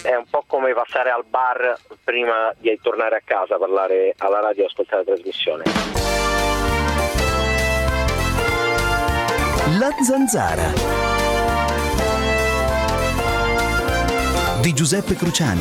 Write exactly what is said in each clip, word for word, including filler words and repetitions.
è un po' come passare al bar prima di tornare a casa, parlare alla radio e ascoltare la trasmissione. La Zanzara di Giuseppe Cruciani.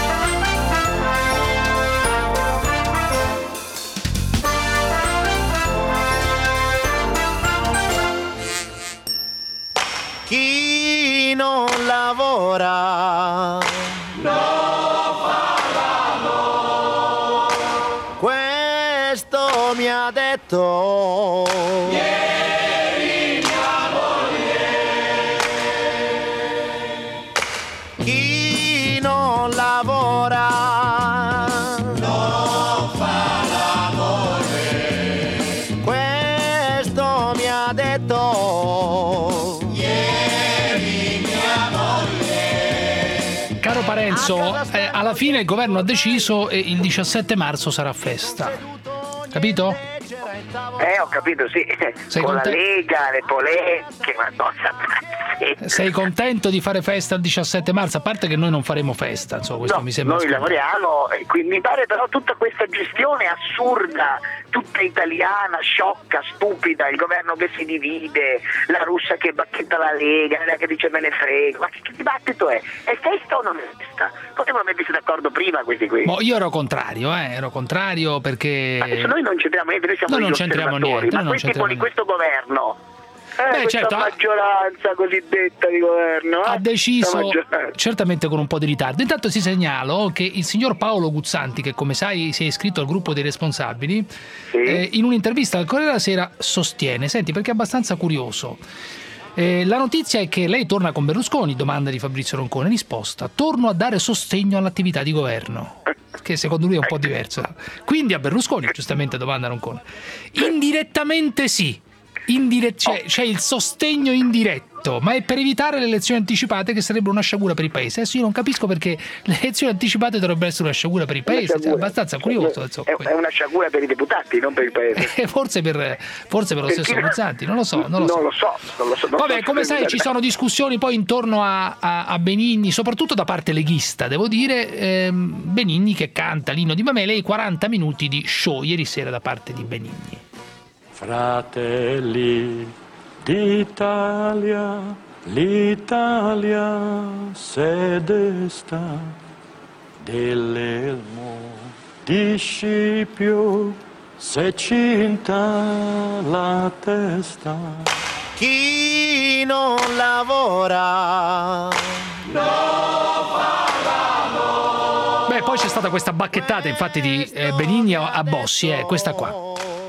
Chi non lavora non fa l'amore. Questo mi ha detto ieri mia moglie. Chi non lavora non fa l'amore. Questo mi ha detto. Caro Parenzo, eh, alla fine il governo ha deciso e il diciassette marzo sarà festa. Capito? Eh, ho capito, sì. Sei con conte- la Lega, le polemiche, ma no, sì. Sei contento di fare festa il diciassette marzo? A parte che noi non faremo festa, insomma, questo No, mi sembra noi scontato. lavoriamo e quindi mi pare però tutta questa gestione assurda, tutta italiana, sciocca, stupida, il governo che si divide, la russa che bacchetta la Lega, la Lega che dice me ne frega, ma che, che dibattito è? È festa o non è festa? Potevano mettersi d'accordo prima questi qui. Boh, io ero contrario, eh, ero contrario perché... Adesso noi non c'entriamo niente, noi siamo No, gli non c'entriamo osservatori, niente, ma noi non questi c'entriamo con questo governo, eh, Beh, questa certo, ha- maggioranza cosiddetta di governo, eh? ha deciso Questa maggioranza. certamente con un po' di ritardo. Intanto si segnalo che il signor Paolo Guzzanti, che come sai si è iscritto al gruppo dei responsabili, Sì. eh, in un'intervista al Corriere della Sera sostiene, senti perché è abbastanza curioso, eh, la notizia è che lei torna con Berlusconi, domanda di Fabrizio Roncone, risposta: torno a dare sostegno all'attività di governo, che secondo lui è un po' diversa. Quindi a Berlusconi, giustamente domanda Roncone. Indirettamente sì. Indire- c'è, c'è il sostegno indiretto, ma è per evitare le elezioni anticipate, che sarebbero una sciagura per il paese. Adesso io non capisco perché le elezioni anticipate dovrebbero essere una sciagura per il Una paese, cioè, è sciagura. abbastanza curioso. Insomma, È, è una sciagura per i deputati, non per il paese. forse, per, forse per lo stesso Perché- Guzzanti, non lo so. Non lo so. Non lo so, non lo so, non Vabbè, so come se- sai ci sono discussioni poi intorno a, a, a Benigni, soprattutto da parte leghista, devo dire. ehm, Benigni che canta l'inno di Mamè, lei quaranta minuti di show ieri sera da parte di Benigni. Fratelli d'Italia, l'Italia sede sta dell'elmo di Scipio, se cinta la testa. Chi non lavora Beh, poi c'è stata questa bacchettata infatti di eh, Benigni a, a Bossi, eh, questa qua.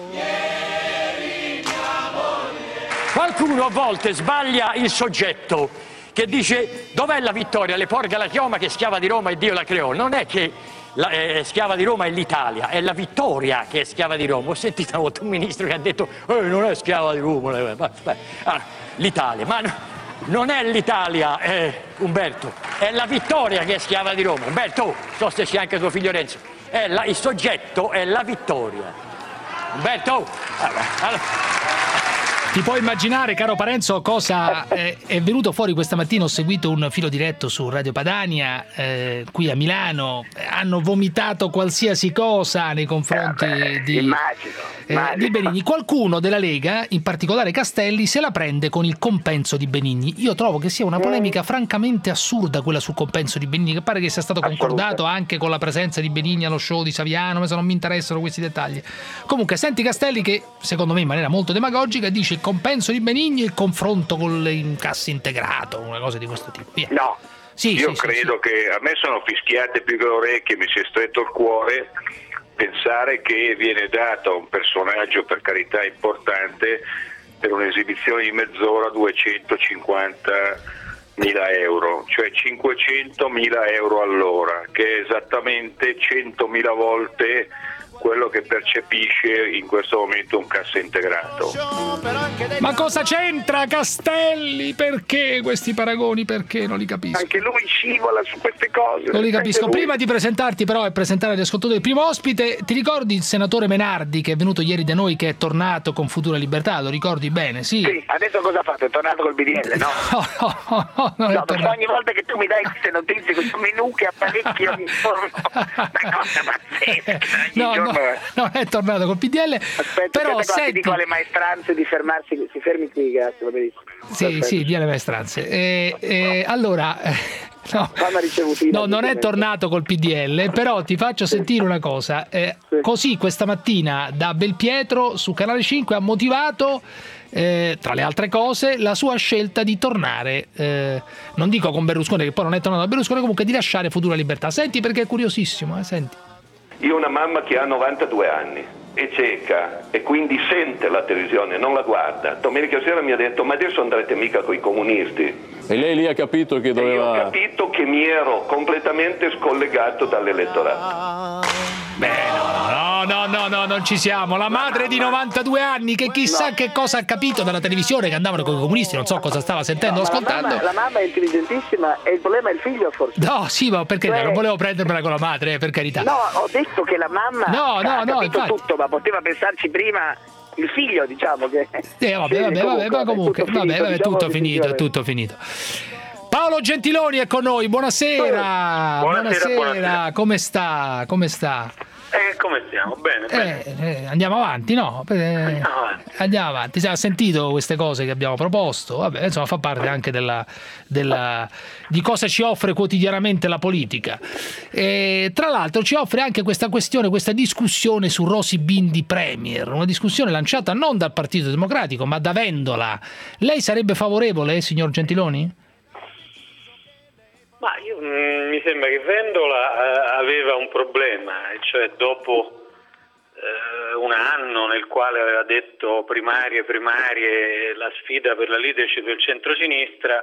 Qualcuno a volte sbaglia il soggetto che dice dov'è la vittoria, le porga la chioma che è schiava di Roma e Dio la creò. Non è che la eh, schiava di Roma è l'Italia, è la vittoria che è schiava di Roma. Ho sentito una volta un ministro che ha detto eh, non è schiava di Roma, eh, beh, beh. Ah, l'Italia, ma no, non è l'Italia, eh, Umberto, è la vittoria che è schiava di Roma. Umberto, oh, so se c'è anche tuo figlio Renzo, è la, il soggetto è la vittoria. Umberto, oh, allora, allora. Ti puoi immaginare, caro Parenzo, cosa eh, è venuto fuori questa mattina? Ho seguito un filo diretto su Radio Padania, eh, qui a Milano. Hanno vomitato qualsiasi cosa nei confronti Eh, beh, di, immagino, eh, immagino. di Benigni. Qualcuno della Lega, in particolare Castelli, se la prende con il compenso di Benigni. Io trovo che sia una polemica francamente assurda quella sul compenso di Benigni, che pare che sia stato concordato anche con la presenza di Benigni allo show di Saviano, ma se non mi interessano questi dettagli. Comunque, senti Castelli che, secondo me in maniera molto demagogica, dice il compenso di Benigni e il confronto con l'incasso integrato, una cosa di questo tipo. Via. No, Sì, Io sì, sì, credo sì. che a me sono fischiate più che le orecchie, mi si è stretto il cuore pensare che viene dato a un personaggio, per carità importante, per un'esibizione di mezz'ora duecentocinquantamila euro, cioè cinquecentomila euro all'ora, che è esattamente centomila volte quello che percepisce in questo momento un cassa integrato. Ma cosa c'entra Castelli? Perché questi paragoni? Perché? Non li capisco. Anche lui scivola su queste cose. Non li capisco. Anche lui. Prima di presentarti però e presentare agli ascoltatori il primo ospite, ti ricordi il senatore Menardi che è venuto ieri da noi, che è tornato con Futura Libertà? Lo ricordi bene? Sì. Sì, adesso cosa ha fatto? È tornato col B D L, no? No, no, no, no, non No, è perché tornato. ogni volta che tu mi dai queste notizie, questo menù che apparecchia ogni giorno, una cosa pazzesca, ogni No, no, giorno... non è tornato col P D L. Aspetta, però aspetta, qua, senti, ti dico alle maestranze di fermarsi, si fermi qui, grazie, va benissimo. sì, Perfetto. sì, di alle maestranze. Eh, eh, allora, eh, no, Fa una ricevutina, no, non è ovviamente. tornato col P D L, però ti faccio sentire una cosa. Eh, Sì. Così questa mattina da Belpietro su Canale cinque ha motivato, eh, tra le altre cose, la sua scelta di tornare, eh, non dico con Berlusconi, che poi non è tornato a Berlusconi, comunque di lasciare Futura Libertà. Senti, perché è curiosissimo, eh, senti. Io ho una mamma che ha novantadue anni, è cieca e quindi sente la televisione, non la guarda. Domenica sera mi ha detto: ma adesso andrete mica coi comunisti? E lei lì ha capito che E io ho doveva... capito che mi ero completamente scollegato dall'elettorato. Beh, no, no, no, no, non ci siamo. La madre di novantadue anni che chissà che cosa ha capito dalla televisione, che andavano con i comunisti, non so cosa stava sentendo o No, ma ascoltando. La mamma, la mamma è intelligentissima e il problema è il figlio, forse. No, sì, ma perché Cioè- non volevo prendermela con la madre, eh, per carità. No, ho detto che la mamma No, no, ha no, capito infatti. tutto, ma poteva pensarci prima il figlio, diciamo che... Eh, vabbè, Sì, vabbè, vabbè, ma comunque, è tutto vabbè, finito, vabbè, diciamo tutto finito, è definitivamente. tutto finito. Paolo Gentiloni è con noi, buonasera. Buonasera, buonasera. Come sta? Come sta? Eh, come stiamo? Bene, bene. Eh, eh, andiamo avanti, no? Eh, Andiamo avanti. Andiamo avanti. Sì, ha sentito queste cose che abbiamo proposto? Vabbè, insomma, fa parte anche della, della, di cosa ci offre quotidianamente la politica. E, tra l'altro ci offre anche questa questione, questa discussione su Rosy Bindi Premier, una discussione lanciata non dal Partito Democratico, ma da Vendola. Lei sarebbe favorevole, signor Gentiloni? Ma io, mm, mi sembra che Vendola eh, aveva un problema, e cioè dopo eh, un anno nel quale aveva detto primarie, primarie, la sfida per la leadership del centrosinistra,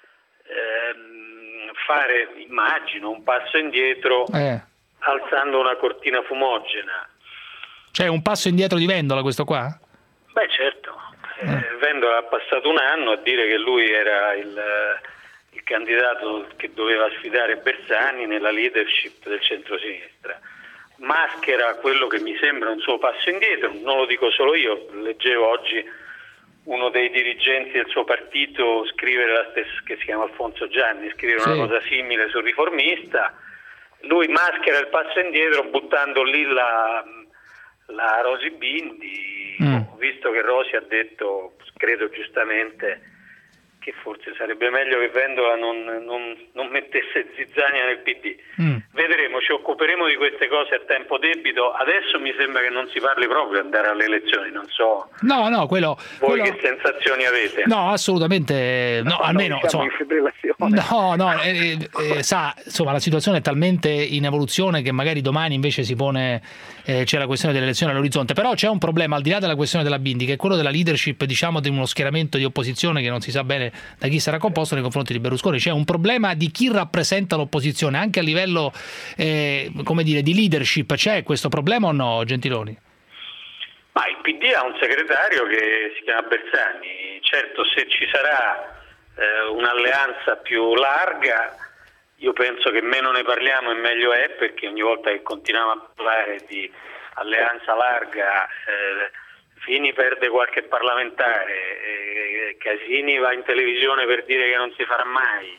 ehm, fare, immagino, un passo indietro Eh. alzando una cortina fumogena. Cioè un passo indietro di Vendola questo qua? Beh, certo, eh, Vendola ha passato un anno a dire che lui era il... il candidato che doveva sfidare Bersani nella leadership del centrosinistra. Maschera quello che mi sembra un suo passo indietro, non lo dico solo io, leggevo oggi uno dei dirigenti del suo partito scrivere la stessa, che si chiama Alfonso Gianni, scrivere Sì. una cosa simile sul riformista. Lui maschera il passo indietro buttando lì la, la Rosy Bindi, Mm. visto che Rosy ha detto, credo giustamente, che forse sarebbe meglio che Vendola non, non, non mettesse zizzania nel P D. Mm. Vedremo, ci occuperemo di queste cose a tempo debito. Adesso mi sembra che non si parli proprio di andare alle elezioni, non so No, no, quello... voi quello- che sensazioni avete. No, assolutamente no, No, almeno noi siamo insomma, in fibrillazione. no, no, eh, eh, sa, insomma, la situazione è talmente in evoluzione che magari domani invece si pone, eh, c'è la questione delle elezioni all'orizzonte, però c'è un problema al di là della questione della Bindi, che è quello della leadership, diciamo, di uno schieramento di opposizione che non si sa bene da chi sarà composto nei confronti di Berlusconi. C'è un problema di chi rappresenta l'opposizione, anche a livello, eh, come dire, di leadership. C'è questo problema o no, Gentiloni? Ma il P D ha un segretario che si chiama Bersani. Certo, se ci sarà eh, un'alleanza più larga, io penso che meno ne parliamo e meglio è, perché ogni volta che continuiamo a parlare di alleanza larga, eh, Fini perde qualche parlamentare, eh, Casini va in televisione per dire che non si farà mai.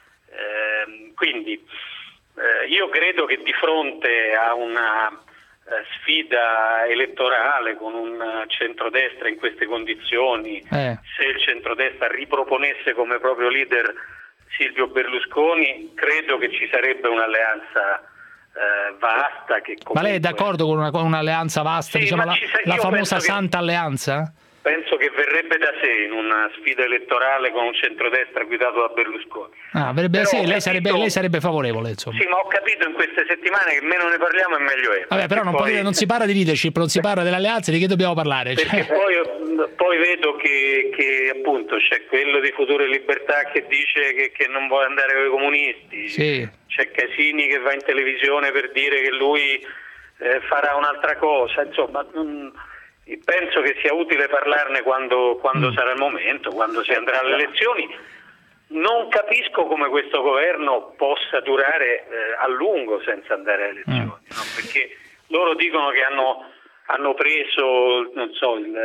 Eh, quindi eh, io credo che di fronte a una eh, sfida elettorale con un centrodestra in queste condizioni, Eh. se il centrodestra riproponesse come proprio leader Silvio Berlusconi, credo che ci sarebbe un'alleanza eh, vasta che comunque... Ma lei è d'accordo con una- con un'alleanza vasta, Sì, diciamo ma la, ci sa- la io famosa penso che- Santa Alleanza? Penso che verrebbe da sé in una sfida elettorale con un centrodestra guidato da Berlusconi. Ah, verrebbe, Però sì, ho lei, capito- sarebbe, lei sarebbe favorevole, insomma. Sì, ma ho capito in queste settimane che meno ne parliamo e meglio è. Vabbè, però non, Perché può dire- non si parla di leadership, non si parla delle alleanze, di che dobbiamo parlare? Perché Cioè, poi, poi vedo che, che appunto c'è quello di Futuro e Libertà che dice che, che non vuole andare con i comunisti, sì. c'è Casini che va in televisione per dire che lui eh, farà un'altra cosa, insomma non, penso che sia utile parlarne quando, quando mm. sarà il momento, quando si andrà alle elezioni. Non capisco come questo governo possa durare eh, a lungo senza andare alle elezioni, mm. no? Perché loro dicono che hanno, hanno preso, non so, il,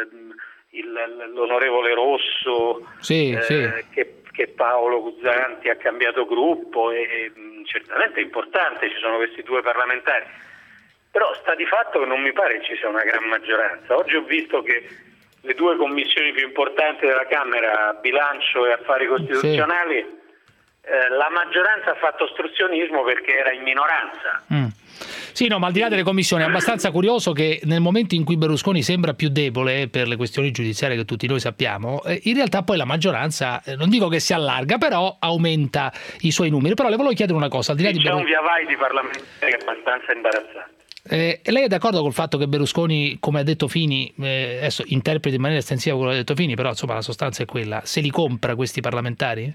il, l'onorevole Rosso, sì, eh, sì. Che, che Paolo Guzzanti ha cambiato gruppo, e, e certamente è importante, ci sono questi due parlamentari, però sta di fatto che non mi pare che ci sia una gran maggioranza. Oggi ho visto che le due commissioni più importanti della Camera, bilancio e affari costituzionali, sì. eh, la maggioranza ha fatto ostruzionismo perché era in minoranza. Mm. Sì, no, ma al di là delle commissioni è abbastanza curioso che nel momento in cui Berlusconi sembra più debole per le questioni giudiziarie che tutti noi sappiamo, eh, in realtà poi la maggioranza, eh, non dico che si allarga, però aumenta i suoi numeri. Però le volevo chiedere una cosa, al di là sì, di c'è Berlusconi... un via vai di parlamentari che è abbastanza imbarazzante. Eh, lei è d'accordo col fatto che Berlusconi, come ha detto Fini, eh, adesso interpreti in maniera estensiva quello che ha detto Fini, però insomma la sostanza è quella, se li compra questi parlamentari?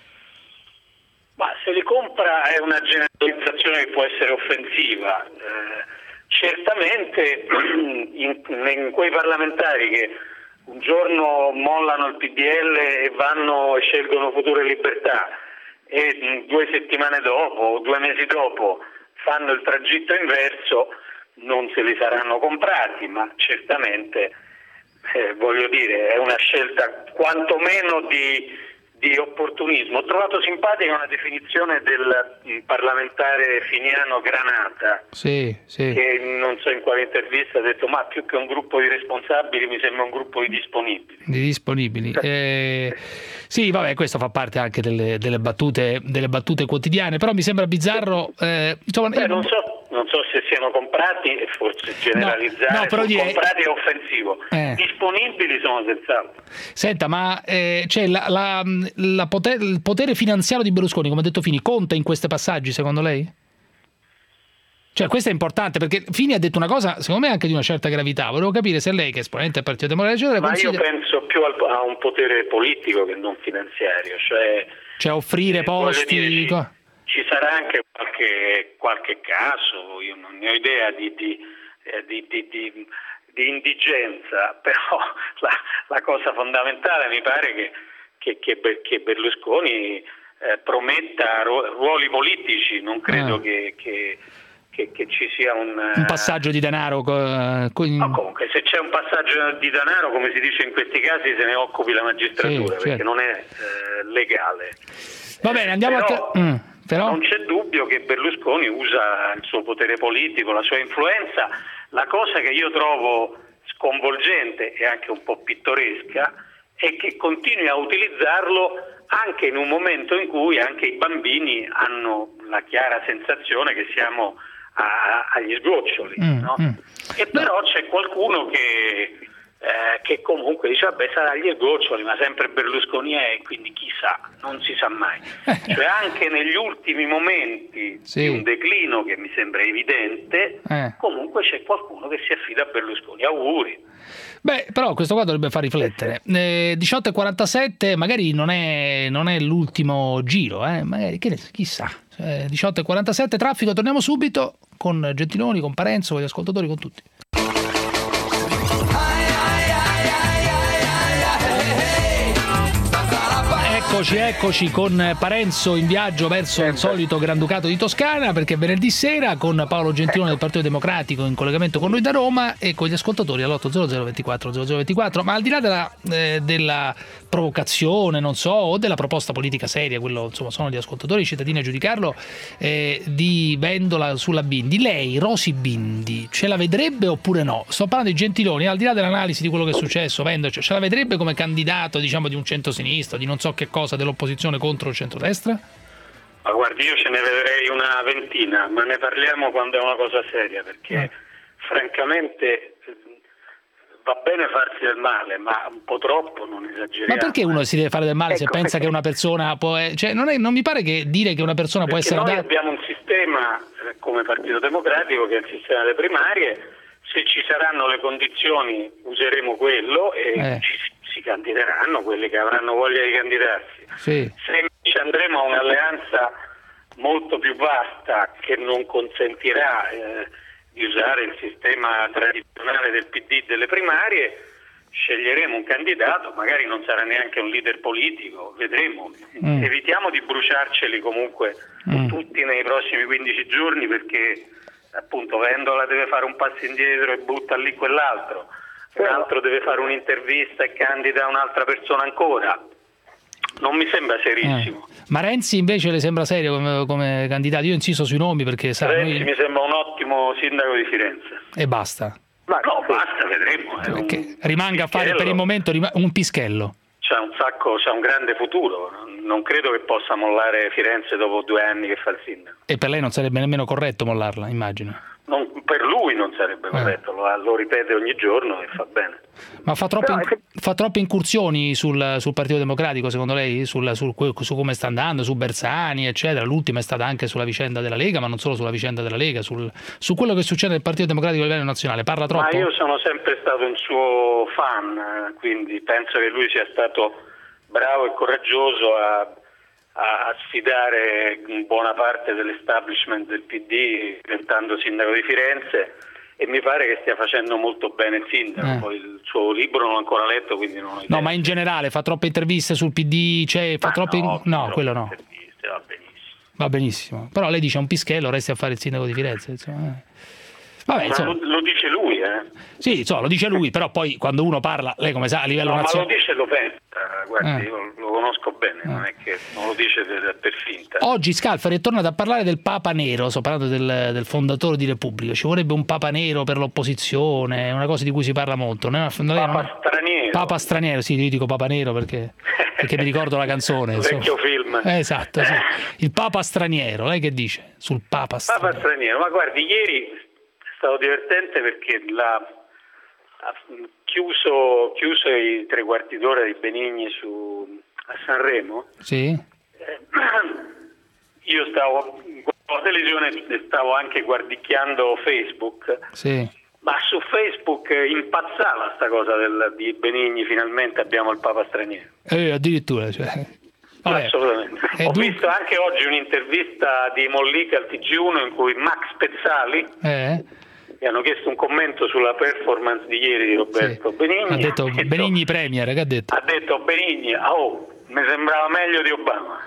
Ma se li compra è una generalizzazione che può essere offensiva. Eh, certamente in, in quei parlamentari che un giorno mollano il P D L e vanno e scelgono Futuro e Libertà e due settimane dopo o due mesi dopo fanno il tragitto inverso, non se li saranno comprati, ma certamente eh, voglio dire è una scelta quantomeno di, di opportunismo. Ho trovato simpatica una definizione del parlamentare finiano Granata, sì, sì. che non so in quale intervista ha detto ma più che un gruppo di responsabili mi sembra un gruppo di disponibili. Di disponibili. Eh, sì, vabbè, questo fa parte anche delle, delle, battute, delle battute quotidiane, però mi sembra bizzarro. Eh, insomma, Beh, non so, non so se siano comprati e forse generalizzare no, no, però dire... comprati è offensivo. Eh. Disponibili sono senz'altro. Senta, ma eh, cioè, la, la, la poter, il potere finanziario di Berlusconi, come ha detto Fini, conta in questi passaggi secondo lei? Cioè questo è importante perché Fini ha detto una cosa secondo me anche di una certa gravità. Volevo capire se lei, che è esponente del Partito Democratico, ma consiglia... io penso più al, a un potere politico che non finanziario, cioè, cioè offrire eh, posti dire, ci, ci sarà anche qualche, qualche caso, io non ne ho idea di, di, eh, di, di, di, di indigenza, però la, la cosa fondamentale mi pare che, che, che, che Berlusconi eh, prometta ruoli politici, non credo ah. che, che Che, che ci sia un, un passaggio di denaro. Uh, con... no, comunque se c'è un passaggio di denaro, come si dice in questi casi, se ne occupi la magistratura, sì, perché certo. non è eh, legale. Va bene, andiamo però, a... Mm, però... non c'è dubbio che Berlusconi usa il suo potere politico, la sua influenza. La cosa che io trovo sconvolgente e anche un po' pittoresca è che continui a utilizzarlo anche in un momento in cui anche i bambini hanno la chiara sensazione che siamo A, agli sgoccioli, mm, no? mm. E però c'è qualcuno che, eh, che comunque dice vabbè sarà gli sgoccioli, ma sempre Berlusconi è, quindi chissà, non si sa mai. Cioè anche negli ultimi momenti sì. di un declino che mi sembra evidente, eh. comunque c'è qualcuno che si affida a Berlusconi. Auguri. Beh, però questo qua dovrebbe far riflettere. Eh, diciotto e quarantasette magari non è, non è l'ultimo giro, eh? Magari, che ne, chissà. Eh, diciotto e quarantasette, traffico, torniamo subito con Gentiloni, con Parenzo, con gli ascoltatori, con tutti. Eccoci, eccoci con Parenzo in viaggio verso il solito Granducato di Toscana, perché venerdì sera con Paolo Gentiloni del Partito Democratico in collegamento con noi da Roma e con gli ascoltatori all'otto zero zero ventiquattro zero zero ventiquattro. Ma al di là della, eh, della provocazione, non so, o della proposta politica seria, quello insomma sono gli ascoltatori, i cittadini a giudicarlo, eh, di Vendola sulla Bindi, lei, Rosy Bindi, ce la vedrebbe oppure no? Sto parlando di Gentiloni, al di là dell'analisi di quello che è successo, Vendola, cioè, ce la vedrebbe come candidato, diciamo, di un centro-sinistra, di non so che cosa, dell'opposizione contro il centrodestra? Ma guardi, io ce ne vedrei una ventina, ma ne parliamo quando è una cosa seria, perché eh. francamente va bene farsi del male, ma un po' troppo, non esageriamo. Ma perché uno si deve fare del male ecco, se pensa perché... che una persona può... Cioè, non, è, non mi pare che dire che una persona perché può essere... Noi da... abbiamo un sistema eh, come Partito Democratico che è il sistema delle primarie, se ci saranno le condizioni useremo quello e eh. ci, si candideranno quelli che avranno voglia di candidarsi. Sì. Se invece andremo a un'alleanza molto più vasta che non consentirà... Eh, di usare il sistema tradizionale del P D delle primarie, sceglieremo un candidato, magari non sarà neanche un leader politico, vedremo. Mm. Evitiamo di bruciarceli comunque mm. tutti nei prossimi quindici giorni, perché appunto Vendola deve fare un passo indietro e butta lì quell'altro, un altro deve fare un'intervista e candida un'altra persona ancora. Non mi sembra serissimo. Eh. Ma Renzi invece le sembra serio come, come candidato? Io insisto sui nomi perché sa, Renzi noi... mi sembra un ottimo sindaco di Firenze. E basta. Ma no, basta, vedremo. È un rimanga a fare per il momento un pischello. C'ha un sacco, c'ha un grande futuro. Non credo che possa mollare Firenze dopo due anni che fa il sindaco. E per lei non sarebbe nemmeno corretto mollarla, immagino. Non, per lui non sarebbe corretto, eh. lo, lo ripete ogni giorno e fa bene. Ma fa troppe, Però, inc- fa troppe incursioni sul, sul Partito Democratico, secondo lei? Sul, sul, su come sta andando, su Bersani, eccetera. L'ultima è stata anche sulla vicenda della Lega, ma non solo sulla vicenda della Lega, sul, su quello che succede nel Partito Democratico a livello nazionale. Parla troppo? Ma io sono sempre stato un suo fan, quindi penso che lui sia stato bravo e coraggioso a... a sfidare buona parte dell'establishment del P D diventando sindaco di Firenze, e mi pare che stia facendo molto bene il sindaco. Eh. Poi il suo libro non l'ho ancora letto, quindi non ho idea. No, ma in generale fa troppe interviste sul P D, cioè fa ma troppe no, no, troppe quello no. Interviste, va benissimo. Va benissimo. Però lei dice un pischello, resti a fare il sindaco di Firenze, insomma. Eh. Vabbè, ma lo, lo dice lui, eh? Sì, so, lo dice lui, però poi quando uno parla, lei come sa, a livello no, nazionale... ma lo dice e lo pensa, guardi, eh. io lo conosco bene, eh. non è che non lo dice per, per finta. Oggi Scalfari è tornato a parlare del Papa Nero, sto parlando del, del fondatore di Repubblica, ci vorrebbe un Papa Nero per l'opposizione, è una cosa di cui si parla molto. Non è una, non è, Papa non è... straniero. Papa straniero, sì, io dico Papa Nero perché, perché mi ricordo la canzone. Vecchio film. Eh, esatto, sì. Il Papa straniero, lei che dice sul Papa straniero? Papa straniero, ma guardi, ieri... è stato divertente perché la, ha chiuso, chiuso i tre quarti d'ora di Benigni su, a Sanremo. Sì. Eh, io stavo guardando la televisione e stavo anche guardicchiando Facebook. Sì. Ma su Facebook impazzava sta cosa del, di Benigni, finalmente abbiamo il Papa straniero. Eh, addirittura, cioè. Vabbè. Assolutamente. Eh, Ho du... visto anche oggi un'intervista di Mollica al T G uno in cui Max Pezzali eh. mi hanno chiesto un commento sulla performance di ieri di Roberto sì. Benigni. Ha detto, detto Benigni Premier, che ha detto? Ha detto Benigni, oh, mi sembrava meglio di Obama.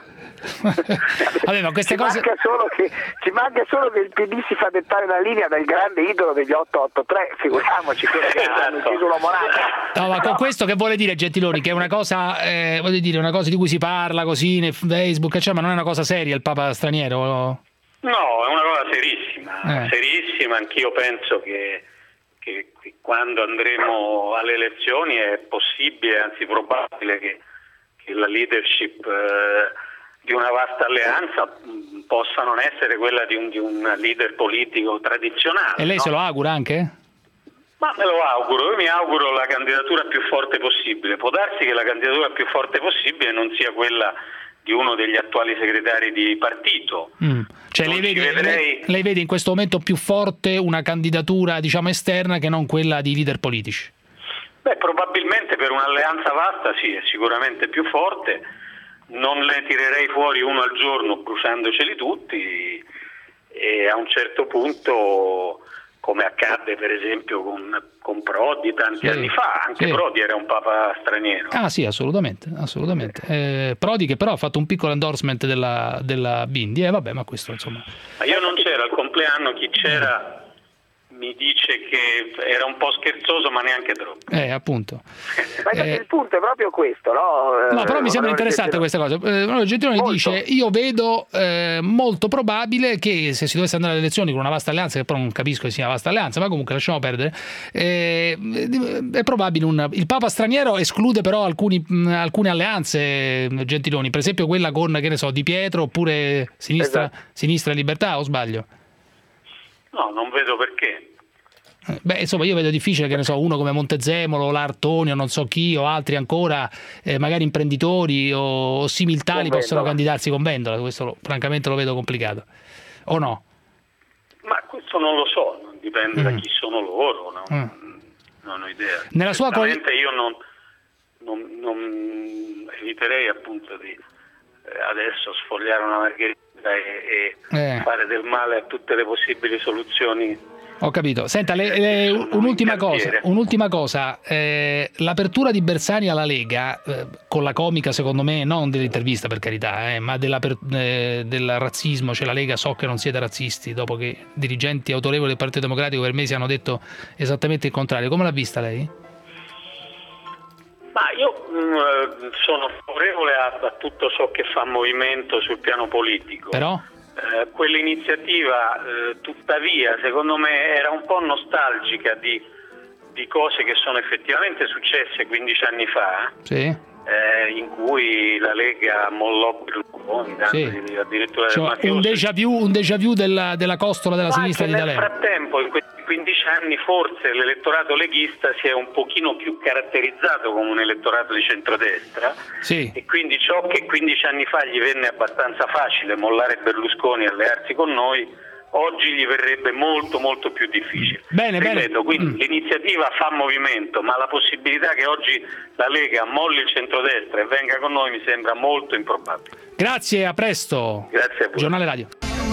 Vabbè, ma queste ci, cose... manca solo che, ci manca solo che il P D si fa dettare la linea dal grande idolo degli otto otto tre, figuriamoci quello che hanno ucciso l'uomo No, ma con questo che vuole dire Gentiloni? Che è una cosa, eh, voglio dire, una cosa di cui si parla così nel Facebook, cioè, ma non è una cosa seria il Papa straniero? No, è una cosa serissima, eh. serissima, anch'io penso che, che, che quando andremo alle elezioni è possibile, anzi probabile che, che la leadership eh, di una vasta alleanza possa non essere quella di un, di un leader politico tradizionale. E lei no? se lo augura anche? Ma me lo auguro, io mi auguro la candidatura più forte possibile. Può darsi che la candidatura più forte possibile non sia quella di uno degli attuali segretari di partito. Mm. Cioè lei vede, vedrei... lei, lei vede in questo momento più forte una candidatura, diciamo, esterna che non quella di leader politici? Beh, probabilmente per un'alleanza vasta sì, è sicuramente più forte. Non le tirerei fuori uno al giorno bruciandoceli tutti, e a un certo punto, come accadde per esempio con, con Prodi tanti sì, anni fa, anche sì. Prodi era un papa straniero. Ah sì, assolutamente, assolutamente. Eh, Prodi che però ha fatto un piccolo endorsement della, della Bindi, e eh, vabbè, ma questo insomma... Ma io non c'era al compleanno, chi c'era... mi dice che era un po' scherzoso, ma neanche troppo. Eh, appunto. Ma eh, il punto è proprio questo, no? No, però mi sembra interessante questa cosa. Eh, Gentiloni dice, io vedo eh, molto probabile che se si dovesse andare alle elezioni con una vasta alleanza, che però non capisco che sia una vasta alleanza, ma comunque lasciamo perdere, eh, è probabile un... Il Papa straniero esclude però alcuni, mh, alcune alleanze, Gentiloni, per esempio quella con, che ne so, Di Pietro, oppure Sinistra, esatto. Sinistra e Libertà, o sbaglio? No, non vedo perché. Beh, insomma, io vedo difficile che ne so, uno come Montezemolo, L'Artoni o non so chi, o altri ancora, eh, magari imprenditori o, o similtali possano candidarsi con Vendola. Questo lo, francamente lo vedo complicato. O no? Ma questo non lo so, dipende mm. da chi sono loro, no? mm. non ho idea. Nella sua quali... io non, non, non eviterei appunto di eh, adesso sfogliare una margherita e, e eh. fare del male a tutte le possibili soluzioni Ho capito. Senta, le, le, un'ultima cosa, un'ultima cosa. Eh, l'apertura di Bersani alla Lega, eh, con la comica secondo me, non dell'intervista per carità, eh, ma della per, eh, del razzismo, cioè la Lega so che non siete razzisti, dopo che dirigenti autorevoli del Partito Democratico per mesi hanno detto esattamente il contrario. Come l'ha vista lei? Ma io mh, sono favorevole a, a tutto ciò che fa movimento sul piano politico. Però? Eh, quell'iniziativa eh, tuttavia secondo me era un po' nostalgica di, di cose che sono effettivamente successe quindici anni fa, sì. eh, in cui la Lega mollò Berlusconi, sì. addirittura cioè, un déjà vu, un déjà vu della, della costola della ma sinistra di nel D'Alema. frattempo in questi quindici anni forse l'elettorato leghista si è un pochino più caratterizzato come un elettorato di centrodestra, sì. e quindi ciò che quindici anni fa gli venne abbastanza facile, mollare Berlusconi e allearsi con noi, oggi gli verrebbe molto molto più difficile. Bene, Ripeto, bene. quindi mm. l'iniziativa fa movimento, ma la possibilità che oggi la Lega molli il centrodestra e venga con noi mi sembra molto improbabile. Grazie, a presto. Grazie a voi. Giornale Radio.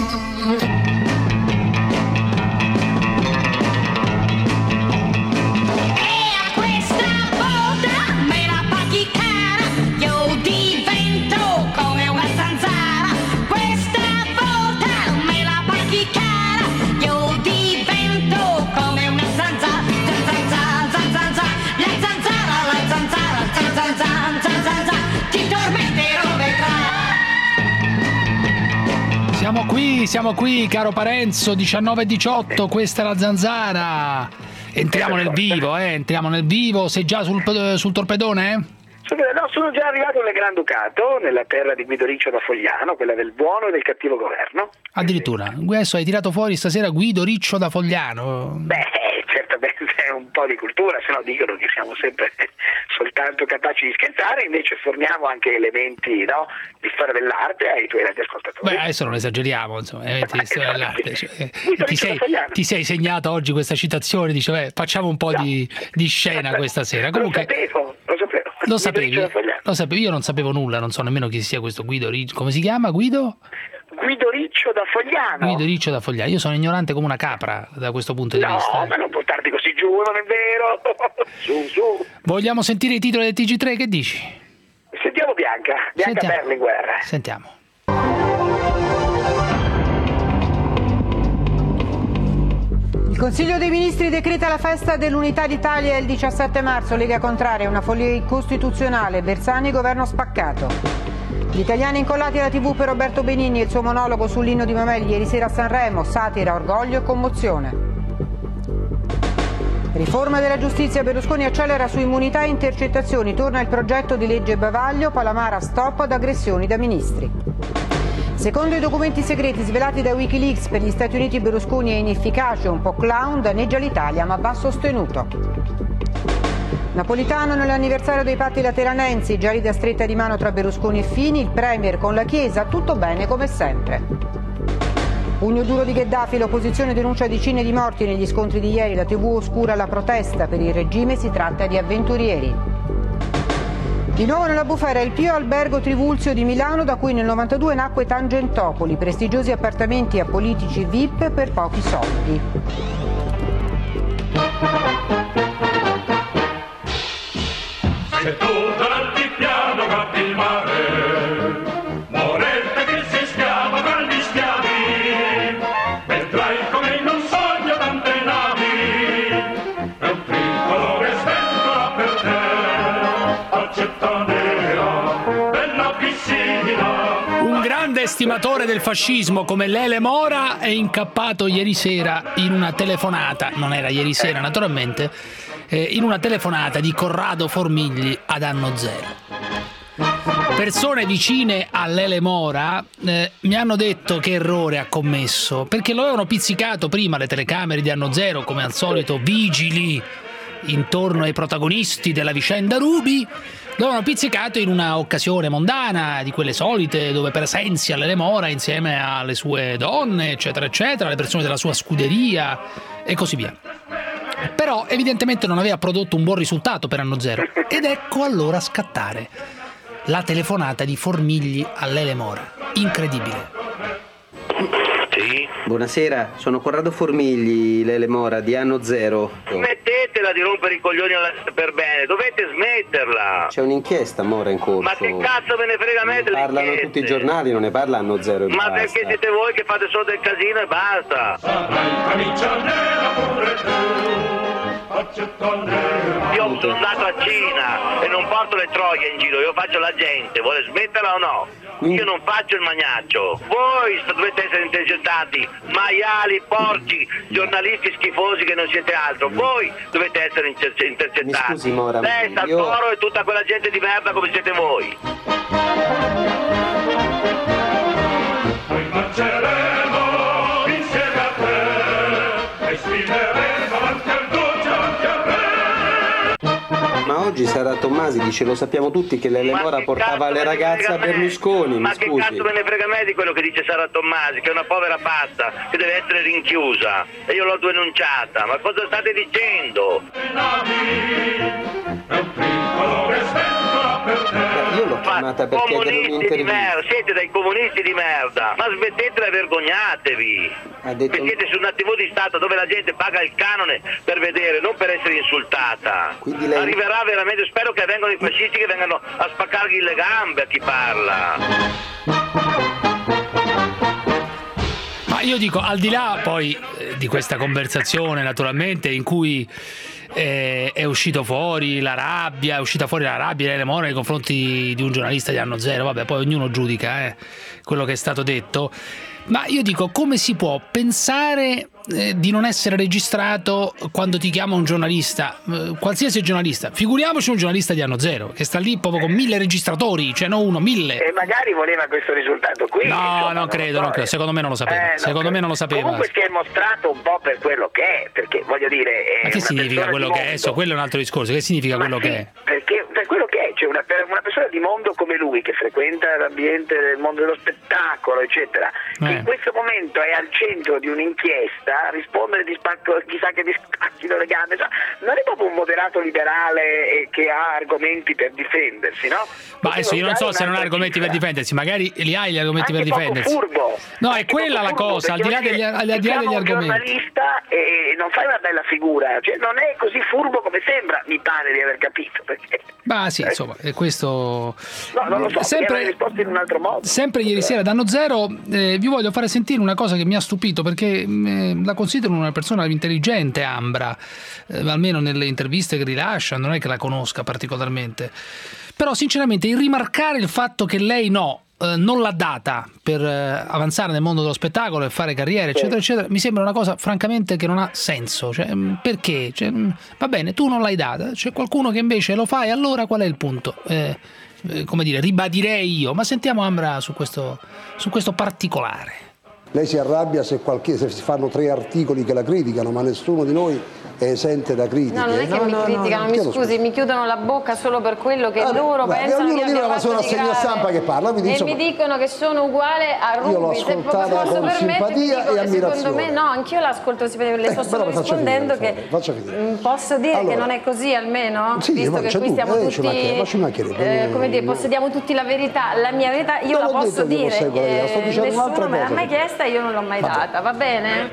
Siamo qui, siamo qui, caro Parenzo, diciannove e diciotto, questa è la Zanzara. Entriamo nel vivo, eh, entriamo nel vivo. Sei già sul, sul torpedone? No, sono già arrivato nel Granducato, nella terra di Guido Riccio da Fogliano, quella del buono e del cattivo governo. Addirittura, adesso hai tirato fuori stasera Guido Riccio da Fogliano. Beh, certamente è un po' di cultura, se no dicono che siamo sempre soltanto capaci di scherzare, invece forniamo anche elementi, no, di storia dell'arte ai tuoi radioascoltatori. Beh, adesso non esageriamo, insomma, elementi di storia dell'arte. Cioè, ti, sei, ti sei segnato oggi questa citazione, dice, beh, facciamo un po' no. di, di scena questa sera. Comunque, lo sapevo, lo sapevo. Lo sapevi? Lo sapevi? Io non sapevo nulla, non so nemmeno chi sia questo Guido Riccio. Come si chiama Guido? Guido Riccio da Fogliano. Guido Riccio da Fogliano. Io sono ignorante come una capra da questo punto di no, vista. No, ma non portarti così giù, non è vero. Su, su. Vogliamo sentire i titoli del T G tre, che dici? Sentiamo Bianca, Bianca Sentiamo. Berlinguer. Sentiamo. Il Consiglio dei Ministri decreta la festa dell'Unità d'Italia il diciassette marzo, Lega contraria, una follia incostituzionale, Bersani governo spaccato. Gli italiani incollati alla tivù per Roberto Benigni e il suo monologo sull'inno di Mameli ieri sera a Sanremo, satira, orgoglio e commozione. Riforma della giustizia, Berlusconi accelera su immunità e intercettazioni, torna il progetto di legge Bavaglio, Palamara stop ad aggressioni da ministri. Secondo i documenti segreti svelati da Wikileaks, per gli Stati Uniti Berlusconi è inefficace, un po' clown, danneggia l'Italia ma va sostenuto. Napolitano nell'anniversario dei patti lateranensi, già ride a stretta di mano tra Berlusconi e Fini, il Premier con la Chiesa, tutto bene come sempre. Pugno duro di Gheddafi, l'opposizione denuncia decine di morti negli scontri di ieri, la tivù oscura la protesta, per il regime si tratta di avventurieri. Di nuovo nella bufera il Pio Albergo Trivulzio di Milano, da cui nel novantadue nacque Tangentopoli, prestigiosi appartamenti a politici V I P per pochi soldi. Se tu davanti piano guardi il mare, morente che si schiava tra gli schiavi, vedrai come in un sogno tante navi, e un tricolore sventola per te, accetta nera, bella piscina. Un grande estimatore del fascismo come Lele Mora è incappato ieri sera in una telefonata, non era ieri sera naturalmente, eh, in una telefonata di Corrado Formigli ad Anno Zero. Persone vicine a Lele Mora eh, mi hanno detto che errore ha commesso, perché lo avevano pizzicato prima le telecamere di Anno Zero, come al solito vigili intorno ai protagonisti della vicenda Ruby. Lo avevano pizzicato in una occasione mondana, di quelle solite, dove presenzia Lele Mora insieme alle sue donne, eccetera, eccetera, le persone della sua scuderia e così via. Però evidentemente non aveva prodotto un buon risultato per Anno Zero. Ed ecco allora scattare la telefonata di Formigli a Lele Mora. Incredibile. Sì? Buonasera, sono Corrado Formigli, Lele Mora, di anno zero. Smettetela di rompere i coglioni alla per bene, dovete smetterla. C'è un'inchiesta, Mora, in corso. Ma che cazzo me ne frega a me delle Parlano inchieste? tutti i giornali, non ne parla anno zero e Ma basta. perché siete voi che fate solo del casino e basta. Io sono andato a Cina e non porto le troie in giro, io faccio la gente, vuole smetterla o no? Io non faccio il magnaccio, voi dovete essere intercettati, maiali, porci, giornalisti schifosi che non siete altro, voi dovete essere interce- intercettati. Mi scusi, Mora, Lei, io- Santoro e tutta quella gente di merda come siete voi. Noi marceremo insieme a te e sfideremo avanti al duce, avanti al re. Ma oggi Sara Tommasi dice, lo sappiamo tutti, che Lele Mora portava le ragazze a Berlusconi, Ma mi che scusi. cazzo me ne frega a me di quello che dice Sara Tommasi, che è una povera pazza, che deve essere rinchiusa, e io l'ho denunciata, ma cosa state dicendo? Io l'ho chiamata per chiedere Comunisti di un'intervista. merda, siete dei comunisti di merda, ma smettetela e vergognatevi. Ha detto... Che siete su una tivù di Stato dove la gente paga il canone per vedere, non per essere insultata. Quindi lei... Arriverà veramente, spero che vengano i fascisti che vengano a spaccargli le gambe a chi parla. Ma io dico, al di là poi eh, di questa conversazione naturalmente in cui eh, è uscito fuori la rabbia, è uscita fuori la rabbia Lele Mora nei confronti di un giornalista di anno zero, vabbè, poi ognuno giudica eh, quello che è stato detto, ma io dico, come si può pensare eh, di non essere registrato quando ti chiama un giornalista, eh, qualsiasi giornalista, figuriamoci un giornalista di anno zero che sta lì proprio con mille registratori, cioè non uno, mille. E magari voleva questo risultato qui. No, insomma, non credo, so, non credo, secondo me non lo sapeva, eh, non secondo credo. me non lo sapeva. Comunque si è mostrato un po' per quello che è, perché voglio dire... È Ma che una significa persona quello di che è? mondo. So, quello è un altro discorso, che significa Ma quello sì, che è? Perché per quello che è, cioè una, per una persona di mondo come lui, che frequenta l'ambiente del mondo dello spettacolo, eccetera, che Eh. in questo momento è al centro di un'inchiesta, rispondere di spacco, chissà che di spacchino le gambe, cioè, non è proprio un moderato liberale eh, che ha argomenti per difendersi, no? Ma adesso io non so se non ha un'altra argomenti per cifra. difendersi, magari li hai gli argomenti Anche per poco difendersi. furbo. No, è Anche quella poco la furbo, cosa, al di perché là voglio degli, dire, al di là ti degli chiama un argomenti. giornalista e non fai una bella figura, cioè non è così furbo come sembra, mi pare di aver capito, perché... Ma sì, insomma, è questo. No, non lo so, sempre, mi risposto in un altro modo. sempre ieri sera da Anno Zero eh, vi voglio fare sentire una cosa che mi ha stupito, perché eh, la considero una persona intelligente, Ambra, eh, almeno nelle interviste che rilascia, non è che la conosca particolarmente. Però sinceramente il rimarcare il fatto che lei no, eh, non l'ha data per eh, avanzare nel mondo dello spettacolo e fare carriera, eccetera, eccetera, mi sembra una cosa francamente che non ha senso. Cioè, mh, perché? Cioè, mh, va bene, tu non l'hai data, c'è qualcuno che invece lo fa, e allora qual è il punto? Eh, eh, come dire, ribadirei io, ma sentiamo Ambra su questo, su questo particolare. Lei si arrabbia se, qualche, se si fanno tre articoli che la criticano, ma nessuno di noi è esente da critiche. No, non è che no, mi no, criticano, no, mi chiedo scusi, scusa. mi chiudono la bocca solo per quello che Ah, loro guardi, pensano ognuno che di noi abbia ha la sua fatto di rassegna grave. stampa che parla, quindi, e insomma, mi dicono che sono uguale a Rubi. Io l'ho Se ascoltata posso con permettermi, simpatia dico e che ammirazione. secondo me, no, anch'io l'ascolto, le sto Eh, solo però faccia rispondendo finire, che faccia finire. mm, posso dire Allora, che non è così almeno, sì, visto ma che c'è qui tu, stiamo eh, ci tutti mancherebbe, ma ci mancherebbe, eh, come dire, no. possediamo tutti la verità, la mia verità io Non la ho posso detto che dire, posseggo la verità, sto dicendo nessuno un'altra me l'ha cosa. mai chiesta e io non l'ho mai data, va bene?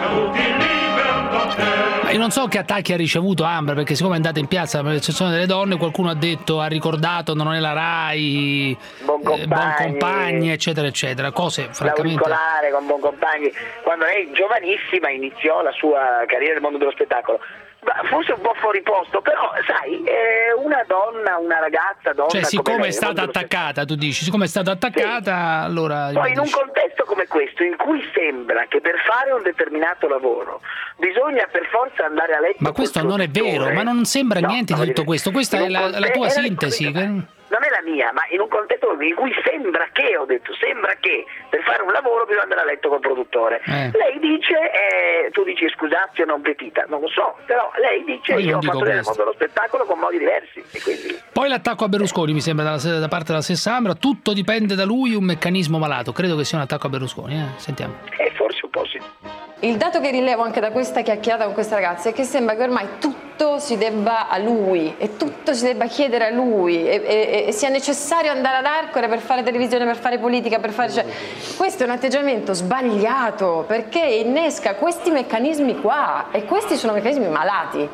Ma io non so che attacchi ha ricevuto Ambra, perché siccome è andata in piazza per l'eccezione delle donne, qualcuno ha detto, ha ricordato non è la Rai, Buoncompagni, eh, Buoncompagni, eccetera eccetera, cose francamente. L'auricolare con Buoncompagni, quando lei giovanissima iniziò la sua carriera nel mondo dello spettacolo. Forse un po' fuori posto, però sai, è una donna, una ragazza donna. Cioè, siccome come lei, è stata nel mondo dello attaccata, tu dici, siccome è stata attaccata, sì. Allora. Poi in un contesto come questo, in cui sembra che per fare un determinato lavoro bisogna per forza andare a letto. Ma questo non è vero, ma non sembra no, niente di tutto questo. Questa è la, la tua sintesi. Non è la mia, ma in un contesto in cui sembra che, ho detto, sembra che per fare un lavoro bisogna andare a letto col produttore. Eh. Lei dice, eh, tu dici scusazio non petita, non lo so, però lei dice io, io ho fatto nel mondo dello spettacolo con modi diversi. E quindi... Poi l'attacco a Berlusconi mi sembra da, da parte della stessa Ambra, tutto dipende da lui, un meccanismo malato. Credo che sia un attacco a Berlusconi, eh? Sentiamo. Eh, forse un po' sì. Il dato che rilevo anche da questa chiacchierata con questa ragazza è che sembra che ormai tutti tutto si debba a lui e tutto si debba chiedere a lui e, e, e sia necessario andare ad Arcore per fare televisione, per fare politica, per fare... Cioè, questo è un atteggiamento sbagliato perché innesca questi meccanismi qua e questi sono meccanismi malati.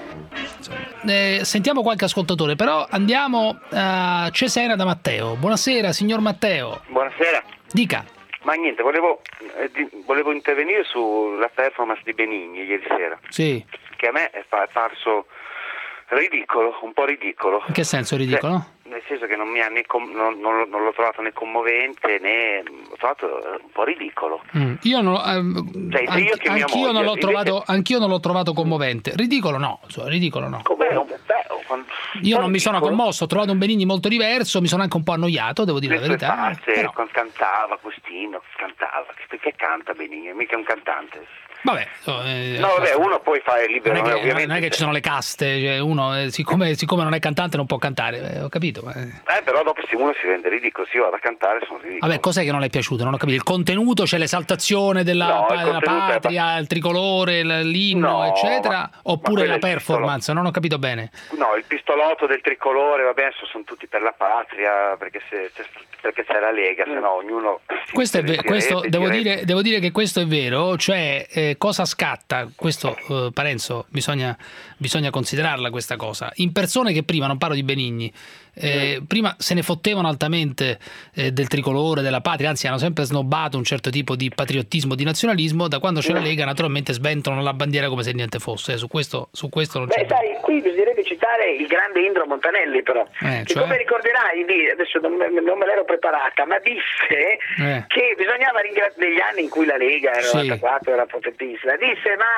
Eh, sentiamo qualche ascoltatore, però andiamo a Cesena da Matteo. Buonasera signor Matteo. Buonasera. Dica. Ma niente, volevo, eh, di, volevo intervenire sulla performance di Benigni ieri sera. Sì. Che a me è, pa- è parso ridicolo, un po' ridicolo. In che senso ridicolo? Cioè, nel senso che non mi ha né com- non, non, non l'ho trovato né commovente né l'ho trovato un po' ridicolo. Mm. Io non, ehm, cioè, anch- io che mia anch'io, moglie, non l'ho invece... trovato, anch'io non l'ho trovato commovente. Ridicolo no, cioè, ridicolo no. Beh, beh, quando... Io non mi sono commosso, ho trovato un Benigni molto diverso, mi sono anche un po' annoiato, devo dire le la verità. Parte, però... quando cantava Agostino, cantava, perché canta Benigni, mica è un cantante. Vabbè, eh, no, vabbè, uno poi fa il libero, non è che, ovviamente. non è che ci sono le caste, cioè uno eh, siccome, siccome non è cantante non può cantare, eh, ho capito. Ma... Eh, però dopo se uno si rende ridicolo, se io vado a cantare sono ridicolo. Vabbè, cos'è che non le è piaciuto? Non ho capito. Il contenuto, c'è l'esaltazione della, no, della patria, è... il tricolore, l'inno, no, eccetera, ma, oppure ma la performance? Non ho capito bene. No, il pistolotto del tricolore, vabbè, adesso sono tutti per la patria, perché, se, perché c'è la Lega, se no ognuno... Questo è ve- questo, devo, dire, devo dire che questo è vero, cioè eh, cosa scatta? Questo eh, Parenzo, bisogna, bisogna considerarla questa cosa. In persone che prima, non parlo di Benigni, eh, mm. prima se ne fottevano altamente eh, del tricolore, della patria, anzi hanno sempre snobbato un certo tipo di patriottismo, di nazionalismo, da quando c'è mm. la Lega naturalmente sventolano la bandiera come se niente fosse, eh, su questo, su questo non c'è... Beh, sai, qui bisognerebbe citare il grande Indro Montanelli però, eh, che cioè... come ricorderai, adesso non, non me l'ero preparata, ma disse eh. che bisognava ringraziare, negli anni in cui la Lega era sì. novantaquattro, era potentissima, disse ma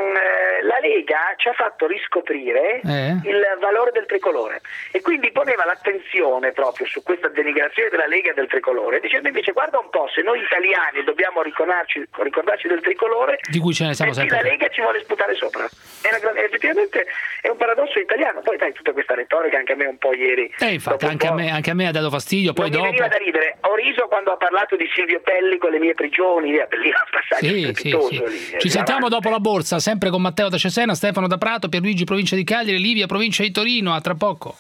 mh, la Lega ci ha fatto riscoprire eh. il valore del tricolore e quindi poneva l'attenzione proprio su questa denigrazione della Lega e del tricolore, dicendo invece guarda un po', se noi italiani dobbiamo ricordarci, ricordarci del tricolore, di cui ce ne siamo sempre, la Lega ci vuole sputare sopra. È una, effettivamente è un paradosso italiano. Poi dai, tutta questa retorica anche a me un po' ieri, eh, infatti anche a, me, anche a me ha dato fastidio. Poi non dopo mi veniva da ridere, ho riso quando ha parlato di Silvio Pelli con le mie prigioni, lì, lì un passaggio sì, sì, sì. Lì, ci sentiamo dopo la borsa, sempre con Matteo da Cesena, Stefano da Prato, Pierluigi provincia di Cagliari, Livia provincia di Torino. A tra poco.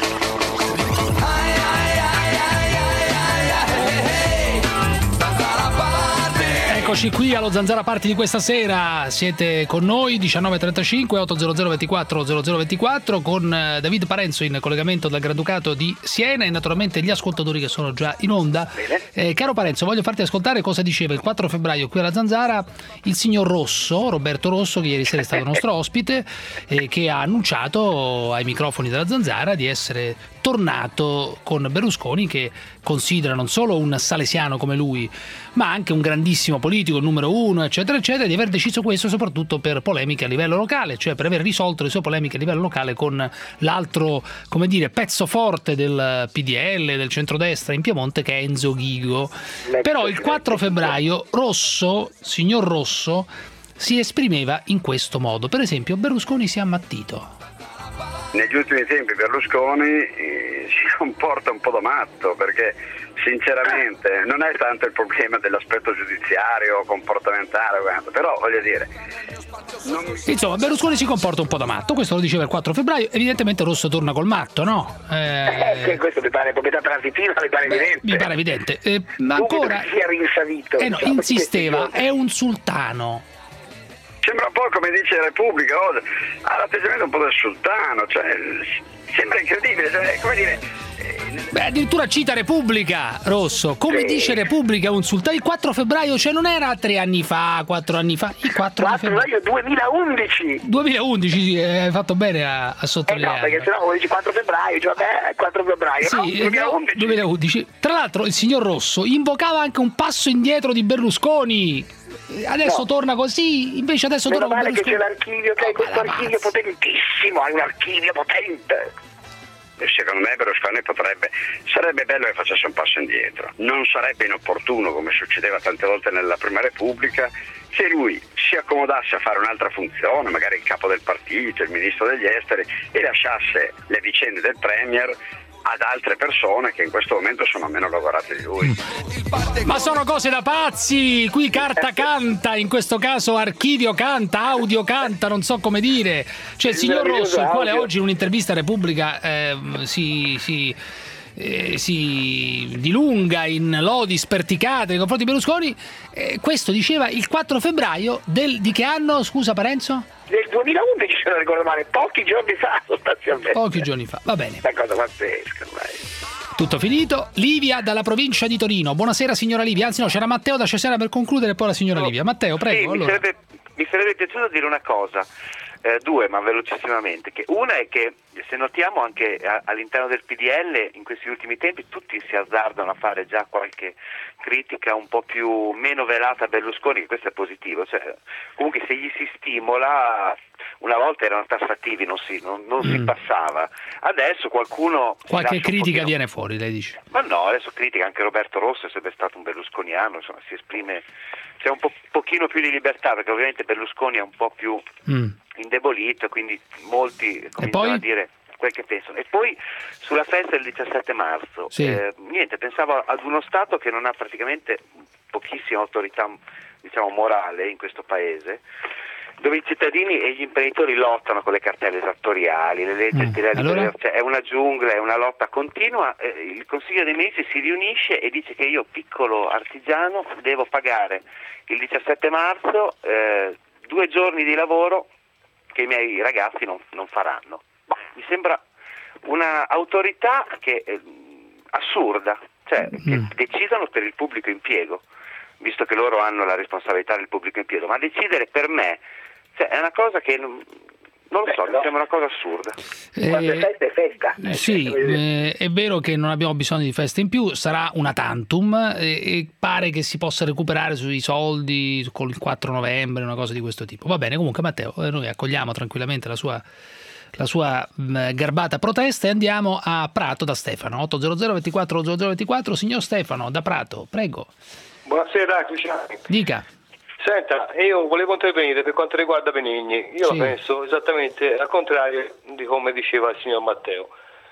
Eccoci qui allo Zanzara Party di questa sera, siete con noi diciannove e trentacinque ottocento ventiquattro zero zero ventiquattro con David Parenzo in collegamento dal Granducato di Siena e naturalmente gli ascoltatori che sono già in onda. Eh, caro Parenzo, voglio farti ascoltare cosa diceva il quattro febbraio qui alla Zanzara il signor Rosso, Roberto Rosso, che ieri sera è stato nostro ospite e che ha annunciato ai microfoni della Zanzara di essere tornato con Berlusconi, che considera non solo un salesiano come lui ma anche un grandissimo politico, il numero uno, eccetera eccetera, di aver deciso questo soprattutto per polemiche a livello locale, cioè per aver risolto le sue polemiche a livello locale con l'altro, come dire, pezzo forte del P D L, del centrodestra in Piemonte, che è Enzo Ghigo. Però il quattro febbraio Rosso, signor Rosso, si esprimeva in questo modo. Per esempio Berlusconi si è ammattito. Negli ultimi tempi Berlusconi eh, si comporta un po' da matto, perché sinceramente non è tanto il problema dell'aspetto giudiziario o comportamentale, però voglio dire non... insomma Berlusconi si comporta un po' da matto, questo lo diceva il quattro febbraio. Evidentemente Rosso torna col matto, no? Eh, eh, questo mi pare proprietà transitiva, mi pare evidente. Mi pare evidente. Eh, ma ancora si è rinsavito, eh no, diciamo, insisteva, è un sultano. Sembra un po' come dice Repubblica, oh, ha l'atteggiamento un po' del sultano, cioè sembra incredibile, cioè, come dire. Beh, addirittura cita Repubblica, Rosso, come sì. Dice Repubblica un sultano il quattro febbraio, cioè non era tre anni fa, quattro anni fa, il quattro febbraio duemilaundici. duemilaundici, sì, hai fatto bene a, a sottolineare. Eh no, perché sennò dici quattro febbraio, cioè vabbè, quattro febbraio, sì, no? duemilaundici. duemilaundici. Tra l'altro il signor Rosso invocava anche un passo indietro di Berlusconi. Adesso no. torna così, invece adesso meno torna male con che c'è l'archivio, che hai questo archivio potentissimo, hai un archivio potente. Secondo me Berlusconi potrebbe, sarebbe bello che facesse un passo indietro, non sarebbe inopportuno, come succedeva tante volte nella Prima Repubblica, che lui si accomodasse a fare un'altra funzione, magari il capo del partito, il ministro degli esteri, e lasciasse le vicende del Premier ad altre persone che in questo momento sono meno lavorate di lui. Ma sono cose da pazzi! Qui carta canta, in questo caso archivio canta, audio canta, non so come dire. Cioè il signor Rosso, il quale oggi in un'intervista a Repubblica eh, si... si Eh, si dilunga in lodi sperticate nei confronti di Berlusconi, eh, questo diceva il quattro febbraio del, di che anno, scusa Parenzo? Del duemilaundici, se non ricordo male, pochi giorni fa sostanzialmente. Pochi giorni fa, va bene. Una cosa pazzesca, vai. Tutto finito. Livia dalla provincia di Torino. Buonasera signora Livia, anzi no, c'era Matteo da Cesena per concludere e poi la signora Livia. Matteo, prego. Sì, allora. mi, sarebbe, mi sarebbe piaciuto dire una cosa. Eh, due, ma velocissimamente. Che una è che se notiamo anche a, all'interno del P D L in questi ultimi tempi tutti si azzardano a fare già qualche critica un po' più meno velata a Berlusconi, che questo è positivo. Cioè, comunque se gli si stimola, una volta erano tassativi, non si, non, non mm. si passava. Adesso qualcuno qualche critica viene fuori, lei dice? Ma no, adesso critica anche Roberto Rosso, è sempre stato un berlusconiano, insomma si esprime, c'è un po- pochino più di libertà, perché ovviamente Berlusconi è un po' più mm. indebolito, quindi molti cominciano a dire quel che pensano. E poi sulla festa del diciassette marzo, sì. eh, niente, pensavo ad uno Stato che non ha praticamente pochissima autorità, diciamo, morale in questo paese, dove i cittadini e gli imprenditori lottano con le cartelle esattoriali, le leggi mm. allora? Cioè, è una giungla, è una lotta continua. Eh, il Consiglio dei Ministri si riunisce e dice che io, piccolo artigiano, devo pagare il diciassette marzo eh, due giorni di lavoro che i miei ragazzi non, non faranno. Bah, mi sembra una autorità che è assurda, cioè mm. che decidono per il pubblico impiego, visto che loro hanno la responsabilità del pubblico impiego, ma decidere per me, cioè, è una cosa che non, non lo so, mi sembra una cosa assurda. Eh, Quando è festa è festa. Eh, sì, eh, è vero che non abbiamo bisogno di feste in più, sarà una tantum eh, e pare che si possa recuperare sui soldi con il quattro novembre, una cosa di questo tipo. Va bene, comunque Matteo, eh, noi accogliamo tranquillamente la sua, la sua mh, garbata protesta e andiamo a Prato da Stefano, otto zero zero ventiquattro zero zero ventiquattro. Signor Stefano, da Prato, prego. Buonasera, Cruciani. Dica. Senta, io volevo intervenire per quanto riguarda Benigni. Io sì. la penso esattamente al contrario di come diceva il signor Matteo.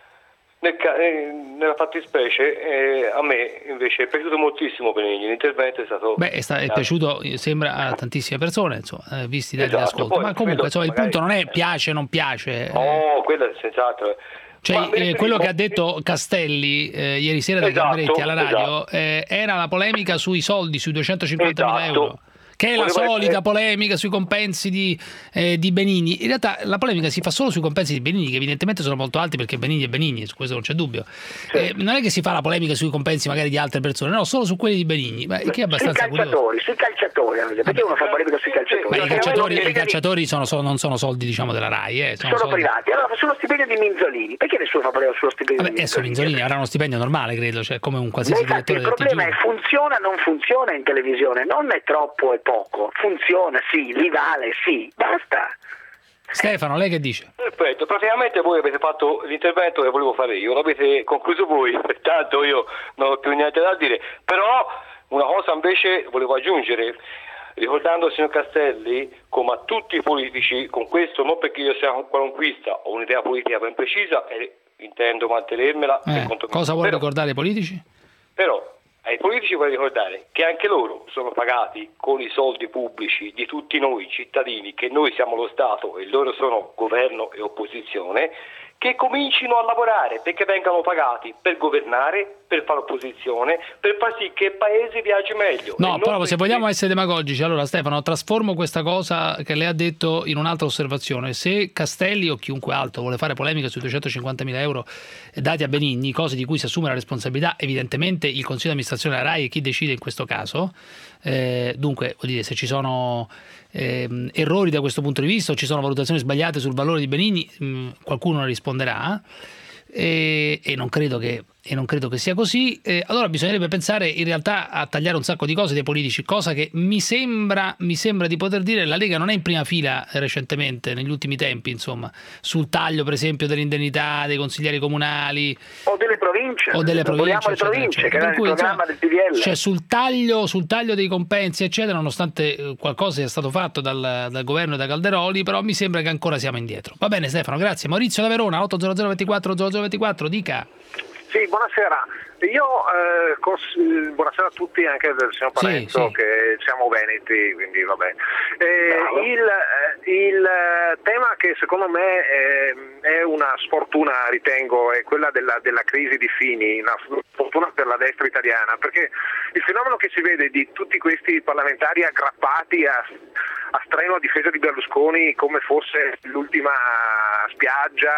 Nel ca- eh, nella fattispecie eh, a me invece è piaciuto moltissimo Benigni, l'intervento è stato... Beh, è, sta- è piaciuto, sembra, a tantissime persone, insomma, eh, visti dagli esatto, ascolti, poi, ma comunque insomma, magari... il punto non è piace o non piace. Oh, eh. quello è senz'altro. Cioè, eh, quello che ha detto Castelli eh, ieri sera da esatto, Gamberetti alla radio esatto. eh, era la polemica sui soldi, sui duecentocinquantamila esatto. euro. Che è la Volevo solita essere... polemica sui compensi di, eh, di Benigni. In realtà la polemica si fa solo sui compensi di Benigni, che evidentemente sono molto alti perché Benigni è Benigni, su questo non c'è dubbio. Sì. Eh, non è che si fa la polemica sui compensi magari di altre persone, no, solo su quelli di Benigni. Ma che è abbastanza sui calciatori, curioso. sui calciatori, perché uno fa polemica sui calciatori? Ma i calciatori, i calciatori sono, sono, non sono soldi, diciamo, della RAI, eh, sono, sono soldi... privati. Allora sullo stipendio di Minzolini, perché nessuno fa polemica sullo stipendio Vabbè, di Minzolini? Adesso Minzolini avrà uno stipendio normale, credo, cioè come un qualsiasi Ma infatti, direttore del il problema è funziona o non funziona in televisione, non è troppo e poco, funziona, sì, li vale, sì, basta. Stefano, lei che dice? Perfetto, praticamente voi avete fatto l'intervento che volevo fare io, l'avete concluso voi, pertanto io non ho più niente da dire, però una cosa invece volevo aggiungere, ricordando il signor Castelli, come a tutti i politici, con questo non perché io sia un qualunquista o un'idea politica ben precisa, e intendo mantenermela. Eh, per cosa vuole però, ricordare ai politici? Però ai politici vorrei ricordare che anche loro sono pagati con i soldi pubblici di tutti noi cittadini, che noi siamo lo Stato e loro sono governo e opposizione, che comincino a lavorare perché vengano pagati per governare, per fare opposizione, per far sì che il paese viaggi meglio. No, però perché... se vogliamo essere demagogici, allora Stefano, trasformo questa cosa che lei ha detto in un'altra osservazione. Se Castelli o chiunque altro vuole fare polemica sui duecentocinquantamila euro dati a Benigni, cose di cui si assume la responsabilità evidentemente il Consiglio di amministrazione della RAI e chi decide in questo caso, eh, dunque vuol dire, se ci sono eh, errori da questo punto di vista o ci sono valutazioni sbagliate sul valore di Benigni, mh, qualcuno ne risponderà. E, e non credo che e non credo che sia così, eh, allora bisognerebbe pensare in realtà a tagliare un sacco di cose dei politici, cosa che mi sembra, mi sembra di poter dire la Lega non è in prima fila recentemente, negli ultimi tempi, insomma, sul taglio per esempio dell'indennità dei consiglieri comunali o delle province, o delle province, le eccetera, province eccetera. che era Per il cui, programma insomma, del P D L. cioè sul taglio, sul taglio dei compensi eccetera, nonostante qualcosa sia stato fatto dal, dal governo e da Calderoli, però mi sembra che ancora siamo indietro. Va bene Stefano, grazie. Maurizio da Verona, otto zero zero ventiquattro zero zero ventiquattro, dica. Sì, buonasera. Io eh, cons- buonasera a tutti, anche del signor Parenzo, sì, sì. Che siamo veneti, quindi vabbè. Eh, il, eh, il tema che secondo me è, è una sfortuna, ritengo, è quella della, della crisi di Fini, una sfortuna per la destra italiana, perché il fenomeno che si vede di tutti questi parlamentari aggrappati a, a strenua difesa di Berlusconi come fosse l'ultima spiaggia,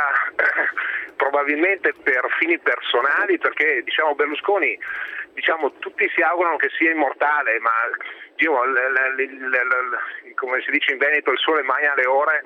probabilmente per fini personali, perché diciamo Berlusconi, diciamo tutti si augurano che sia immortale, ma io, l, l, l, l, come si dice in Veneto, il sole magna le ore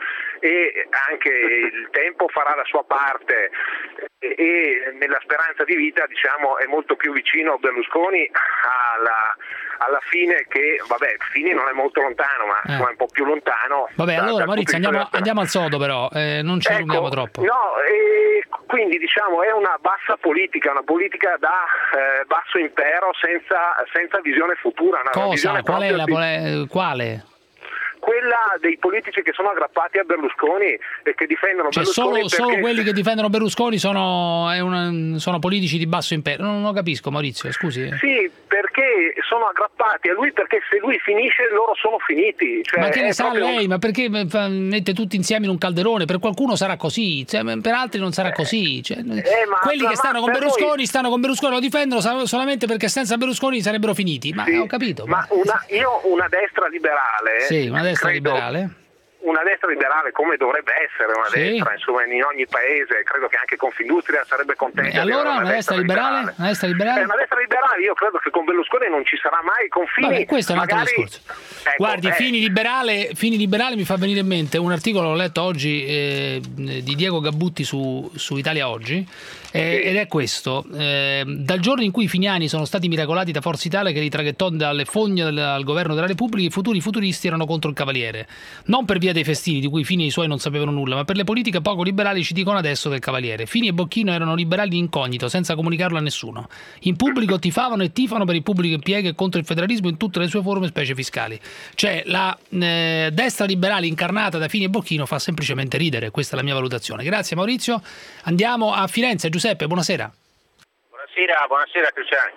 e anche il tempo farà la sua parte, e, e nella speranza di vita diciamo è molto più vicino Berlusconi alla, alla fine, che vabbè Fini non è molto lontano, ma eh. è un po' più lontano. Vabbè, da, allora da Maurizio andiamo, andiamo al sodo, però eh, non ci allunghiamo ecco, troppo. No, e quindi diciamo è una bassa politica, una politica da eh, basso impero, senza, senza visione futura. Una Cosa? Visione Qual è la di... pole... quale? Quella dei politici che sono aggrappati a Berlusconi e che difendono cioè Berlusconi. Solo, perché... solo quelli che difendono Berlusconi sono, è una, sono politici di basso impero. Non lo capisco, Maurizio, scusi. Sì, perché sono aggrappati a lui, perché se lui finisce loro sono finiti. Cioè, ma che ne sa lei? un... Ma perché mette tutti insieme in un calderone? Per qualcuno sarà così, cioè, per altri non sarà così. Cioè, eh, ma, quelli ma, che stanno con Berlusconi noi... stanno con Berlusconi, lo difendono solamente perché senza Berlusconi sarebbero finiti. Ma sì, ho capito. Ma una, io una destra liberale. Sì, una destra credo... liberale. Una destra liberale come dovrebbe essere una sì. destra, insomma, in ogni paese, credo che anche Confindustria sarebbe contenta. E allora di una, una destra, destra liberale? liberale? Una destra liberale? Eh, una destra liberale, io credo che con Berlusconi non ci sarà mai, con Fini. Vabbè, questo è un altro magari... discorso. Ecco, Guardi, eh. Fini liberale, Fini liberale mi fa venire in mente un articolo, l'ho letto oggi, eh, di Diego Gabutti su, su Italia Oggi, eh, sì. ed è questo. Eh, dal giorno in cui i finiani sono stati miracolati da Forza Italia che li traghettò dalle fogne al, al governo della Repubblica, i futuri futuristi erano contro il Cavaliere. Non per via dei festini, di cui Fini e i suoi non sapevano nulla, ma per le politiche poco liberali ci dicono adesso del Cavaliere. Fini e Bocchino erano liberali in incognito, senza comunicarlo a nessuno. In pubblico tifavano e tifano per il pubblico impiego e contro il federalismo in tutte le sue forme, specie fiscali. Cioè la eh, destra liberale incarnata da Fini e Bocchino fa semplicemente ridere, questa è la mia valutazione. Grazie Maurizio. Andiamo a Firenze. Giuseppe, buonasera. Buonasera, buonasera Cruciani.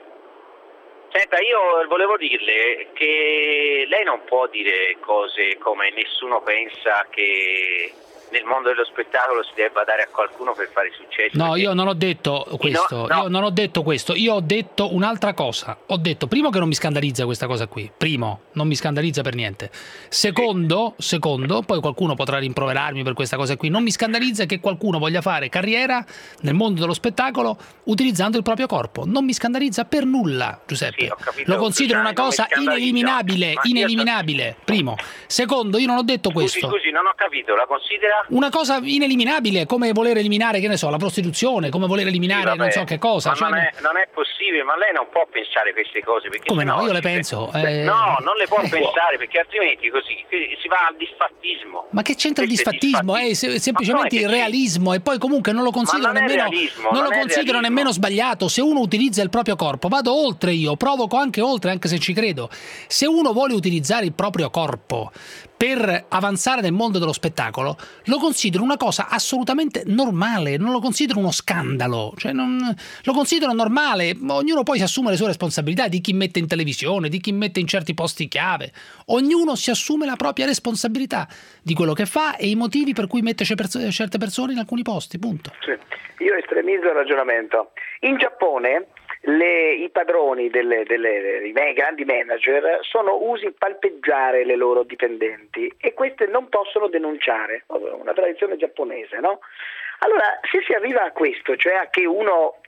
Senta, io volevo dirle che lei non può dire cose come nessuno pensa che nel mondo dello spettacolo si debba dare a qualcuno per fare successo. No, io non ho detto questo, no, no. io non ho detto questo, io ho detto un'altra cosa. Ho detto, primo, che non mi scandalizza questa cosa qui, primo, non mi scandalizza per niente. Secondo, sì. secondo, poi qualcuno potrà rimproverarmi per questa cosa qui, non mi scandalizza che qualcuno voglia fare carriera nel mondo dello spettacolo utilizzando il proprio corpo. Non mi scandalizza per nulla, Giuseppe. Sì, capito, lo considero una cosa ineliminabile, ineliminabile, so... primo. Secondo, io non ho detto scusi, questo. Scusi, non ho capito, la considera? Una cosa ineliminabile, come voler eliminare, che ne so, la prostituzione, come voler eliminare sì, vabbè, non so che cosa. Ma cioè, non, è, non è possibile, ma lei non può pensare queste cose. Perché come no? Io le si, penso. Eh... No, non le può eh, pensare, perché altrimenti così si va al disfattismo. Ma che c'entra Questo il disfattismo? È disfattismo. È semplicemente il realismo, e poi comunque non lo considero non nemmeno, realismo, non non lo considero nemmeno sbagliato. Se uno utilizza il proprio corpo, vado oltre io, provoco anche oltre, anche se ci credo. Se uno vuole utilizzare il proprio corpo per avanzare nel mondo dello spettacolo, lo considero una cosa assolutamente normale, non lo considero uno scandalo, cioè non, lo considero normale. Ognuno poi si assume le sue responsabilità, di chi mette in televisione, di chi mette in certi posti chiave, ognuno si assume la propria responsabilità di quello che fa e i motivi per cui mette certe persone in alcuni posti, punto. Sì. Io estremizzo il ragionamento. In Giappone Le, i padroni delle, delle, dei grandi manager sono usi palpeggiare le loro dipendenti e queste non possono denunciare, una tradizione giapponese, no? Allora, se si arriva a questo, cioè a che uno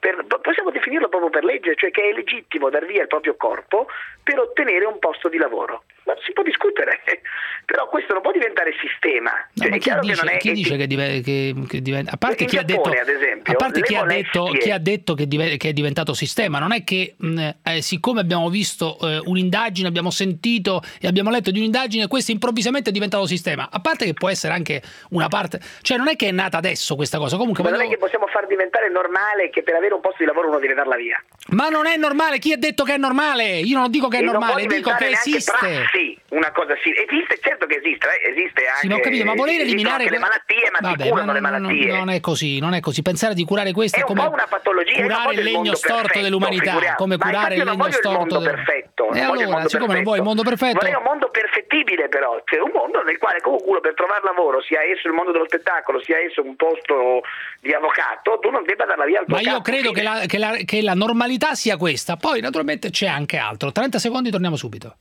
per, possiamo definirlo proprio per legge, cioè che è legittimo dar via il proprio corpo per ottenere un posto di lavoro. Ma si può discutere, però questo non può diventare sistema. No, Cioè, ma è chi chiaro dice che non è chi dice che, dive- che, che diventa, a parte in chi ha detto, Giappone, ad esempio, a parte chi le ha detto, molestie- chi ha detto che, dive- che è diventato sistema, non è che mh, eh, siccome abbiamo visto eh, un'indagine, abbiamo sentito e abbiamo letto di un'indagine, questo improvvisamente è diventato sistema. A parte che può essere anche una parte, cioè non è che è nata adesso questa cosa. Comunque ma voglio- non è che possiamo far diventare normale che per avere un posto di lavoro uno deve darla via. Ma non è normale, chi ha detto che è normale? Io non dico che è E non normale, può dico che diventare neanche esiste. prassi, una cosa sì, esiste, certo che esiste, eh, esiste anche. Sì, ma ho capito, ma voler esistono eliminare anche le malattie, ma Vabbè, si curano ma le non, malattie. non è così, non è così. Pensare di curare questo È è un come po' una patologia, è un po' curare il del legno mondo storto perfetto, dell'umanità, figuriamo. come Ma curare infatti il io non legno voglio il storto mondo del... perfetto, non E voglio il allora, mondo siccome non perfetto. vuoi il mondo perfetto, Vorrei un mondo perfettibile, però, cioè un mondo nel quale comunque uno per trovare lavoro, sia esso il mondo dello spettacolo, sia esso un posto di avvocato, tu non debba darla via al tuo ma io capo, credo fine. che la, che, la, che la normalità sia questa. Poi naturalmente c'è anche altro. trenta secondi, torniamo subito.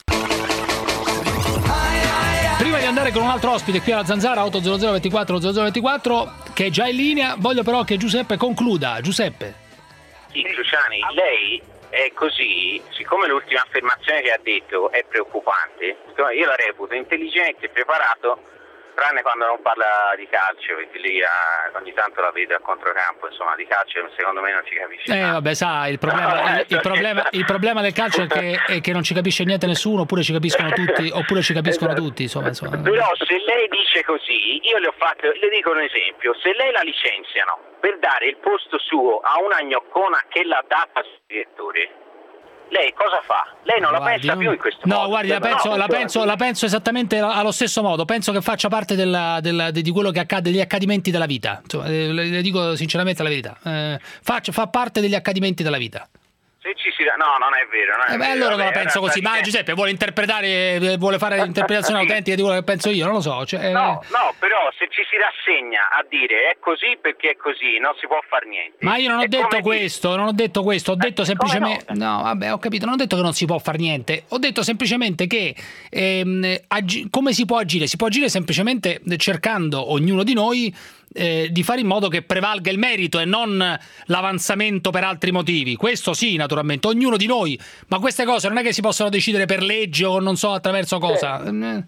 Prima di andare con un altro ospite qui alla Zanzara, otto zero zero ventiquattro zero zero ventiquattro, che è già in linea, voglio però che Giuseppe concluda. Giuseppe. Sì, Cruciani, lei è così, siccome l'ultima affermazione che ha detto è preoccupante, io la reputo intelligente e preparato, tranne quando non parla di calcio, perché lì ha, ogni tanto la vedo a controcampo, insomma di calcio secondo me non ci capisce. Eh vabbè, sa, il problema, il, il problema, il problema del calcio è che, è che non ci capisce niente nessuno, oppure ci capiscono tutti, oppure ci capiscono Esatto. tutti, insomma, insomma. Però se lei dice così, io le ho fatto, le dico un esempio, se lei la licenziano per dare il posto suo a una gnoccona che l'ha data al direttore, lei cosa fa? Lei non Guardi, la pensa non- più in questo no, modo? guardi, la No, penso, la, funziona penso, così. la penso esattamente allo stesso modo. Penso che faccia parte della, della- di quello che accade, degli accadimenti della vita. Insomma, eh, le, le dico sinceramente la verità. Eh, faccia- fa parte degli accadimenti della vita. Se ci si dà... No, non è vero. Non è Eh beh, vero, allora non la vabbè, penso allora, così. Ma praticamente- Giuseppe vuole interpretare, eh, vuole fare l'interpretazione autentica di quello che penso io, non lo so. Cioè, eh, No, no, però se ci si rassegna a dire è così perché è così, non si può far niente. Ma io non ho È detto come questo, non ho detto questo, ho detto semplicemente... No, vabbè, ho capito, non ho detto che non si può fare niente, ho detto semplicemente che ehm, agi- come si può agire? Si può agire semplicemente cercando ognuno di noi eh, di fare in modo che prevalga il merito e non l'avanzamento per altri motivi. Questo sì, naturalmente, ognuno di noi, ma queste cose non è che si possono decidere per legge o non so attraverso cosa. Eh,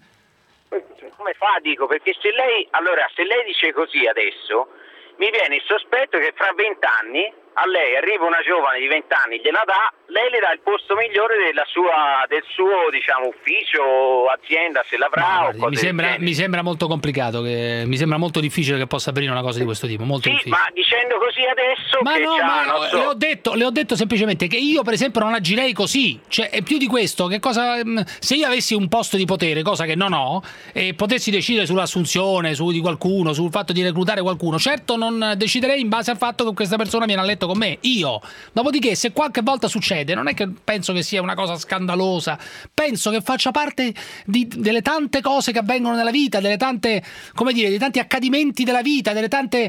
Come fa, dico, perché se lei, allora, se lei dice così adesso, mi viene il sospetto che fra vent'anni a lei arriva una giovane di vent'anni, gliela dà, lei le dà il posto migliore della sua, del suo, diciamo, ufficio, azienda, se l'avrà Ma o guardi, cose mi, del sembra, genere. mi sembra molto complicato, che, mi sembra molto difficile che possa avvenire una cosa di questo tipo. Molto Sì, difficile. ma dicendo così adesso Ma che no, già, ma non so... le, ho detto, le ho detto semplicemente che io per esempio non agirei così, cioè è più di questo, che cosa, se io avessi un posto di potere, cosa che non ho, e potessi decidere sull'assunzione su di qualcuno, sul fatto di reclutare qualcuno, certo non deciderei in base al fatto che questa persona viene a letto con me, io. Dopodiché se qualche volta succede, non è che penso che sia una cosa scandalosa, penso che faccia parte di, delle tante cose che avvengono nella vita, delle tante, come dire, dei tanti accadimenti della vita, delle tante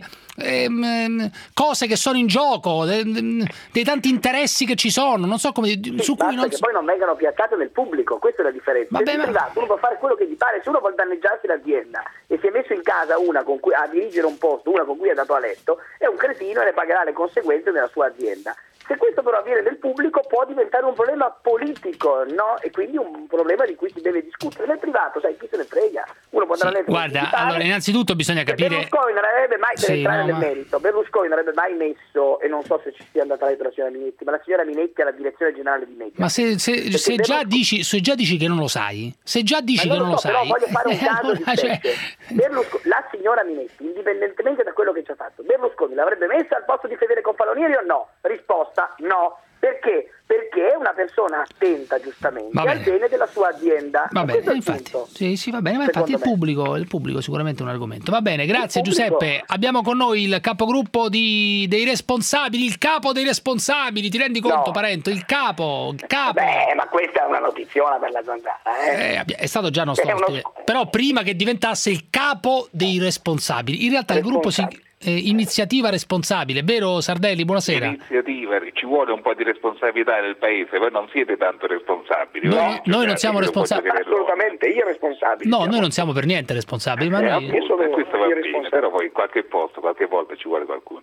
ehm, cose che sono in gioco, de, de, dei tanti interessi che ci sono, non so come Sì, su cui basta non che poi non vengano piaccate nel pubblico, questa è la differenza. Vabbè, Se ma- in privato uno può fare quello che gli pare, se uno vuole danneggiarsi l'azienda e si è messo in casa una con cui a dirigere un posto, una con cui è andato a letto, è un cretino e ne pagherà le conseguenze nella sua azienda. Se questo però avviene nel pubblico può diventare un problema politico, no? E quindi un problema di cui si deve discutere. Nel privato, sai, chi se ne frega? Uno può andare a letto con chi guarda, gli pare. allora innanzitutto bisogna capire. Berlusconi non avrebbe mai, per Sì, entrare no, nel ma- merito, Berlusconi non avrebbe mai messo, e non so se ci sia andata lei per la signora Minetti, ma la signora Minetti alla direzione generale di media. Ma se, se, Perché se già Berlusconi- dici, se già dici che non lo sai, se già dici Ma che non lo lo so, sai, però voglio fare un eh, caso di allora, cioè, specie. Berlusconi- la signora Minetti, indipendentemente da quello che ci ha fatto, Berlusconi l'avrebbe messa al posto di Federico Confalonieri o no? Risposta no. Perché? Perché è una persona attenta, giustamente, Va al bene. bene della sua azienda. Va E bene, questo è il infatti, punto. sì, sì, va bene, ma infatti il Secondo me. pubblico, il pubblico è sicuramente un argomento. Va bene, grazie Il pubblico- Giuseppe. Abbiamo con noi il capogruppo di, dei responsabili, il capo dei responsabili, ti rendi conto, No. Parento? Il capo, il capo. Beh, ma questa è una notiziona per la Zanzara, eh? Eh, abbia- è stato già nostro È uno- ospite, però prima che diventasse il capo dei responsabili. In realtà il gruppo si eh, iniziativa responsabile, vero Sardelli? Buonasera. Iniziativa, ci vuole un po' di responsabilità nel paese, voi non siete tanto responsabili. Noi- no? noi non siamo Io responsabili. voglio vedere- Assolutamente, io responsabile. No, noi non siamo per niente responsabili, ma Eh, noi... appunto, e questo va bene, però poi in qualche posto, qualche volta ci vuole qualcuno.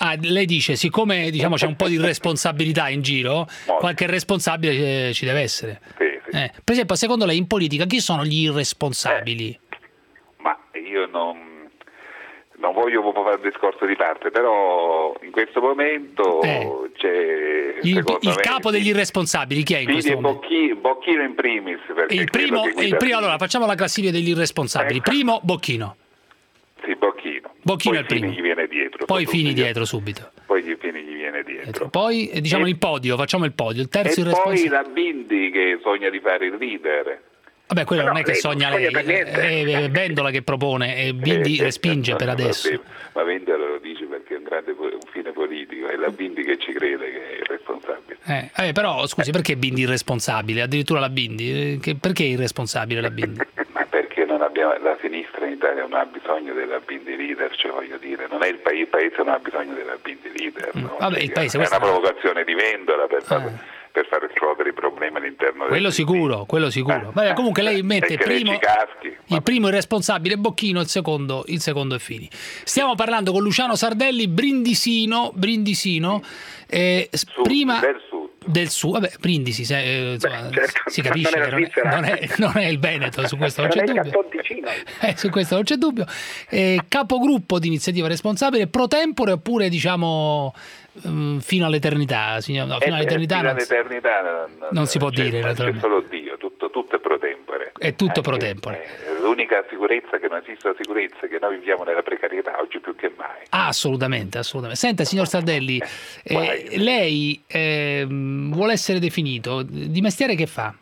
Ah, lei dice, siccome diciamo c'è un po' di responsabilità in giro, qualche responsabile eh, ci deve essere. Sì, sì. Eh, per esempio, secondo lei in politica chi sono gli irresponsabili? Eh, ma io non... Non voglio fare un discorso di parte, però in questo momento eh. c'è il, secondo il me, capo degli irresponsabili chi è in Fini questo momento? Bocchino, Bocchino in primis. Il primo, il primo allora facciamo la classifica degli irresponsabili. Ecco. Primo Bocchino. Sì, Bocchino. Bocchino Poi è il primo. Fini gli viene dietro. Poi Fini dietro subito. Poi gli Fini gli viene dietro. Poi eh, diciamo e, il podio, facciamo il podio. Il terzo e irresponsabile. poi la Bindi che sogna di fare il leader. Vabbè, quello no, non è che lei sogna non lei, sogna per è, è Vendola che propone e Bindi Eh, respinge per adesso. Vabbè, ma Vendola lo dice perché è un grande un fine politico, è la Bindi che ci crede che è irresponsabile. Eh, eh, però scusi, perché Bindi irresponsabile? Addirittura la Bindi? Eh, che, perché è irresponsabile la Bindi? Ma perché non abbiamo, la sinistra in Italia non ha bisogno della Bindi leader, cioè voglio dire, non è il, pa- il paese non ha bisogno della Bindi leader. Mm. No? Vabbè, il paese, è una questa... provocazione di Vendola per far, ah. per far esplodere i problemi all'interno quello del sicuro, quello sicuro. Vabbè, comunque lei mette primo, caschi, il primo irresponsabile Bocchino, il secondo, il secondo è Fini. Stiamo parlando con Luciano Sardelli, brindisino, brindisino eh, Sud, prima del sud. Del sud, vabbè, Brindisi, se, eh, insomma, Beh, certo, si capisce non è, che non è, non, è, non è il Veneto, su questo non c'è dubbio. Eh, su questo non c'è dubbio. Eh, capogruppo di Iniziativa Responsabile, pro tempore oppure diciamo um, fino all'eternità? Signor, no, fino Eh, all'eternità, fino non, all'eternità non, non si può c'è, dire. C'è solo Dio, tutto, tutto è pro tempore. È tutto Anche, pro tempore. Eh, l'unica sicurezza che non esiste la sicurezza è che noi viviamo nella precarietà oggi più che mai. Ah, assolutamente, assolutamente. Senta, signor Sardelli, eh, lei eh, vuole essere definito, di mestiere che fa?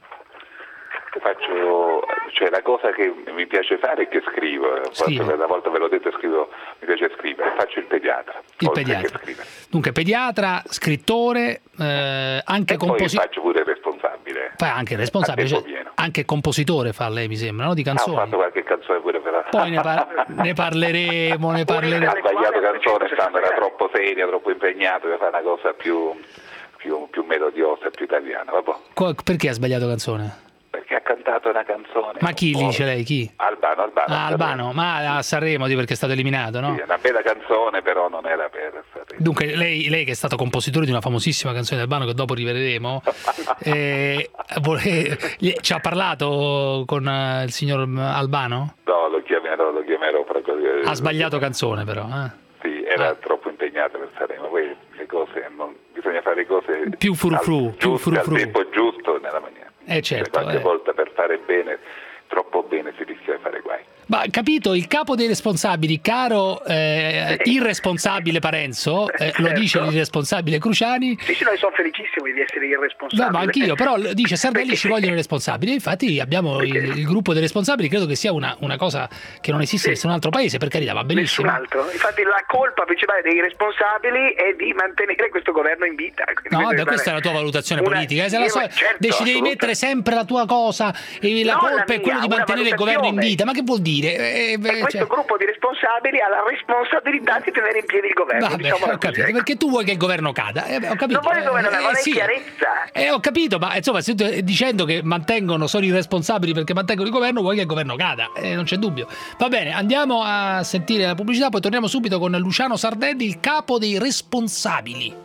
Faccio, cioè la cosa che mi piace fare è che scrivo, Scrive. una volta ve l'ho detto, scrivo, mi piace scrivere, faccio il pediatra. Il pediatra. Dunque, pediatra, scrittore, eh, anche e poi compositore. faccio pure il responsabile. Fa anche il responsabile, A tempo cioè, pieno. anche compositore fa lei, mi sembra, no? Di canzoni. Ah, ho fatto qualche canzone pure per la... Poi ne, par- ne parleremo, ne parleremo. Ha sbagliato canzone, stando era troppo seria, troppo impegnato per fare una cosa più, più, più melodiosa e più italiana. Vabbè. Qua- perché ha sbagliato canzone? Perché ha cantato una canzone. Ma chi un po'- dice lei? Chi? Albano, Albano. Ah, Albano, ma a Sanremo di perché è stato eliminato, no? Sì, è una bella canzone, però non era per Sanremo. Dunque, lei, lei che è stato compositore di una famosissima canzone di Albano che dopo riveleremo, eh, vuole- gli- ci ha parlato con eh, il signor Albano? No, lo chiamerò, lo chiamerò proprio. Ha sbagliato canzone però, eh? Sì, era troppo impegnato per Sanremo, poi le cose, non, bisogna fare le cose Più frufru, al, più giuste, frufru. al tempo giusto, nella maniera. Eh certo. Qualche eh. volta per fare bene, troppo bene si rischia di fare guai. Ma capito, il capo dei responsabili, caro eh, irresponsabile Parenzo, eh, lo dice l'irresponsabile Cruciani. Sì, sì, noi sono felicissimi di essere irresponsabili. No, ma anch'io, però dice Sardelli ci vogliono i responsabili. Infatti abbiamo il, il gruppo dei responsabili, credo che sia una, una cosa che non esiste in nessun altro paese, per carità, va benissimo. Nessun altro. Infatti la colpa principale dei responsabili è di mantenere questo governo in vita. No, vabbè, questa è la tua valutazione una, politica. Eh, se la so, certo, decidi di mettere sempre la tua cosa e la No, colpa la è mia, quella di una mantenere il governo in valutazione. vita. Ma che vuol dire? Eh, eh, E questo cioè- gruppo di responsabili ha la responsabilità di tenere in piedi il governo. Vabbè, diciamola ho capito, così. perché tu vuoi che il governo cada. Eh, beh, ho capito. Non voglio il governo cada, Eh, non è sì. chiarezza. Eh, ho capito, ma insomma, se tu, dicendo che mantengono, sono irresponsabili perché mantengono il governo, vuoi che il governo cada, eh, non c'è dubbio. Va bene, andiamo a sentire la pubblicità, poi torniamo subito con Luciano Sardelli, il capo dei responsabili.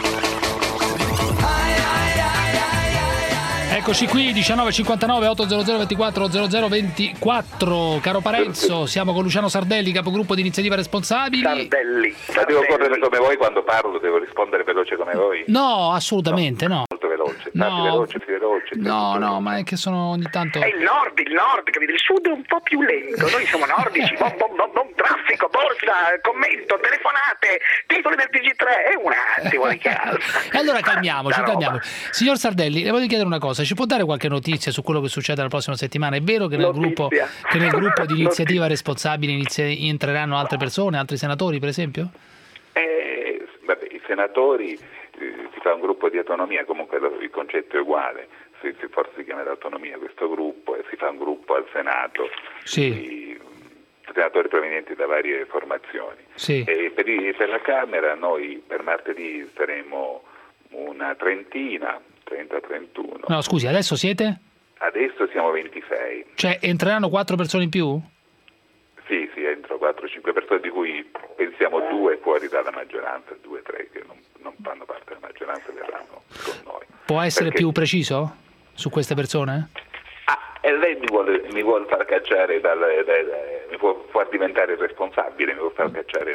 Eccoci qui, diciannove cinquantanove ottocento ventiquattro zero zero ventiquattro. Caro Parenzo, siamo con Luciano Sardelli, capogruppo di Iniziativa Responsabili. Sardelli. Ma devo correre come voi quando parlo, devo rispondere veloce come voi. No, assolutamente no. Molto veloce, No. parli veloce, sì, veloce. No, no, ma è che sono ogni tanto... È il nord, il nord, capito? Il sud è un po' più lento. Noi siamo nordici, bom, bom, bom, bom, traffico, borsa, commento, telefonate, titoli del T G tre. È un attimo di calma. E allora calmiamoci, La calmiamoci. Signor Sardelli, le voglio chiedere una cosa, ci può dare qualche notizia su quello che succede la prossima settimana? È vero che nel, gruppo, che nel gruppo di Iniziativa Responsabile inizi- entreranno altre persone, altri senatori per esempio? Eh, vabbè, i senatori, eh, si fa un gruppo di autonomia, comunque lo- il concetto è uguale, si, si, forse si chiamerà autonomia questo gruppo, e si fa un gruppo al Senato Sì. di senatori provenienti da varie formazioni. Sì. E per, i- per la Camera noi per martedì saremo una trentina, trenta trentuno. No, scusi, adesso siete? Adesso siamo ventisei. Cioè entreranno quattro persone in più? Sì, sì, entro quattro cinque persone, di cui pensiamo due fuori dalla maggioranza, due tre che non, non fanno parte della maggioranza verranno con noi. Può essere Perché... più preciso su queste persone? Ah, e lei mi vuole, mi vuole far cacciare dal, dal, dal, mi può far diventare responsabile, mi vuole far cacciare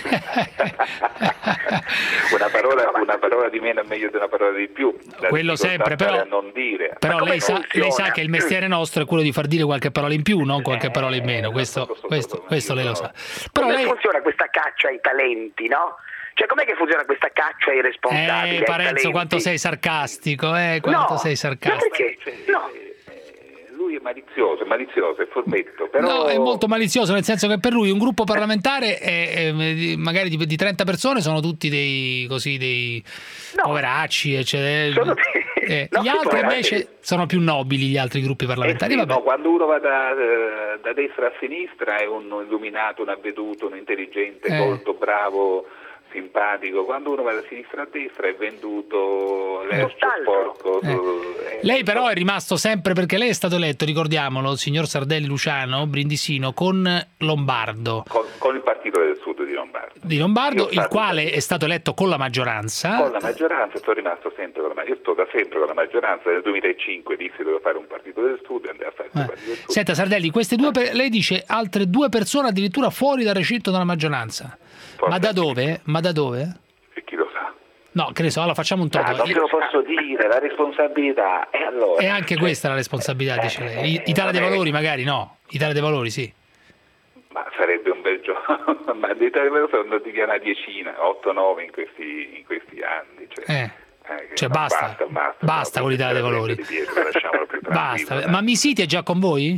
una, parola, una parola di meno è meglio di una parola di più. La Quello sempre, però, a non dire. però lei, sa, lei sa che il mestiere nostro è quello di far dire qualche parola in più, non qualche parola in meno, questo, questo, questo lei lo sa. Però come lei... funziona questa caccia ai talenti, no? Cioè, com'è che funziona questa caccia ai responsabili? Eh, Parenzo, quanto sei sarcastico, eh, quanto no, sei sarcastico. Ma perché? No. Lui è malizioso, è malizioso, è furbetto, però... No, è molto malizioso, nel senso che per lui un gruppo parlamentare è, è, magari di, di trenta persone sono tutti dei così dei no. poveracci, eccetera. Sono dei... eh, no, gli altri poveracci. Invece sono più nobili, gli altri gruppi parlamentari. Eh sì, no, quando uno va da, da destra a sinistra è un illuminato, un avveduto, un intelligente, eh. colto, bravo, simpatico. Quando uno va da sinistra a destra è venduto, lercio, porco. Eh. Eh. Lei però è rimasto sempre, perché lei è stato eletto, ricordiamolo, il signor Sardelli Luciano, brindisino, con Lombardo. Con, con il Partito del Sud di Lombardo. Di Lombardo, il quale è stato eletto con la maggioranza. Con la maggioranza, sono rimasto sempre con la maggioranza. Io sto da sempre con la maggioranza. Nel duemilacinque dissi che dovevo fare un Partito del Sud e andai a fare il eh. Partito del Sud. Senta Sardelli, queste due, lei dice altre due persone addirittura fuori dal recinto della maggioranza. Ma da dove? Ma da dove? E chi lo sa? No, che ne so, allora facciamo un toto. Ah, non te lo posso dire, la responsabilità è allora. E anche questa è la responsabilità, dice lei. Italia dei Valori magari no, Italia dei Valori sì. Ma sarebbe un bel gioco, ma l'Italia dei Valori sono andati via una decina, otto nove in questi, in questi anni. Cioè, eh. Eh, cioè basta, basta, basta, basta con l'Italia dei Valori. Basta, ma Misiti è già con voi?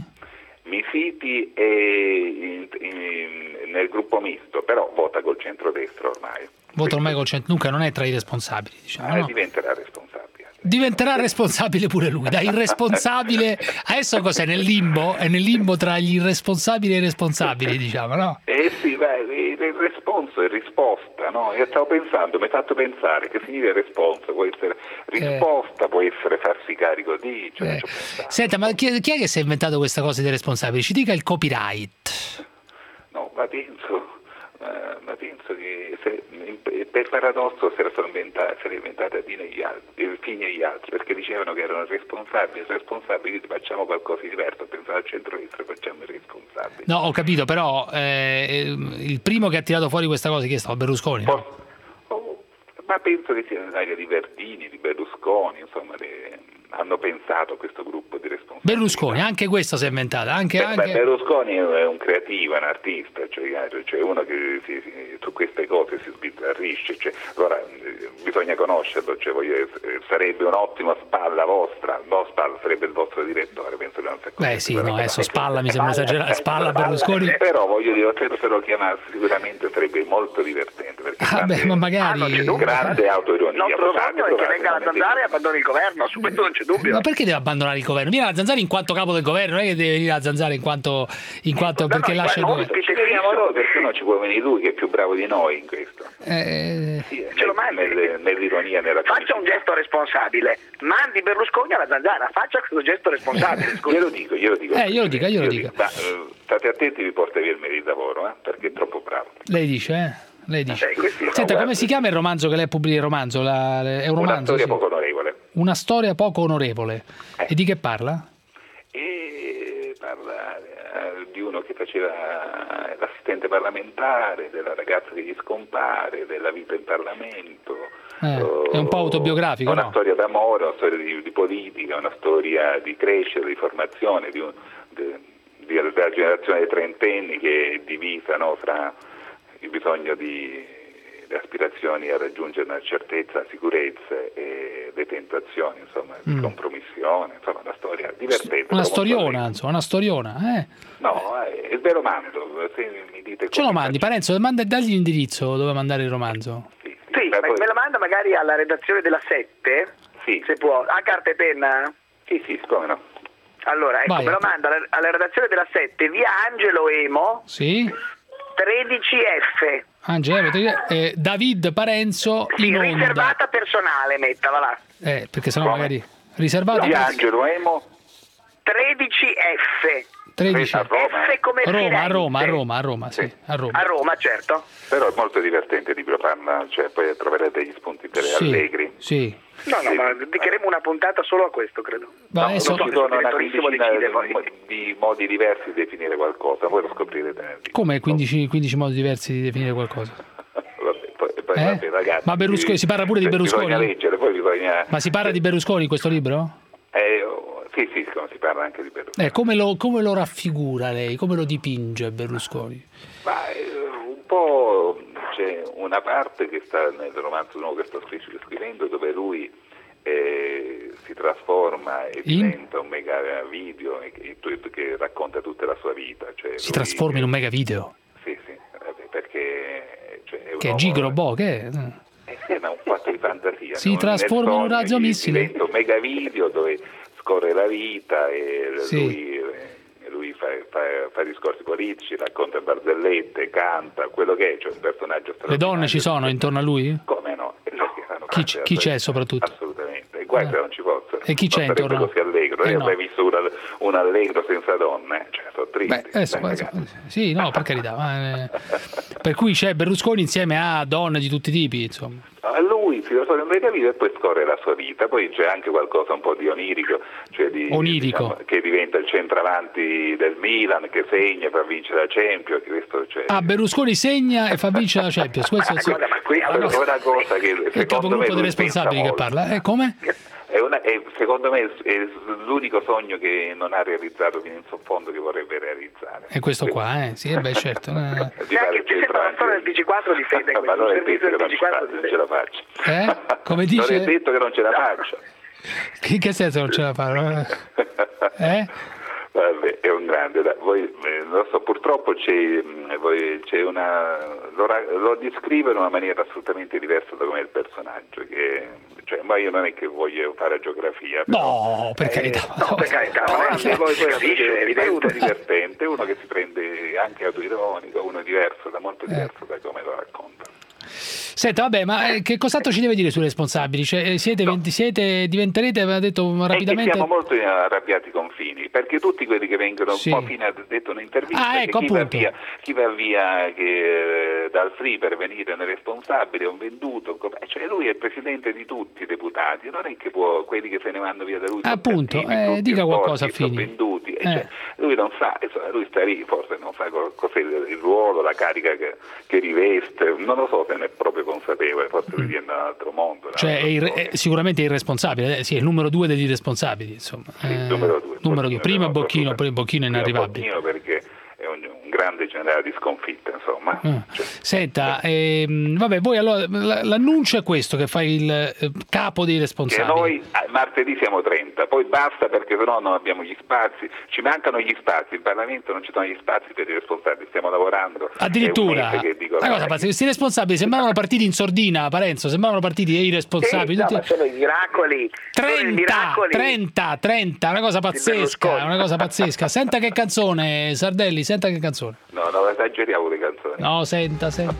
Misiti è in, in, nel gruppo misto, però vota col centrodestra ormai. Vota ormai col centro, dunque non è tra i responsabili, diciamo. Eh, no? Diventerà responsabile. Diventerà responsabile pure lui, da irresponsabile adesso cos'è, nel limbo? È nel limbo tra gli irresponsabili e i responsabili, diciamo, no? Eh sì, beh, il responso è risposta, no? Io stavo pensando, mi hai fatto pensare che significa responso, può essere risposta, eh. può essere farsi carico di... Cioè, eh. Senta, ma chi, chi è che si è inventato questa cosa dei responsabili? Ci dica il copyright. No, ma penso, uh, ma penso che se, per paradosso si era inventata, si era inventata Fini e gli altri, perché dicevano che erano responsabili, responsabili, facciamo qualcosa di diverso, pensavo al centro-destra, facciamo i responsabili. No, ho capito, però eh, il primo che ha tirato fuori questa cosa chi è stato? Berlusconi? No? Oh, ma penso che sia nell'area di Verdini, di Berlusconi, insomma, le, hanno pensato a questo gruppo di responsabili. Berlusconi, anche questa si è inventata. Anche, Beh, anche... Berlusconi è un creativo, è un artista, cioè, cioè uno che si, si, su queste cose si sbizzarrisce, cioè, allora bisogna conoscerlo, cioè, voglio, sarebbe un ottimo Spalla vostra, no Spalla sarebbe il vostro direttore, penso che non sia così. Beh sì, no, adesso Spalla mi sembra esagerato, Spalla Berlusconi. Eh, però voglio dire, credo se lo chiamasse sicuramente sarebbe molto divertente, perché ah, grande, beh, ma magari ah, non c'è grande autoironia. Il nostro sogno è che venga la Zanzara e abbandoni il governo, su questo non c'è dubbio. Ma perché deve abbandonare il governo? Viene la Zanzara in quanto capo del governo, non è che deve venire la Zanzara in quanto, in quanto perché no, lascia il governo. No, perché no, ci può venire lui che è più bravo di noi in questo. Eh, sì, ce lo mandi nell'ironia, nella faccia un gesto responsabile, mandi Berlusconi alla Zanzara, faccia questo gesto responsabile. Glielo dico, glielo dico. Eh, glielo dica, glielo dica. Ma, uh, state attenti, vi porta via il merito di lavoro, eh, perché è troppo bravo. Lei dice, eh? Lei dice. Eh, Senta, come si chiama il romanzo che lei pubblica? Il romanzo, la, è un romanzo, Una storia sì. poco onorevole. Una storia poco onorevole. Eh. E di che parla? E parla eh, di uno che faceva l'assistente parlamentare, della ragazza che gli scompare, della vita in Parlamento. Eh, oh, è un po' autobiografico, una no? storia d'amore, una storia di, di politica, una storia di crescita, di formazione, di, un, di, di, della generazione dei trentenni che è divisa, no, fra il bisogno di le aspirazioni a raggiungere una certezza, la sicurezza e le tentazioni, insomma, di mm. compromissione, insomma, una storia divertente. Una storiona, insomma, una storiona, eh? No, eh, ve lo mando, se mi dite ce lo mandi, Parenzo, manda, dagli l'indirizzo dove mandare il romanzo. Sì, sì, sì ma poi... me lo manda magari alla redazione della sette, sì. Se può. Ha carta e penna? Sì, sì, come no. Allora, ecco, Vai. me lo manda alla, alla redazione della sette, via Angelo Emo, sì. tredici F. Angelo, eh, David Parenzo sì, in onda. Riservata personale, mettala là. Eh, perché sennò magari riservata via Angelo Emo tredici F. tredici. A Roma. F come Roma, a Firenze. Roma, a Roma, a Roma, sì, a Roma. A Roma, certo. Però è molto divertente il libro Panna, cioè poi troverete degli spunti Sì, allegri. sì. No, no, ma dedicheremo una puntata solo a questo, credo. Ma No, adesso- ci sono una direttorissimo quindicina decide di, poi. mo- di modi diversi di definire qualcosa, voi lo scoprirete nel libro. Come quindici, quindici modi diversi di definire qualcosa? Vabbè, poi, poi, Eh? vabbè, ragazzi, Ma Berlusconi, si parla pure di Berlusconi? Bisogna leggere, poi bisogna... Ma si parla di Berlusconi in questo libro? Eh, oh, sì, sì, si parla anche di Berlusconi. Eh, come, lo, come lo raffigura lei? Come lo dipinge Berlusconi? Ma eh, un po' c'è una parte che sta nel romanzo nuovo che sto scri- scrivendo dove lui eh, si trasforma e In? diventa un mega video che, che racconta tutta la sua vita. Cioè Si lui- trasforma in un mega video? Sì, sì, vabbè, perché cioè, è un Che è uomo- Gigrobò, che è? eh, ma è un fatto di fantasia. Si no? trasforma in un Nel sogno radiomissile? diventa un mega video dove scorre la vita e Sì. lui, eh, lui fa, fa, fa discorsi politici, racconta barzellette, canta, quello che è, cioè un personaggio Le straordinario. donne ci sono intorno a lui? Come no? E perché fanno Chi, parte chi della- c'è soprattutto? Assolutamente, e guarda, non ci posso. E chi c'è non sarebbe intorno? così allegro. Eh, Io no. avrei visto un, un allegro senza donne, cioè sono triste. Beh, adesso, dai, adesso- ragazzi. sì, no, per carità. ma, eh, per cui c'è Berlusconi insieme a donne di tutti i tipi, insomma. A lui si trasforma in mega video e poi scorre la sua vita, poi c'è anche qualcosa un po' di onirico, cioè di, Onirico. diciamo, che diventa il centravanti del Milan, che segna per vincere la Champions, questo, cioè, Ah, Berlusconi segna e fa vincere la Champions. Questo è il, guarda, ma qui è una cosa che il secondo me capogruppo dei lui responsabili pensa che molto. parla. Eh, come? È una, è, secondo me è l'unico sogno che non ha realizzato fino in fondo che vorrebbe realizzare. È questo qua, eh? Sì, eh, beh, certo. eh. Di fare il centravanti del T G quattro difende ma questo, non è il servizio detto che del non, T ci G quattro fa- non ce la faccio. Eh? Come Non è dice? detto che non ce la faccio. In che senso non ce la fa? Eh? Vabbè, è un grande, dai. Voi, eh, lo so, purtroppo c'è, mh, voi- c'è una, lo, ra- lo descrive in una maniera assolutamente diversa da come è il personaggio, che, cioè, ma io non è che voglio fare geografia. Però, No, per carità. no, per carità, no, ma no, poi, poi si capisce, è è uno evidente. divertente, uno che si prende anche autoironico, uno diverso, da molto diverso da come lo racconta. Senta, vabbè, ma eh, che cos'altro ci deve dire sui responsabili? Cioè, eh, siete, venti- siete, diventerete, aveva detto E che rapidamente... siamo molto arrabbiati con Fini, perché tutti quelli che vengono, Sì. un po' Fini ha detto in un'intervista, Ah, che ecco, chi, va appunto. via, chi va via che, eh, dal free per venire un responsabile, un venduto, un co- cioè lui è il presidente di tutti i deputati, non è che può, quelli che se ne vanno via da lui sono Appunto, cattivi, eh, tutti dica sporchi, qualcosa a sono Fini. venduti, e Eh. cioè, lui non sa, insomma, lui sta lì, forse non sa co- cos'è il ruolo, la carica che, che riveste, non lo so se ne è proprio consapevole, forse lui viene da un altro mondo. da Cioè, un'altra è irre- storia. è sicuramente irresponsabile, eh, sì, è il numero due degli irresponsabili, insomma. Eh, numero due. numero due. Prima Bocchino, poi Bocchino è Prima inarrivabile. Bocchino perché è un, un grande generale di sconfitta, insomma. Ah. Senta, ehm, vabbè, voi allora l- l'annuncio è questo che fa il eh, capo dei Che responsabili. noi eh, martedì siamo trenta, poi basta perché sennò non abbiamo gli spazi, ci mancano gli spazi, in Parlamento non ci sono gli spazi per i responsabili, stiamo lavorando. Addirittura, È un mese che dico, una cosa dai, pazzesca, questi responsabili sembravano partiti in sordina, Parenzo, sembravano partiti e irresponsabili. Sì, no, tutti- ma sono i miracoli. sono i trenta, miracoli. trenta, trenta, una cosa pazzesca, una cosa pazzesca. Senta che canzone, Sardelli, senta che canzone. No, no, esageriamo le canzoni. No, senta, senta.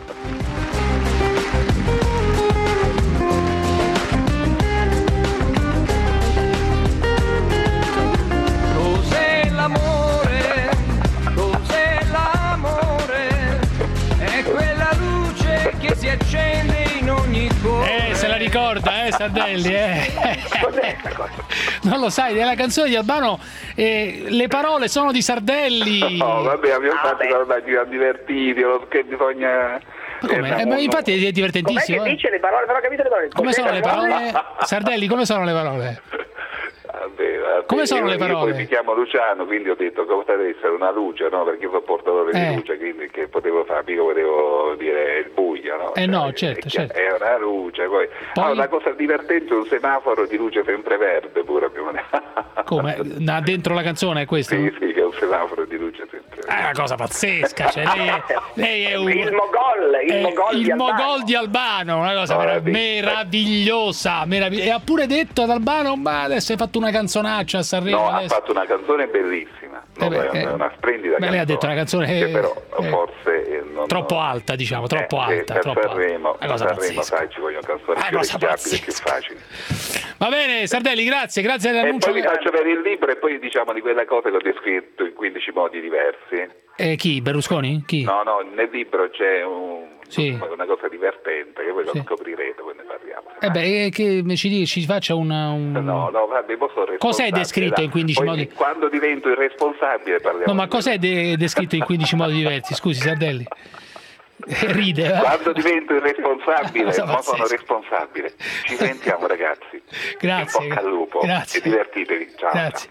Cos'è l'amore? Cos'è l'amore? È quella luce che si accende in ogni cuore. Eh, se la ricorda, eh, Sardelli, eh. Non lo sai, nella canzone di Albano eh, le parole sono di Sardelli. No, vabbè, abbiamo Ah, fatto beh. ormai ci siamo divertiti, lo- che bisogna... Ma come? Eh, ma infatti è Com'è divertentissimo. che eh. dice le parole? Però ho capito le parole. Come sono le Cos'è parole? Sardelli, come sono le parole? Vabbè, vabbè, Come sono io- le io parole? poi mi chiamo Luciano, quindi ho detto che poteva essere una luce, no? Perché io sono portatore Eh. di luce, quindi che potevo fare? Mica potevo dire il buio, no? Eh no, Cioè, certo, è, certo. È una luce, poi... Poi- Ah, una cosa divertente, un semaforo di luce sempre verde pure più o meno. Come? Na- dentro la canzone è questo? Sì, sì, che è un semaforo di luce sempre verde. È una cosa pazzesca, cioè lei è, lei è un... Il Mogol, il è Mogol di il Albano. Mogol di Albano, una cosa No, merav- vabbè. meravigliosa, meravigli- e ha pure detto ad Albano, ma adesso hai fatto una canzonaccia a Sanremo, No, ha adesso... fatto una canzone bellissima, Eh beh, è eh. una splendida Beh, lei ha detto una canzone che eh, però eh, forse eh, non, troppo alta, diciamo, troppo eh, alta, per troppo alta. Sanremo, Una cosa Sanremo pazzesca. sai, ci vogliono canzoni Una più cosa orecchiabili e più pazzesca. facili. Va bene, Sardelli, grazie, grazie E dell'annuncio. poi vi faccio vedere il libro e poi diciamo di quella cosa che ho descritto in quindici modi diversi. Eh, chi? Berlusconi? Chi? No, no, nel libro c'è un, Sì. una cosa divertente che voi Sì. lo scoprirete, poi ne parliamo. Eh beh, che ci, ci faccia una, un... No, no, vabbè, posso responsabile. Cos'è descritto in quindici Poi, modi? Quando divento irresponsabile parliamo. No, ma di cos'è de- descritto in quindici modi diversi? Scusi, Sardelli. Eh, Ride. eh? Quando divento irresponsabile, Cosa ma sono pazzesco. responsabile. Ci sentiamo, ragazzi. Grazie. In bocca al lupo. Grazie. E divertitevi. Ciao. Grazie.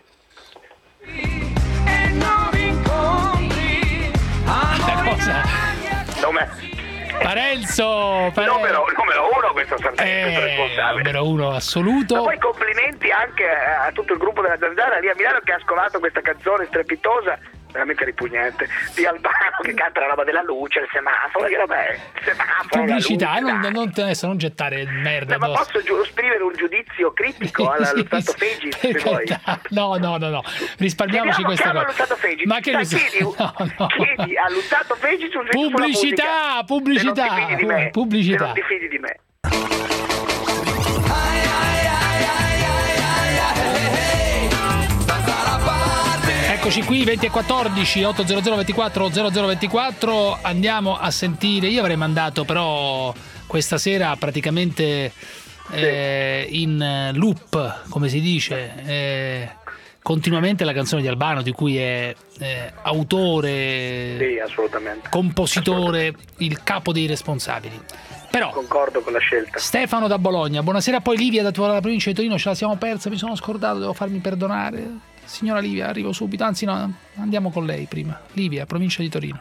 La cosa? Nome- Parenzo, Pare- numero, numero uno questo Sardelli, questo eh, responsabile. numero uno assoluto. Ma poi complimenti anche a tutto il gruppo della Zanzara lì a Milano che ha scolato questa canzone strepitosa, veramente ripugnante, di Albano che canta la roba della luce, il semaforo, che roba è? Il semaforo, Pubblicità, la luce, non, dai. non, adesso non gettare merda Eh, ma addosso. posso giu- esprimere un giudizio critico alla- allo Stato Fegi se Per vuoi? carità. No, no, no, no. Risparmiamoci Chiediamo, questa chiama cosa. allo Stato Fegi. Ma che Dai, Lustato- chiedi, no, no. chiedi allo Stato Fegi sul Pubblicità, pubblicità, Se non ti fidi di me, pubblicità. se non ti fidi di me. Eccoci qui, venti e quattordici, ottocento ventiquattro zero zero ventiquattro. Andiamo a sentire. Io avrei mandato però questa sera praticamente eh, in loop, come si dice, eh, continuamente la canzone di Albano, di cui è eh, autore, Sì, assolutamente. compositore, il capo dei responsabili. Però Concordo con la scelta. Stefano da Bologna, buonasera. Poi Livia da dalla provincia di Torino, ce la siamo persa, mi sono scordato, devo farmi perdonare. Signora Livia, arrivo subito, anzi no, andiamo con lei prima. Livia, provincia di Torino.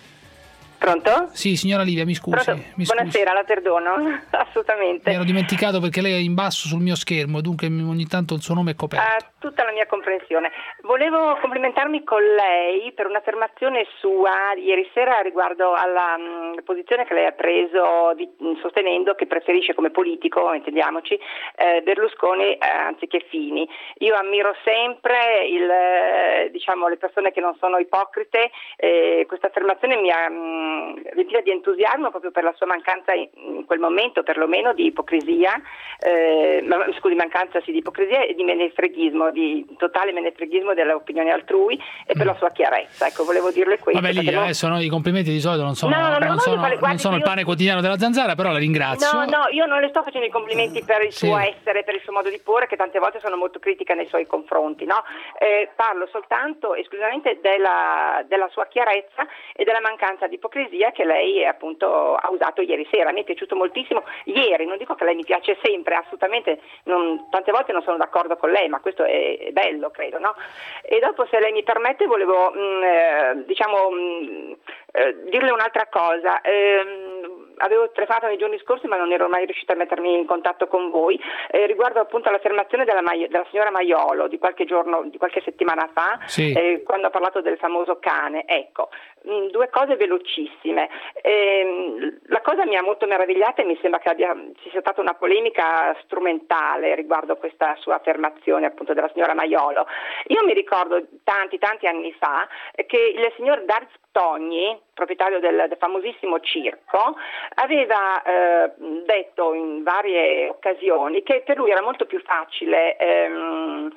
Pronto? Sì, signora Livia, mi scusi. Pronto? Mi scusi. Buonasera, la perdono, assolutamente. Mi ero dimenticato perché lei è in basso sul mio schermo, dunque ogni tanto il suo nome è coperto. Ha tutta la mia comprensione. Volevo complimentarmi con lei per un'affermazione sua ieri sera riguardo alla mh, posizione che lei ha preso di, mh, sostenendo che preferisce come politico, intendiamoci, eh, Berlusconi eh, anziché Fini. Io ammiro sempre il, eh, diciamo, le persone che non sono ipocrite, eh, questa affermazione mi ha mh, riempita di entusiasmo proprio per la sua mancanza in, in quel momento perlomeno di ipocrisia, eh, ma, scusi, mancanza sì, di ipocrisia e di menefreghismo, di totale menefreghismo delle opinioni altrui e per la sua chiarezza. Ecco, volevo dirle questo. Vabbè, Livia, non... adesso no, i complimenti di solito non sono, No, no, no, non no, sono, io parlo- guardi, non sono il io- pane quotidiano della Zanzara, però la ringrazio. No, no, io non le sto facendo i complimenti per il Sì. suo essere, per il suo modo di porre, che tante volte sono molto critica nei suoi confronti, no? Eh, parlo soltanto esclusivamente della, della sua chiarezza e della mancanza di ipocrisia che lei appunto ha usato ieri sera. Mi è piaciuto moltissimo ieri, non dico che lei mi piace sempre, assolutamente, non, tante volte non sono d'accordo con lei, ma questo è, è bello, credo, no? E dopo, se lei mi permette, volevo mh, eh, diciamo mh, eh, dirle un'altra cosa. Ehm, avevo telefonato nei giorni scorsi ma non ero mai riuscita a mettermi in contatto con voi eh, riguardo appunto all'affermazione della, Mai- della signora Maiolo di qualche giorno, di qualche settimana fa, Sì. eh, quando ha parlato del famoso cane. Ecco, mh, due cose velocissime. Ehm, la cosa mi ha molto meravigliata e mi sembra che abbia, ci sia stata una polemica strumentale riguardo a questa sua affermazione appunto della signora Maiolo. Io mi ricordo tanti tanti anni fa eh, che il signor Darz Togni, proprietario del, del famosissimo circo, aveva eh, detto in varie occasioni che per lui era molto più facile ehm,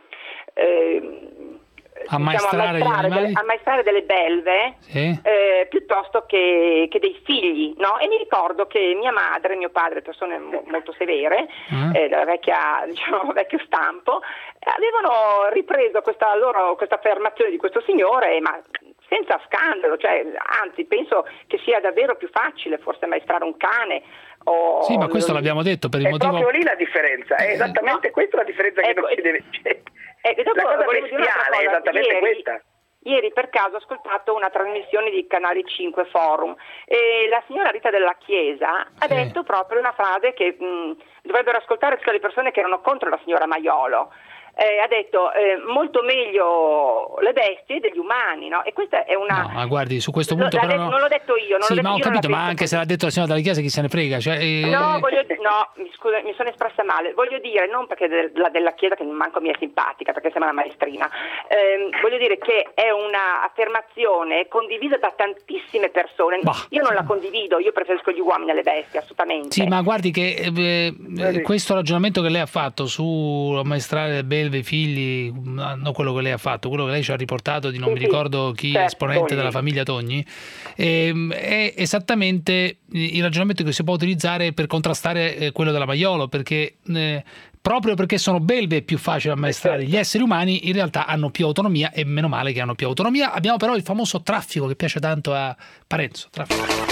ehm, Ammaestrare diciamo, gli animali? delle, ammaestrare delle belve Sì. eh, piuttosto che, che dei figli, no? E mi ricordo che mia madre e mio padre, persone mo- molto severe, Mm. eh, della vecchia, diciamo, vecchio stampo, avevano ripreso questa loro questa affermazione di questo signore, ma senza scandalo, cioè, anzi penso che sia davvero più facile forse ammaestrare un cane. O, Sì, ma questo l'abbiamo detto per il È motivo... proprio lì la differenza, è esattamente questa la differenza che Ecco, non si deve... cioè, E dopo la cosa volevo dire un'altra bestiale è cosa. esattamente Ieri- questa. Ieri per caso ho ascoltato una trasmissione di Canale cinque Forum e la signora Rita della Chiesa ha Sì. detto proprio una frase che mh, dovrebbero ascoltare tutte le persone che erano contro la signora Maiolo. eh, ha detto eh, molto meglio le bestie degli umani, no? E questa è una... No, ma guardi, su questo punto Lo- però... detto- no- non l'ho detto io, non sì, l'ho detto ma ho io, non la capito, ma penso anche così. se l'ha detto la signora Dalla Chiesa, chi se ne frega? Cioè, eh, No, voglio, no mi, scusa, mi sono espressa male. Voglio dire, non perché de- la della Chiesa, che manco mi è simpatica, perché sembra una maestrina, ehm, voglio dire che è una affermazione condivisa da tantissime persone. Bah. Io non la condivido, io preferisco gli uomini alle bestie, assolutamente. Sì, ma guardi che eh, eh, questo ragionamento che lei ha fatto su ammaestrare le belve, i figli, non quello che lei ha fatto, quello che lei ci ha riportato di non Sì, mi sì, ricordo chi certo, esponente Togni. della famiglia Togni, ehm, è esattamente il ragionamento che si può utilizzare per contrastare eh, quello della Maiolo, perché eh, proprio perché sono belve è più facile ammaestrare, gli esseri umani in realtà hanno più autonomia e meno male che hanno più autonomia. Abbiamo però il famoso traffico che piace tanto a Parenzo. Traffico.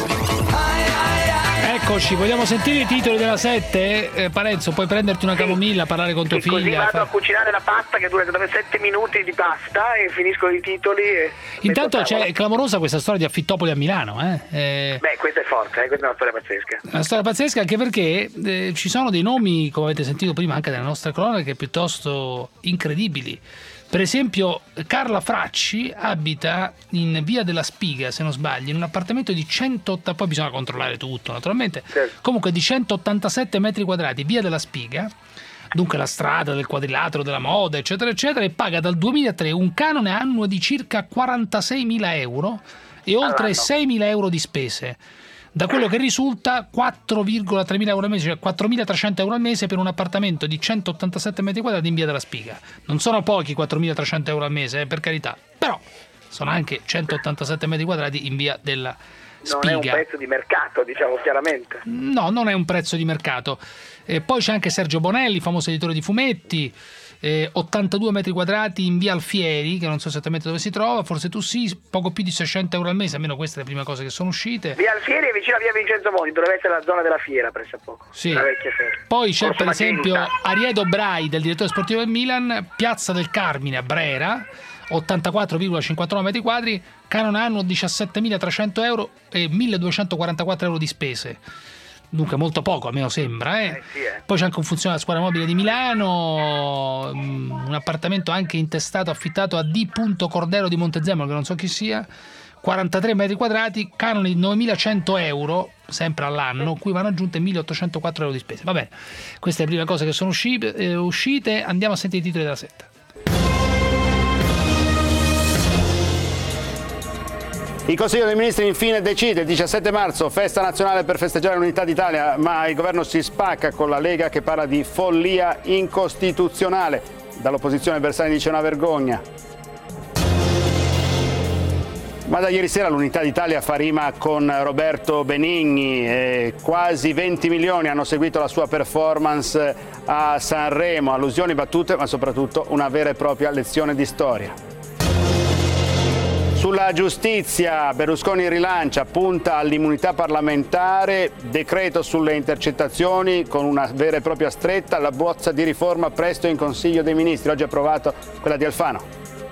Eccoci, vogliamo sentire i titoli della sette? Eh, Parenzo, puoi prenderti una camomilla, parlare con tua Sì, così figlia? vado fa- a cucinare la pasta che dura secondo me sette minuti di pasta e finisco i titoli e... Intanto metto a tavola. c'è clamorosa questa storia di Affittopoli a Milano, eh? Eh, Beh, questa è forte, eh? Questa è una storia pazzesca. Una storia pazzesca anche perché eh, ci sono dei nomi, come avete sentito prima anche nella nostra cronaca, piuttosto incredibili. Per esempio Carla Fracci abita in Via della Spiga, se non sbaglio, in un appartamento di centottanta, poi bisogna controllare tutto naturalmente, comunque di centottantasette metri quadrati, Via della Spiga, dunque la strada del quadrilatero della moda eccetera eccetera, e paga dal duemilatré un canone annuo di circa quarantaseimila euro e oltre seimila euro di spese. Da quello che risulta quattro virgola tremila euro al mese, cioè quattromilatrecento euro al mese per un appartamento di centottantasette metri quadrati in Via della Spiga. Non sono pochi quattromilatrecento euro al mese, eh, per carità, però sono anche centottantasette metri quadrati in Via della Spiga. Non è un prezzo di mercato, diciamo chiaramente. No, non è un prezzo di mercato. Eh, poi c'è anche Sergio Bonelli, famoso editore di fumetti, eh, ottantadue metri quadrati in Via Alfieri, che non so esattamente dove si trova, forse tu sì, poco più di seicento euro al mese, almeno queste le prime cose che sono uscite. Via Alfieri è vicino a Via Vincenzo Moni, dovrebbe essere la zona della fiera pressappoco. Sì. La vecchia fiera. Poi c'è Corso per esempio Magenta. Ariedo Brai, del direttore sportivo del Milan, Piazza del Carmine a Brera, ottantaquattro virgola cinquantanove metri quadri, canone annuo diciassettemilatrecento euro e milleduecentoquarantaquattro euro di spese. Dunque molto poco, a me lo sembra. Eh. Eh, sì, eh. Poi c'è anche un funzionario della squadra mobile di Milano, mm, un appartamento anche intestato, affittato a D. Cordero di Montezemolo, che non so chi sia, quarantatré metri quadrati, canone di novemilacento euro, sempre all'anno, cui vanno aggiunte milleottocentoquattro euro di spese. Va bene, queste le prime cose che sono uscite, eh, uscite. Andiamo a sentire i titoli della setta. Il Consiglio dei Ministri infine decide il diciassette marzo, festa nazionale per festeggiare l'unità d'Italia, ma il governo si spacca con la Lega che parla di follia incostituzionale. Dall'opposizione Bersani dice una vergogna. Ma da ieri sera l'unità d'Italia fa rima con Roberto Benigni e quasi venti milioni hanno seguito la sua performance a Sanremo, allusioni, battute, ma soprattutto una vera e propria lezione di storia. Sulla giustizia, Berlusconi rilancia, punta all'immunità parlamentare, decreto sulle intercettazioni con una vera e propria stretta, la bozza di riforma presto in Consiglio dei Ministri, oggi approvato quella di Alfano.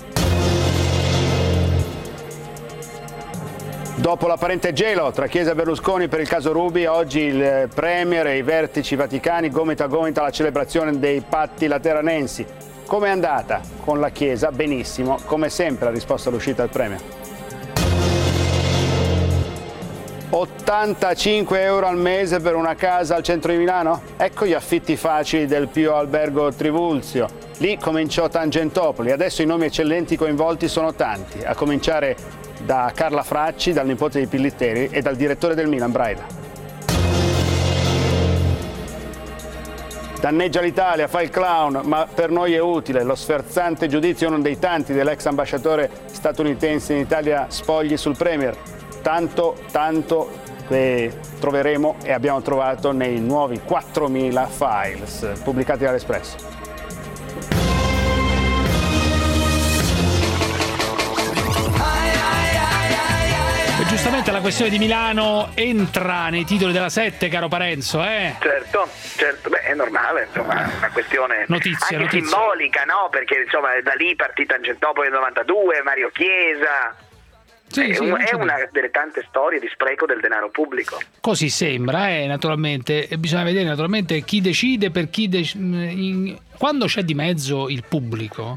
Dopo l'apparente gelo tra Chiesa e Berlusconi per il caso Ruby, oggi il Premier e i vertici vaticani gomito a gomito alla celebrazione dei patti lateranensi. Come è andata? Con la Chiesa benissimo, come sempre ha risposto all'uscita del Premier. ottantacinque euro al mese per una casa al centro di Milano? Ecco gli affitti facili del Pio Albergo Trivulzio. Lì cominciò Tangentopoli, adesso i nomi eccellenti coinvolti sono tanti, a cominciare da Carla Fracci, dal nipote di Pillitteri e dal direttore del Milan, Braida. Danneggia l'Italia, fa il clown, ma per noi è utile. Lo sferzante giudizio, uno dei tanti dell'ex ambasciatore statunitense in Italia, spogli sul Premier. Tanto, tanto che troveremo e abbiamo trovato nei nuovi quattromila files pubblicati dall'Espresso. Giustamente la questione di Milano entra nei titoli della sette, caro Parenzo, eh? Certo, certo, beh, è normale, insomma, è una questione Notizia, anche notizia. simbolica, no? Perché insomma da lì partì Tangentopoli nel novantadue, Mario Chiesa. Sì, è, sì, un- non è c'è una delle tante storie di spreco del denaro pubblico. Così sembra, eh, naturalmente. E bisogna vedere naturalmente chi decide, per chi dec- in- quando c'è di mezzo il pubblico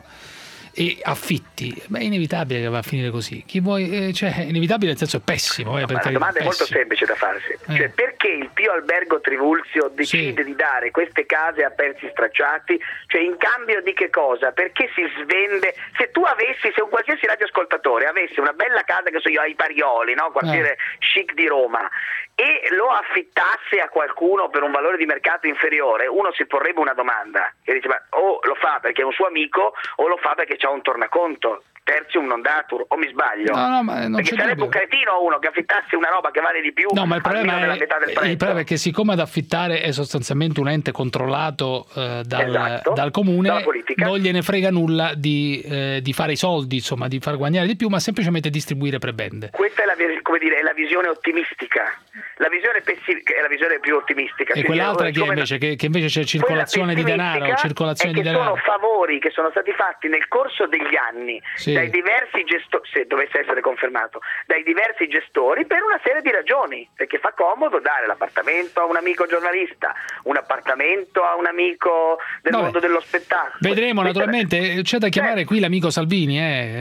e affitti, beh, è inevitabile che va a finire così. Chi vuoi, eh, cioè, è inevitabile nel senso è pessimo. Eh, Ma perché la domanda è molto pessimo. semplice da farsi, Eh. cioè perché il Pio Albergo Trivulzio decide di dare queste case a pezzi stracciati, cioè in cambio di che cosa? Perché si svende, se tu avessi, se un qualsiasi radioascoltatore avesse una bella casa, che so io, ai Parioli, no? Quartiere chic di Roma, e lo affittasse a qualcuno per un valore di mercato inferiore, uno si porrebbe una domanda e dice: ma o lo fa perché è un suo amico o lo fa perché c'ha un tornaconto. Tertium non datur, o mi sbaglio? No, no, ma non perché c'è sarebbe dubbio. un cretino uno che affittasse una roba che vale di più, No, ma il problema, almeno della è, metà del prezzo. il problema è che siccome ad affittare è sostanzialmente un ente controllato eh, dal, Esatto, dal comune, dalla politica. non gliene frega nulla di, eh, di fare i soldi, insomma, di far guadagnare di più, ma semplicemente distribuire prebende. Questa è la, vi- come dire, è la visione ottimistica. La visione pessimistica è la visione più ottimistica. E Cioè, quell'altra io- che come- invece, che, che invece c'è circolazione di Quella denaro, pessimistica circolazione è di che denaro. sono favori che sono stati fatti nel corso degli anni Sì. dai diversi gestori, se dovesse essere confermato, dai diversi gestori per una serie di ragioni, perché fa comodo dare l'appartamento a un amico giornalista, un appartamento a un amico del Vabbè. mondo dello spettacolo. Vedremo Questa- naturalmente, c'è da chiamare qui l'amico Salvini,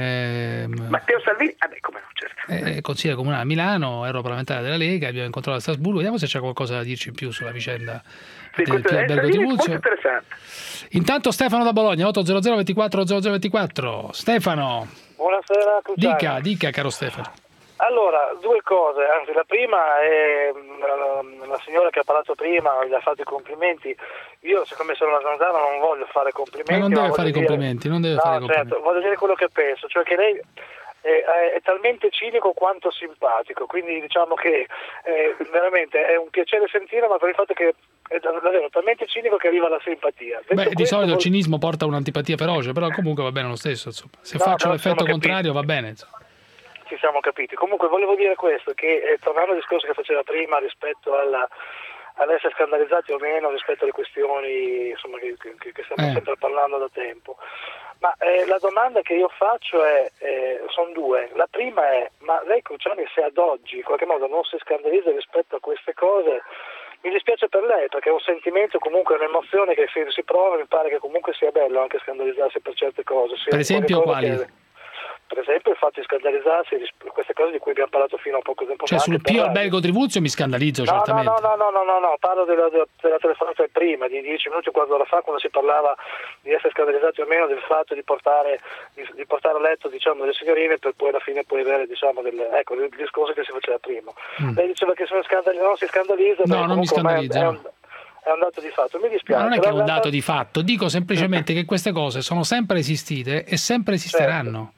eh, ehm, Matteo Salvini, vabbè, come no, certo. eh, consigliere comunale a Milano, europarlamentare della Lega, abbiamo incontrato a Strasburgo, vediamo se c'è qualcosa da dirci in più sulla vicenda Sì, del questo Pio è, Albergo Salvini è molto Trivulzio. interessante. Intanto Stefano da Bologna, otto zero zero ventiquattro zero zero ventiquattro. Stefano, Buonasera a tutti. dica, dica caro Stefano. Allora, due cose, anzi la prima è la, la signora che ha parlato prima, gli ha fatto i complimenti. Io siccome sono una zanzara non voglio fare complimenti. Ma non deve voglio fare i dire- complimenti, non deve no, fare i complimenti. certo, voglio dire quello che penso, cioè che lei è, è, è talmente cinico quanto simpatico, quindi diciamo che eh, veramente è un piacere sentire, ma per il fatto che è davvero talmente cinico che arriva alla simpatia. Detto Beh, di questo, solito il vol- cinismo porta un'antipatia feroce, però comunque va bene lo stesso, insomma. Se No, faccio no, l'effetto siamo contrario va bene, insomma. ci siamo capiti. Comunque volevo dire questo, che eh, tornando al discorso che faceva prima rispetto alla, all'essere scandalizzati o meno rispetto alle questioni insomma, che, che, che stiamo Eh. sempre parlando da tempo, ma eh, la domanda che io faccio è, eh, sono due. La prima è, ma lei Cruciani se ad oggi in qualche modo non si scandalizza rispetto a queste cose, mi dispiace per lei, perché è un sentimento, comunque un'emozione che si, si prova, mi pare che comunque sia bello anche scandalizzarsi per certe cose. sia Per esempio qualche cosa quali? che- per esempio il fatto di scandalizzarsi ris- queste cose di cui abbiamo parlato fino a poco tempo Cioè fa. sul anche per Pio radio. Albergo Trivulzio mi scandalizzo No, no, certamente. no, no, no, no, no, no, parlo della, della, della telefonata prima, di dieci minuti, un quarto d'ora fa, quando si parlava di essere scandalizzati o meno del fatto di portare, di, di portare a letto diciamo, delle signorine per poi alla fine poi avere diciamo, del, ecco, il discorso che si faceva prima. Mm. Lei diceva che se non, scandali- non si scandalizza, No, perché non mi comunque ormai scandalizza, È no. un, è un dato di fatto, mi Ma dispiace. non è che è un però- dato di fatto, dico semplicemente che queste cose sono sempre esistite e sempre esisteranno.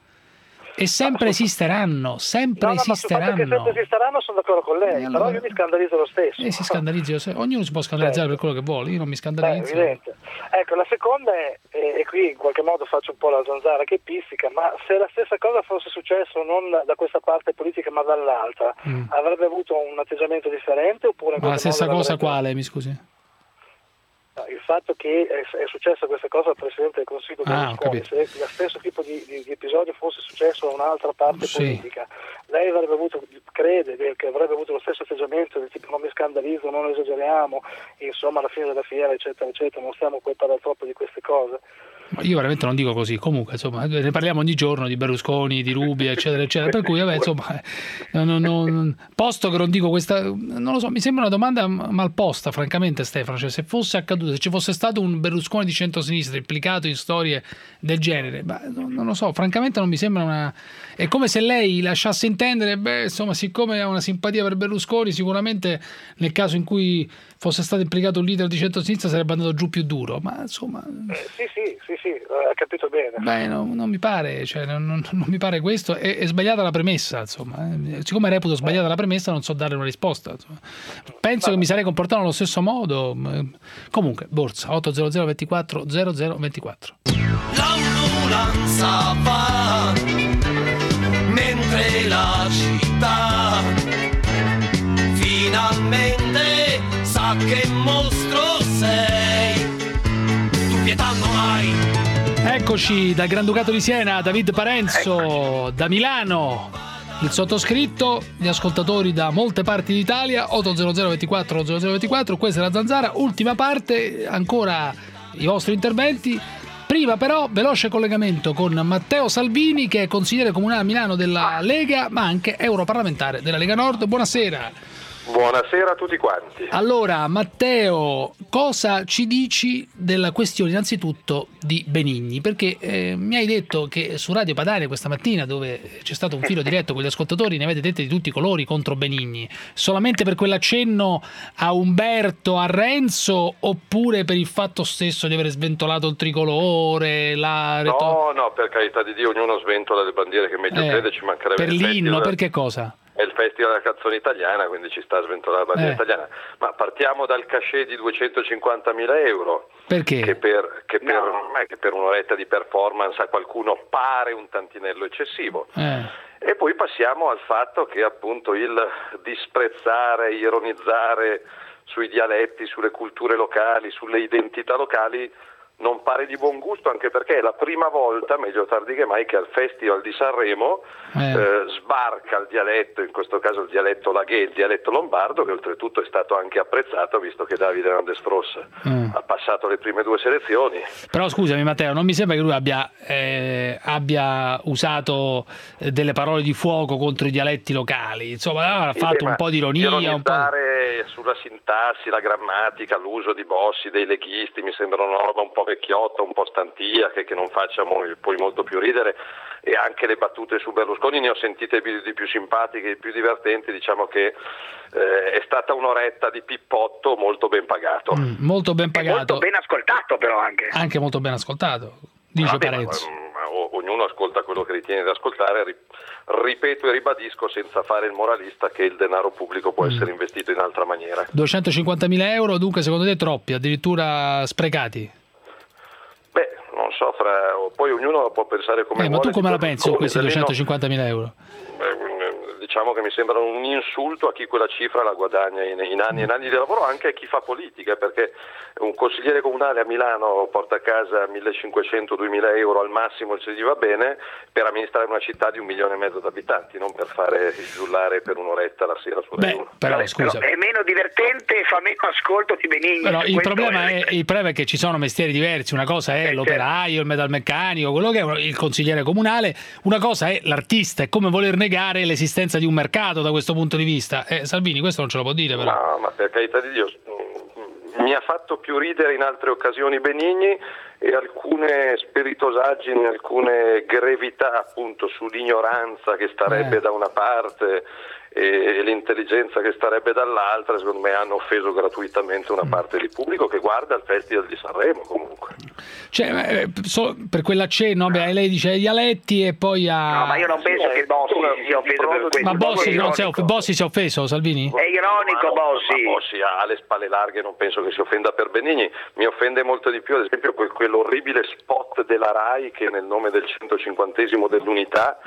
E sempre esisteranno, sempre No, no, ma sul fatto che esisteranno. sempre esisteranno sono d'accordo con lei, E allora- però io mi scandalizzo lo stesso. E si scandalizza, se- ognuno si può scandalizzare per quello che vuole, io non mi Beh, scandalizzo. evidente. Ecco, la seconda è, e, e qui in qualche modo faccio un po' la zanzara che pizzica, ma se la stessa cosa fosse successo non da questa parte politica ma dall'altra, Mm. avrebbe avuto un atteggiamento differente oppure in Ma la qualche stessa modo cosa avrebbe- quale, mi scusi? Il fatto che è, è successa questa cosa al Presidente del Consiglio Ah, ho Berlusconi, capito. se lo stesso tipo di, di, di episodio fosse successo a un'altra parte Sì. politica, lei avrebbe avuto, crede che avrebbe avuto lo stesso atteggiamento del tipo non mi scandalizzo, non esageriamo, insomma alla fine della fiera eccetera eccetera, non stiamo qui a parlare troppo di queste cose. Ma io veramente non dico così, comunque insomma ne parliamo ogni giorno di Berlusconi, di Rubi eccetera eccetera, per cui vabbè insomma eh, non, non- posto che non dico questa, non lo so, mi sembra una domanda mal posta francamente Stefano, cioè se fosse accaduto, se ci fosse stato un Berlusconi di centrosinistra implicato in storie del genere, beh, non, non lo so, francamente non mi sembra una, è come se lei lasciasse intendere, beh insomma siccome ha una simpatia per Berlusconi sicuramente nel caso in cui fosse stato implicato un leader di centrosinistra sarebbe andato giù più duro, ma insomma Eh, sì sì sì sì, eh, ha capito bene. beh, no, non mi pare, cioè, non, non- non mi pare questo. È, è sbagliata la premessa, insomma. eh. Siccome reputo sbagliata la premessa, non so dare una risposta. insomma. Penso che mi sarei comportato allo stesso modo. ma- Comunque, borsa otto zero zero ventiquattro zero zero ventiquattro. L'ambulanza va mentre la città finalmente sa che mostro sei. Tu pietà non hai. Eccoci dal Granducato di Siena, David Parenzo, da Milano. il sottoscritto, gli ascoltatori da molte parti d'Italia, otto zero zero ventiquattro zero zero ventiquattro, questa è la Zanzara, ultima parte, ancora i vostri interventi. Prima però veloce collegamento con Matteo Salvini, che è consigliere comunale a Milano della Lega, ma anche europarlamentare della Lega Nord. Buonasera. Buonasera a tutti quanti. Allora, Matteo, cosa ci dici della questione innanzitutto di Benigni? Perché eh, mi hai detto che su Radio Padania questa mattina, dove c'è stato un filo diretto con gli ascoltatori, ne avete dette di tutti i colori contro Benigni, solamente per quell'accenno a Umberto, a Renzo, oppure per il fatto stesso di aver sventolato il tricolore? La retor- no, no, per carità di Dio, ognuno sventola le bandiere che meglio eh, crede, ci mancherebbe. Per l'inno, per che cosa? È il Festival della canzone italiana, quindi ci sta a sventolare la bandiera eh. italiana. Ma partiamo dal cachet di duecentocinquantamila euro. Perché? Che per, che per, no. eh, che per un'oretta di performance a qualcuno pare un tantinello eccessivo. Eh. E poi passiamo al fatto che appunto il disprezzare, ironizzare sui dialetti, sulle culture locali, sulle identità locali non pare di buon gusto, anche perché è la prima volta, meglio tardi che mai, che al Festival di Sanremo eh. Eh, sbarca il dialetto, in questo caso il dialetto laghè, il dialetto lombardo, che oltretutto è stato anche apprezzato, visto che Davide Hernandez Fross mm. ha passato le prime due selezioni. Però scusami Matteo, non mi sembra che lui abbia, eh, abbia usato delle parole di fuoco contro i dialetti locali, insomma ha fatto eh, un po' di ironia. Ironizzare un po'... sulla sintassi, la grammatica, l'uso di Bossi, dei leghisti, mi sembra una roba un po' vecchiotta, un po' stantia, che, che non faccia poi molto più ridere, e anche le battute su Berlusconi ne ho sentite di più simpatiche, di più divertenti. Diciamo che eh, è stata un'oretta di pippotto molto ben pagato. Mm, molto ben pagato. Molto ben ascoltato però anche. Anche molto ben ascoltato, dice Vabbè, Parenzo. Ma, ma, ognuno ascolta quello che ritiene di ascoltare, ripeto e ribadisco senza fare il moralista che il denaro pubblico può mm. essere investito in altra maniera. duecentocinquantamila euro, dunque secondo te troppi, addirittura sprecati? Beh, non so, fra... poi ognuno può pensare come eh, vuole. Ma tu come la pensi su questi duecentocinquantamila euro? Beh, diciamo che mi sembra un insulto a chi quella cifra la guadagna in, in anni e anni di lavoro, anche a chi fa politica, perché un consigliere comunale a Milano porta a casa millecinquecento duemila euro al massimo, se gli va bene, per amministrare una città di un milione e mezzo di abitanti, non per fare il giullare per un'oretta la sera su Rai uno. Però, Vabbè, scusa. Però è meno divertente e fa meno ascolto di Benigni. Però il problema è, è, il problema è che ci sono mestieri diversi, una cosa è eh, l'operaio, il metalmeccanico, quello che è il consigliere comunale, una cosa è l'artista, è come voler negare l'esistenza di un mercato da questo punto di vista. Eh, Salvini questo non ce lo può dire però. No, ma per carità di Dio, mi ha fatto più ridere in altre occasioni Benigni, e alcune spiritosaggini, alcune grevità appunto sull'ignoranza che starebbe eh. da una parte e l'intelligenza che starebbe dall'altra, secondo me hanno offeso gratuitamente una parte del pubblico che guarda il Festival di Sanremo comunque. Cioè, eh, so, per quell'accenno, beh, lei dice ai dialetti e poi a... No, ma io non penso che Bossi si sia offeso per questo. Ma Bossi, non si è, Bossi si è offeso, Salvini? È ironico Bossi. Ma Bossi ha le spalle larghe, non penso che si offenda per Benigni. Mi offende molto di più, ad esempio, quel, quell'orribile spot della Rai che nel nome del centocinquantesimo dell'unità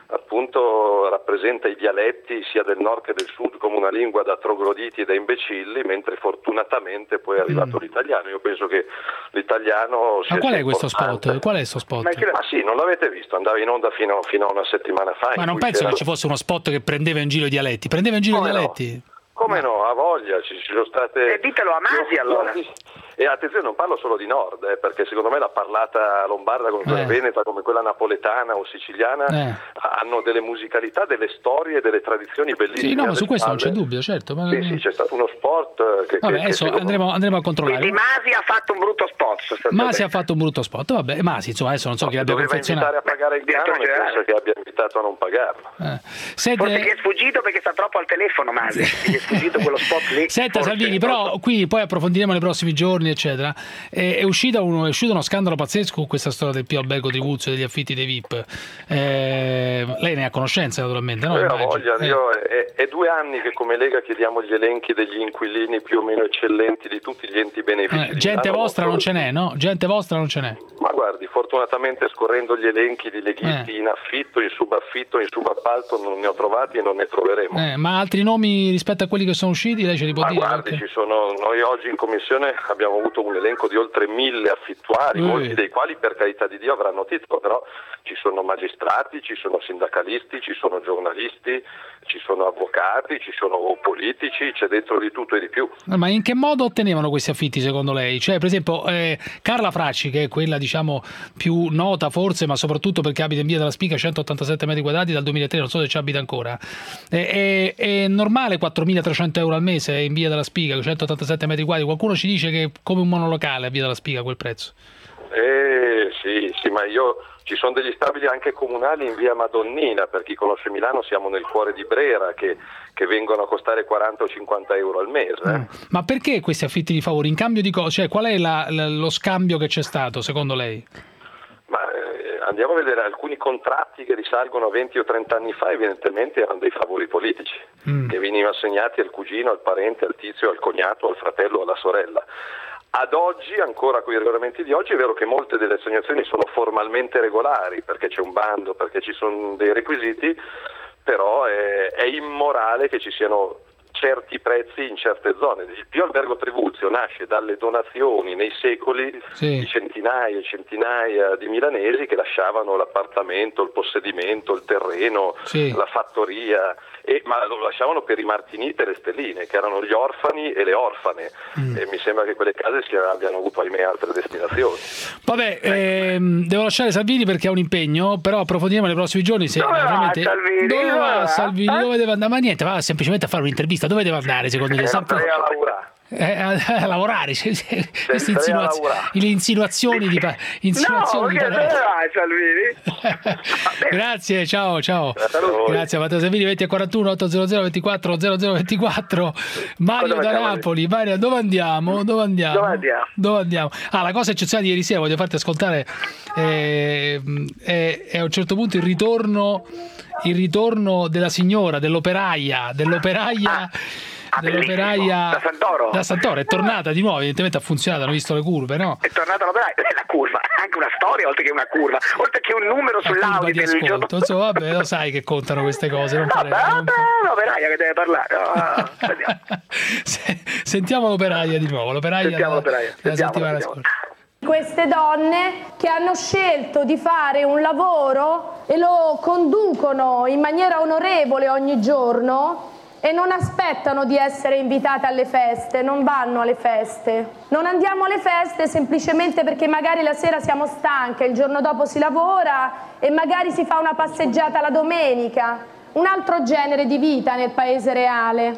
appunto rappresenta i dialetti sia del nord che del sud come una lingua da trogloditi e da imbecilli, mentre fortunatamente poi è arrivato mm. l'italiano. Io penso che l'italiano sia... Ma qual è questo importante. spot? Qual è questo spot? Ma, che, ma sì, non l'avete visto, andava in onda fino, fino a una settimana fa. Ma non penso c'era... che ci fosse uno spot che prendeva in giro i dialetti, prendeva in giro Come i dialetti? No? Come no, a voglia, ci, ci sono state... E ditelo a Masi allora. E attenzione, non parlo solo di nord, eh, perché secondo me la parlata lombarda come quella eh. veneta, come quella napoletana o siciliana eh. hanno delle musicalità, delle storie, delle tradizioni bellissime. Sì, no, ma su questo non c'è dubbio, certo. Ma... Sì, sì, c'è stato uno sport che... Vabbè, che, adesso che andremo, andremo a controllare. Quindi Masi ha fatto un brutto spot. Masi ha fatto un brutto spot, vabbè, Masi, insomma, adesso non so no, chi l'abbia confezionato. Doveva invitare a pagare il canone, penso che abbia invitato a non pagarlo. Eh. Sente... Forse gli è sfuggito perché sta troppo al telefono, Masi, gli è sfuggito quello spot lì. Senta Forse, Salvini, però so. Qui poi approfondiremo nei prossimi giorni, eccetera. È, è, uscita uno, è uscito uno scandalo pazzesco con questa storia del Pio Albergo Tribuzio e degli affitti dei V I P. Eh, lei ne ha conoscenza naturalmente, no? Eh, voglia, eh. Io, è, è due anni che come Lega chiediamo gli elenchi degli inquilini più o meno eccellenti di tutti gli enti benefici. Eh, gente vostra non ce n'è, no? Gente vostra non ce n'è. Ma guardi, fortunatamente scorrendo gli elenchi di leghisti eh. in affitto, in subaffitto, in subappalto non ne ho trovati e non ne troveremo. Eh, ma altri nomi rispetto a quelli che sono usciti lei ce li può ma dire? Guardi, perché... ci sono, noi oggi in commissione abbiamo abbiamo avuto un elenco di oltre mille affittuari, Mm. molti dei quali per carità di Dio avranno titolo, però ci sono magistrati, ci sono sindacalisti, ci sono giornalisti, ci sono avvocati, ci sono politici, c'è dentro di tutto e di più. Ma in che modo ottenevano questi affitti secondo lei? Cioè, per esempio, eh, Carla Fracci, che è quella diciamo più nota forse, ma soprattutto perché abita in Via della Spiga, centottantasette metri quadrati dal duemilatré, non so se ci abita ancora. È, è, è normale quattromilatrecento euro al mese in Via della Spiga, centottantasette metri quadrati? Qualcuno ci dice che è come un monolocale a Via della Spiga quel prezzo. Eh sì, sì, ma io ci sono degli stabili anche comunali in via Madonnina, per chi conosce Milano siamo nel cuore di Brera, che, che vengono a costare quaranta o cinquanta euro al mese. Eh. Mm. Ma perché questi affitti di favore? In cambio di cosa? Cioè, qual è la, la, lo scambio che c'è stato secondo lei? Ma eh, andiamo a vedere alcuni contratti che risalgono a venti o trenta anni fa, evidentemente erano dei favori politici, mm. che venivano assegnati al cugino, al parente, al tizio, al cognato, al fratello, alla sorella. Ad oggi, ancora con i regolamenti di oggi, è vero che molte delle assegnazioni sono formalmente regolari, perché c'è un bando, perché ci sono dei requisiti, però è, è immorale che ci siano certi prezzi in certe zone. Il Pio Albergo Trivulzio nasce dalle donazioni nei secoli sì. di centinaia e centinaia di milanesi che lasciavano l'appartamento, il possedimento, il terreno, sì. la fattoria, e, ma lo lasciavano per i martiniti e le stelline, che erano gli orfani e le orfane, mm. e mi sembra che quelle case si abbiano avuto ahimè altre destinazioni. Vabbè, ehm, devo lasciare Salvini perché ha un impegno, però approfondiremo nei prossimi giorni. Se dove veramente... va Salvini? Dove Dove va va? Salvini? Eh? Dove deve andare? Ma niente, va semplicemente a fare un'intervista. Dove deve andare secondo te? Eh, Sempre... a lavorare. Eh, a, a lavorare, queste insinuaz- lavorare. le insinuazioni di, pa- insinuazioni no, di che vai Salvini? Grazie, ciao, ciao. Grazie, Grazie a Matteo Salvini. Venti a quarantuno ottocento ventiquattro zero zero ventiquattro. Mario Cosa da facciamo? Napoli. Mario, dove andiamo? Dove andiamo? Dove andiamo? Dove andiamo? Ah, la cosa eccezionale di ieri sera, voglio farti ascoltare, eh, è, è a un certo punto il ritorno, il ritorno della signora, dell'operaia, dell'operaia. Ah, dell'operaia da Santoro. da Santoro è tornata di nuovo, evidentemente ha funzionato, hanno visto le curve, no? È tornata l'operaia, è la curva, anche una storia oltre che una curva, oltre che un numero La curva sull'Audi di del ascolto, giorno. insomma, vabbè, lo sai che contano queste cose, non fare, Vabbè, non- vabbè, l'operaia che deve parlare. No, sentiamo. Se- Sentiamo l'operaia di nuovo, l'operaia Sentiamo della, l'operaia, della sentiamo, settimana sentiamo. scorsa. Queste donne che hanno scelto di fare un lavoro e lo conducono in maniera onorevole ogni giorno e non aspettano di essere invitate alle feste, non vanno alle feste. Non andiamo alle feste semplicemente perché magari la sera siamo stanche, il giorno dopo si lavora e magari si fa una passeggiata la domenica. Un altro genere di vita nel paese reale.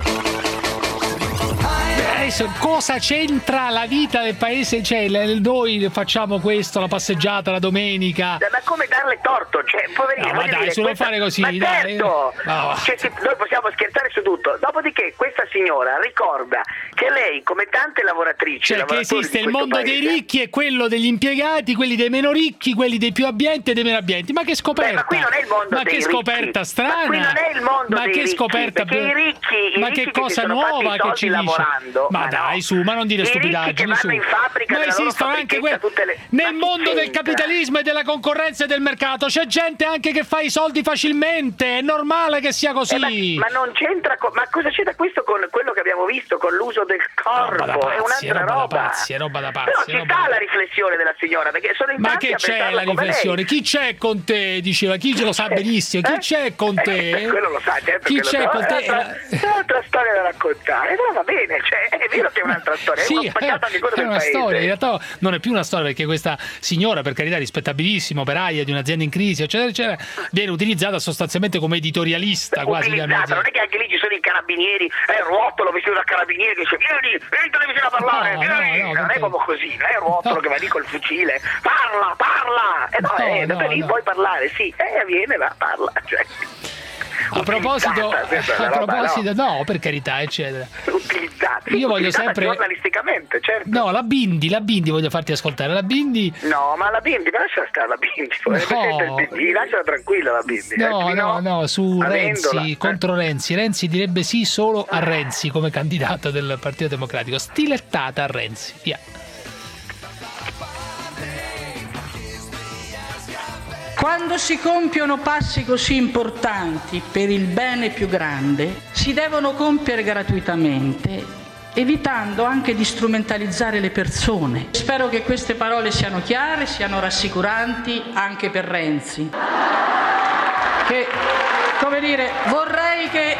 Adesso, cosa c'entra la vita del paese? Cioè, le- noi facciamo questo, la passeggiata la domenica. Eh, Ma come darle torto? Cioè, poverino, No, ma voglio dai, dire, su, non questa- fare così, ma dai. certo! No. Cioè, se- noi possiamo scherzare su tutto. Dopodiché questa signora ricorda che lei, come tante lavoratrici, Cioè, che lavoratori esiste di il questo mondo dei paese- ricchi e quello degli impiegati, quelli dei meno ricchi, quelli dei più abbienti e dei meno abbienti. Ma che scoperta! Beh, ma qui non è il mondo Ma dei che ricchi. scoperta strana! Ma qui non è il mondo Ma dei che ricchi, scoperta perché i ricchi- i Ma ricchi che che cosa si sono fatti nuova i che soldi ci dice? lavorando, Ma ma dai, no. su, ma non dire I ricchi stupidaggini, che vanno su. in fabbrica Ma della loro esistono anche fabbrichetta, que- tutte le- nel Ma chi mondo del c'entra? capitalismo e della concorrenza e del mercato c'è gente anche che fa i soldi facilmente, è normale che sia così. Eh, ma, ma non c'entra, co- ma cosa c'entra questo con quello che abbiamo visto, con l'uso del corpo? Roba da è pazzi, un'altra roba da roba. pazzi, è roba da pazzi, Però è ci roba sta da- la riflessione della signora, perché sono in Ma tanti che a c'è pensarla la come lei. riflessione? Chi c'è con te? Diceva, chi ce lo sa benissimo? Chi Eh? c'è con te? Eh, quello lo sa, certo Chi che lo c'è sa. con te? È un'altra, è un'altra storia da raccontare, però va bene, cioè, è vero che è un'altra storia, Sì, è uno spaccato anche quello è del una paese. storia, in realtà non è più una storia perché questa signora, per carità, rispettabilissima, operaia di un'azienda in crisi, eccetera, eccetera, viene utilizzata sostanzialmente come editorialista quasi. Utilizzata, non è che anche lì ci sono i carabinieri, è il ruotolo vestito da carabinieri che dice vieni, vieni in televisione a parlare, No, vieni, no, no, non è perché- proprio così, non è il ruotolo No. che va lì col fucile, parla, parla, e no, No, eh, no, no, lì no. vuoi parlare, sì, e eh, viene, va, parla, cioè. A proposito, Utilizzata, questa è a una roba, proposito no, per carità, eccetera. Utilizzata, sì, Io voglio utilizzata sempre- giornalisticamente, certo. No, la Bindi, la Bindi voglio farti ascoltare. La Bindi. No, ma la Bindi, ma lascia stare la Bindi, No. è Presidente del P D, lasciala tranquilla la Bindi. No, eh, no, no, su Avendola, Renzi, eh. contro Renzi. Renzi direbbe sì solo a Renzi come candidato del Partito Democratico. Stilettata a Renzi. Via. Quando si compiono passi così importanti per il bene più grande, si devono compiere gratuitamente evitando anche di strumentalizzare le persone. Spero che queste parole siano chiare, siano rassicuranti anche per Renzi. Che, come dire, vorrei che,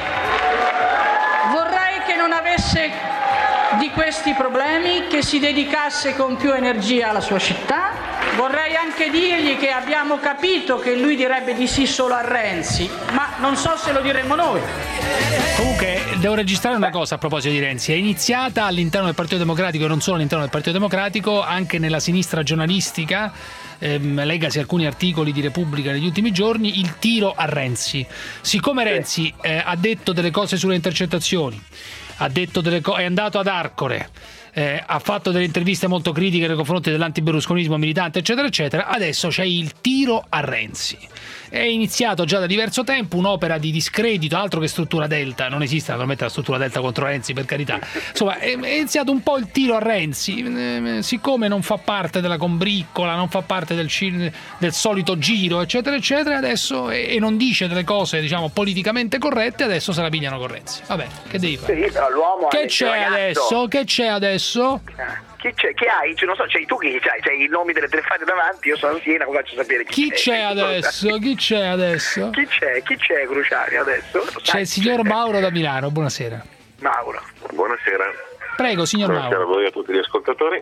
vorrei che non avesse di questi problemi, che si dedicasse con più energia alla sua città. Vorrei anche dirgli che abbiamo capito che lui direbbe di sì solo a Renzi, ma non so se lo diremmo noi. Comunque devo registrare una cosa a proposito di Renzi. È iniziata all'interno del Partito Democratico, e non solo all'interno del Partito Democratico, anche nella sinistra giornalistica, ehm, leggasi alcuni articoli di Repubblica negli ultimi giorni, il tiro a Renzi. Siccome Renzi eh, ha detto delle cose sulle intercettazioni, ha detto delle co- è andato ad Arcore, eh, ha fatto delle interviste molto critiche nei confronti dell'antiberlusconismo militante, eccetera eccetera, adesso c'è il tiro a Renzi. È iniziato già da diverso tempo un'opera di discredito, altro che struttura Delta, non esiste naturalmente la struttura Delta contro Renzi, per carità. Insomma, è iniziato un po' il tiro a Renzi, siccome non fa parte della combriccola, non fa parte del, del solito giro, eccetera eccetera, adesso e, e non dice delle cose, diciamo, politicamente corrette, adesso se la pigliano con Renzi. Vabbè, che devi fare? Sì, però l'uomo che c'è ragazzo. adesso? Che c'è adesso? Chi c'è? Che hai? Cioè, non so, c'hai tu chi c'hai? C'hai i nomi delle tre fate davanti, io sono a Siena, come faccio a sapere chi, chi c'è? c'è adesso? Chi c'è adesso? Chi c'è? Chi c'è Cruciani adesso? C'è il signor Mauro da Milano, buonasera. Mauro. Buonasera. Prego, signor buonasera Mauro. Buonasera a voi e a tutti gli ascoltatori.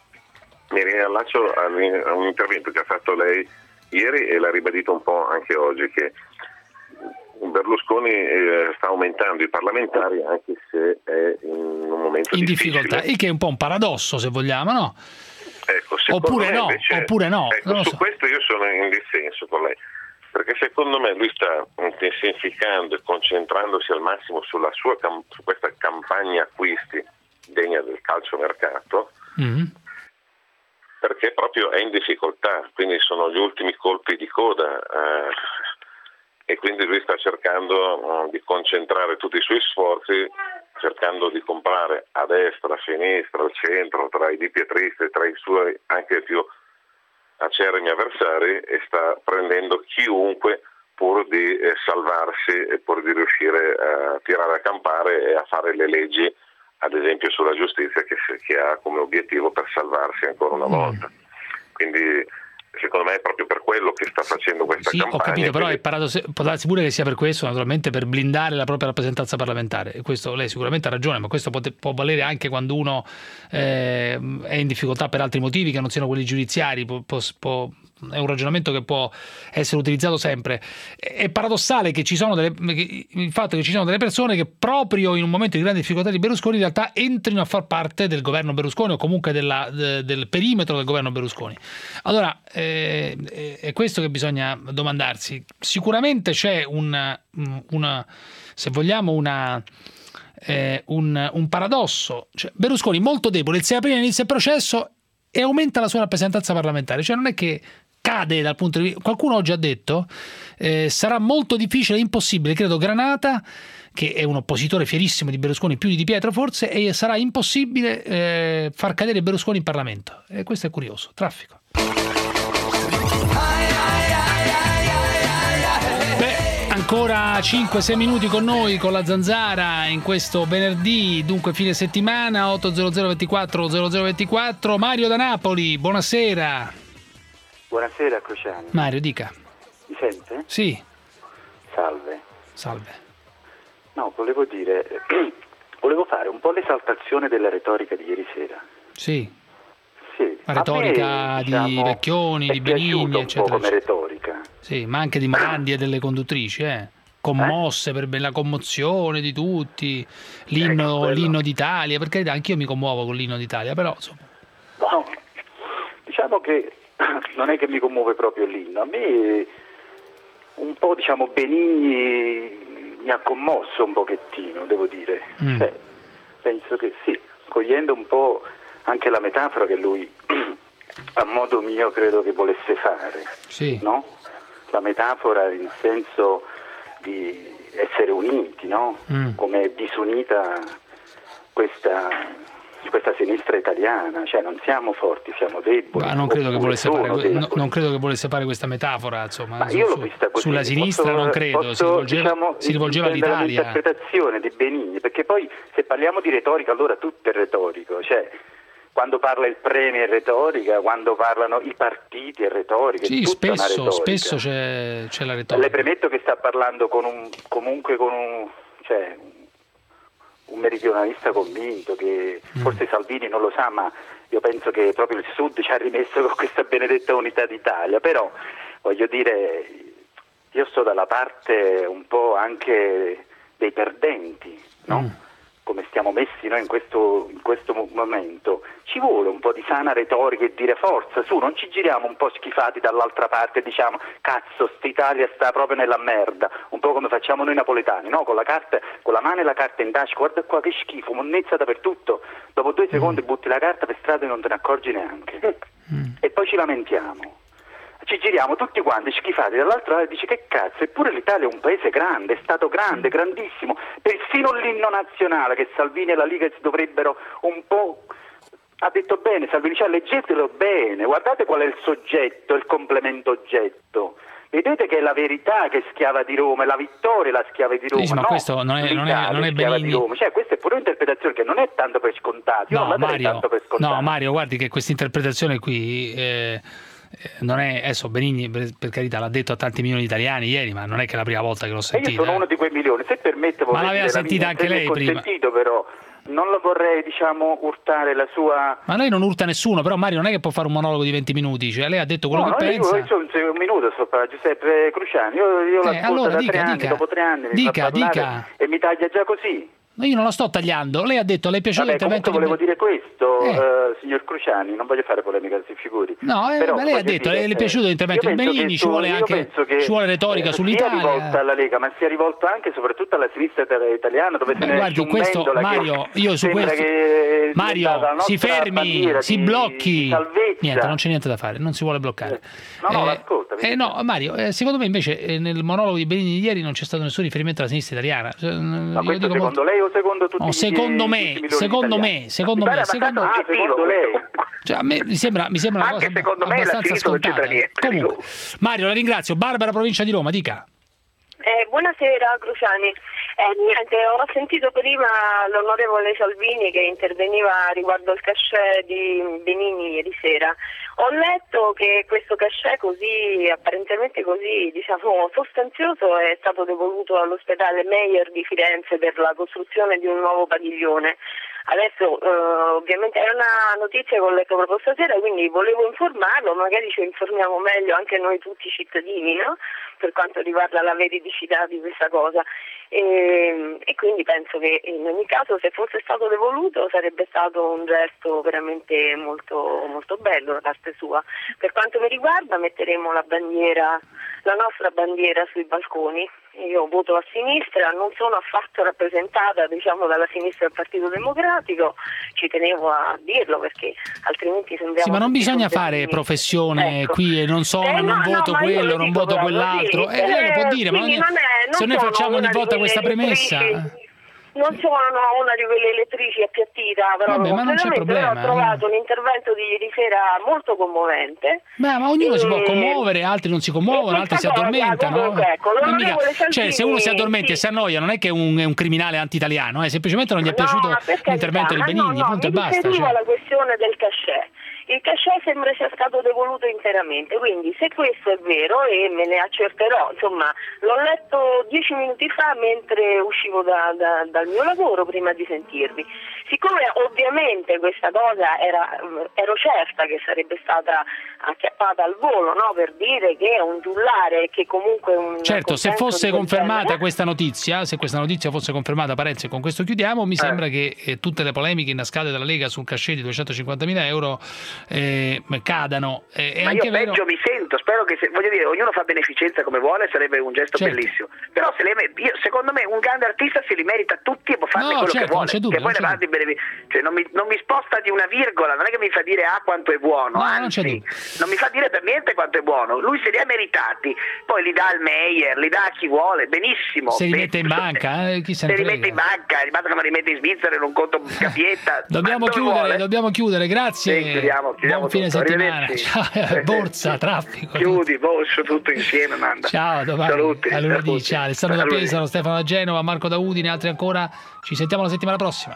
Mi riallaccio a un intervento che ha fatto lei ieri e l'ha ribadito un po' anche oggi, che Berlusconi eh, sta aumentando i parlamentari anche se è in un momento in difficile. difficoltà, il che è un po' un paradosso, se vogliamo, no? Ecco, oppure no, invece, oppure no. Ecco, non su so. questo io sono in dissenso con lei, perché secondo me lui sta intensificando e concentrandosi al massimo sulla sua cam- su questa campagna acquisti degna del calciomercato, mm-hmm. perché proprio è in difficoltà, quindi sono gli ultimi colpi di coda. Eh, e quindi lui sta cercando uh, di concentrare tutti i suoi sforzi, cercando di comprare a destra, a sinistra, al centro, tra i di pietristi e tra i suoi anche più acerrimi avversari, e sta prendendo chiunque pur di eh, salvarsi e pur di riuscire a tirare a campare e a fare le leggi, ad esempio sulla giustizia, che, che ha come obiettivo per salvarsi ancora una volta. Quindi secondo me è proprio per quello che sta facendo questa sì, campagna. Ho capito, però quindi... è paradoss- può darsi pure che sia per questo, naturalmente per blindare la propria rappresentanza parlamentare, e questo lei sicuramente ha ragione, ma questo può, può valere anche quando uno eh, è in difficoltà per altri motivi che non siano quelli giudiziari, può, può, può, è un ragionamento che può essere utilizzato sempre. È paradossale che ci sono delle, che, il fatto che ci sono delle persone che proprio in un momento di grande difficoltà di Berlusconi in realtà entrino a far parte del governo Berlusconi o comunque della, de, del perimetro del governo Berlusconi. Allora eh, è questo che bisogna domandarsi. Sicuramente c'è una, una se vogliamo una eh, un, un paradosso, cioè, Berlusconi molto debole, il sei aprile inizia il processo e aumenta la sua rappresentanza parlamentare, cioè non è che cade dal punto di vista, qualcuno oggi ha detto eh, sarà molto difficile, impossibile, credo Granata, che è un oppositore fierissimo di Berlusconi, più di Di Pietro forse, e sarà impossibile eh, far cadere Berlusconi in Parlamento, e questo è curioso. Traffico. Beh, ancora cinque sei minuti con noi, con la Zanzara, in questo venerdì, dunque fine settimana, otto zero zero ventiquattro zero zero ventiquattro. Mario da Napoli, buonasera. Buonasera Cruciani. Mario, dica. Mi sente? Sì. Salve. Salve. No, volevo dire, volevo fare un po' l'esaltazione della retorica di ieri sera. Sì. Sì. La retorica me, di diciamo, Vecchioni, di Benigni, eccetera. Un po' come retorica. Sì, ma anche di Morandi e delle conduttrici, eh. Commosse eh? per la commozione di tutti, l'inno, ecco, l'inno d'Italia, per carità, anch'io mi commuovo con l'inno d'Italia, però insomma. No, diciamo che non è che mi commuove proprio l'inno, a me un po', diciamo, Benigni mi ha commosso un pochettino, devo dire. Mm. Cioè, penso che sì, cogliendo un po' anche la metafora che lui a modo mio credo che volesse fare, sì. No? La metafora in senso di essere uniti, no? Mm. Come è disunita questa di questa sinistra italiana, cioè non siamo forti, siamo deboli. Ma non credo che volesse fare, no, non credo che volesse fare questa metafora, insomma. Ma io su, l'ho vista così. Sulla sinistra posso, non credo, posso, si rivolgeva, diciamo, si rivolgeva all'Italia. L'interpretazione di Benigni, perché poi se parliamo di retorica allora tutto è retorico, cioè quando parla il Premier è retorica, quando parlano i partiti è retorica. Sì, è tutta spesso, una retorica. spesso c'è, c'è la retorica. Le premetto che sta parlando con un, comunque con un, cioè, un meridionalista convinto, che mm. forse Salvini non lo sa, ma io penso che proprio il Sud ci ha rimesso con questa benedetta unità d'Italia, però voglio dire, io sto dalla parte un po' anche dei perdenti, no? Mm. Come stiamo messi noi in questo, in questo momento, ci vuole un po' di sana retorica e dire forza, su, non ci giriamo un po' schifati dall'altra parte e diciamo cazzo, st'Italia sta proprio nella merda, un po' come facciamo noi napoletani, no? Con la carta, con la mano e la carta in tasca, guarda qua che schifo, monnezza dappertutto, dopo due secondi butti la carta per strada e non te ne accorgi neanche, mm. e poi ci lamentiamo. Ci giriamo tutti quanti schifati dall'altra parte e dice che cazzo, eppure l'Italia è un paese grande, è stato grande, grandissimo, persino l'inno nazionale che Salvini e la Liga si dovrebbero un po', ha detto bene Salvini, cioè leggetelo bene, guardate qual è il soggetto, il complemento oggetto, vedete che è la verità che è schiava di Roma, è la vittoria la schiava di Roma, sì, ma no, questo non è, non è, non è schiava Benigni. di Roma, cioè questa è pure un'interpretazione che non è tanto per scontato, io no, non la Mario, tanto per scontato. No Mario, guardi che questa interpretazione qui eh, non è, adesso Benigni per, per carità l'ha detto a tanti milioni di italiani ieri, ma non è che è la prima volta che l'ho sentita. E io sono uno di quei milioni, se permette vorrei ma l'aveva dire sentita anche lei prima. Sentito, però non lo vorrei, diciamo, urtare la sua... Ma lei non urta nessuno, però Mario non è che può fare un monologo di venti minuti, cioè lei ha detto quello no, che no, pensa. Io, io un minuto sto per Giuseppe Cruciani, io, io eh, l'ascolto allora, da dica, tre anni, dica, dopo tre anni mi dica, fa parlare dica. E mi taglia già così. No, io non lo sto tagliando, lei ha detto, le è piaciuto Vabbè, l'intervento di... volevo dire questo, eh. uh, signor Cruciani, non voglio fare polemica, si figuri. No, eh, però, ma lei ha detto, dire, le è piaciuto l'intervento di Benigni, ci vuole anche ci vuole retorica eh, sull'Italia. sia rivolta alla Lega, ma sia rivolta anche e soprattutto alla sinistra italiana, dove se ne guardi, è questo, Mario, io su questo... Che Mario, si fermi, si di, blocchi. Di niente, non c'è niente da fare, non si vuole bloccare. No, no, eh, ascolta. Eh, no, Mario, eh, secondo me invece eh, nel monologo di Benigni di ieri non c'è stato nessun riferimento alla sinistra italiana. Cioè, ma io questo dico secondo molto... lei o secondo tutti no, secondo gli, me, tutti secondo me, secondo me, secondo me, ah, secondo lei. Cioè, a me mi sembra, mi sembra una Anche cosa secondo me abbastanza la scontata. Niente, comunque, Mario, la ringrazio. Barbara, provincia di Roma, dica. Eh, buonasera Cruciani, eh, niente, ho sentito prima l'onorevole Salvini che interveniva riguardo il cachet di Benigni ieri sera. Ho letto che questo cachet così, apparentemente così, diciamo, sostanzioso è stato devoluto all'ospedale Meyer di Firenze per la costruzione di un nuovo padiglione. Adesso eh, ovviamente è una notizia che ho letto proprio stasera, quindi volevo informarlo, magari ci informiamo meglio anche noi tutti cittadini, no? Per quanto riguarda la veridicità di questa cosa. E, e quindi penso che in ogni caso se fosse stato devoluto sarebbe stato un gesto veramente molto, molto bello da parte sua. Per quanto mi riguarda metteremo la bandiera, la nostra bandiera sui balconi. Io voto a sinistra, non sono affatto rappresentata, diciamo, dalla sinistra del Partito Democratico, ci tenevo a dirlo perché altrimenti sembriamo... Sì, ma non bisogna fare professione, ecco. Qui e non sono, eh, non no, voto no, quello, non voto quell'altro, sì, eh, lei lo può dire, ma non è, non se noi facciamo ogni volta questa premessa... Non sono una di quelle elettrici appiattita, però, vabbè, ma non c'è problema, ho trovato un intervento di ieri sera molto commovente. Beh, ma ognuno e... si può commuovere, altri non si commuovono, altri si addormentano. Comunque, ecco, mica... Cioè, se uno si addormenta sì. e si annoia, non è che è un, è un criminale antitaliano, eh? Semplicemente non gli è no, piaciuto l'intervento di Benigni, no, no, punto e basta. Mi cioè. alla questione del cachet. Il cachet sembra sia stato devoluto interamente, quindi se questo è vero, e me ne accerterò, insomma, l'ho letto dieci minuti fa mentre uscivo da, da, dal mio lavoro prima di sentirvi. Siccome ovviamente questa cosa era, ero certa che sarebbe stata acchiappata al volo, no? Per dire che è un giullare, che comunque un... Certo, se fosse confermata questa notizia, se questa notizia fosse confermata, Parenzo, e con questo chiudiamo, mi eh. sembra che eh, tutte le polemiche innescate dalla Lega sul cachet di duecentocinquantamila euro eh, cadano. Eh, è Ma anche io vero... peggio mi sento, spero che, se, voglio dire, ognuno fa beneficenza come vuole, sarebbe un gesto Certo. bellissimo. Però se le, io, secondo me un grande artista se li merita tutti e può farne No, quello certo, che vuole. non c'è dubbio, che poi non ne c'è va di benefic- cioè, non, mi, non mi sposta di una virgola, non è che mi fa dire ah quanto è buono, No, anzi, non c'è dubbio. non mi fa dire per niente quanto è buono. Lui se li ha meritati, poi li dà al Meyer, li dà a chi vuole, benissimo. Se li Beh, mette in banca, eh, chi se se ne li frega. mette in banca, basta che me li mette in Svizzera in un conto capietta. Dobbiamo Ma dove chiudere, vuole? dobbiamo chiudere, grazie. Sì, chiudiamo, chiudiamo Buon fine tutto. settimana. Arrivederci. Ciao, borsa, traffico. Chiudi, Boscio, tutto insieme, manda. Ciao, a domani. Saluti. A lunedì. Saluti. Ciao, Alessandro da Saluti. Pesaro, Stefano da Genova, Marco da Udine, altri ancora. Ci sentiamo la settimana prossima.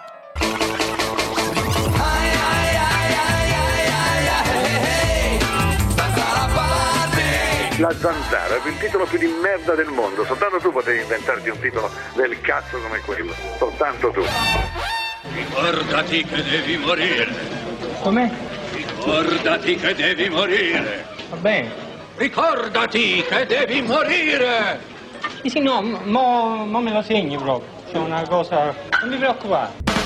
La Zanzara è il titolo più di merda del mondo, soltanto tu potevi inventarti un titolo del cazzo come quello, soltanto tu. Ricordati che devi morire. Com'è? Ricordati che devi morire. Va bene. Ricordati che devi morire. Sì, sì, no, mo, mo me lo segni proprio. C'è una cosa... Non mi preoccupare.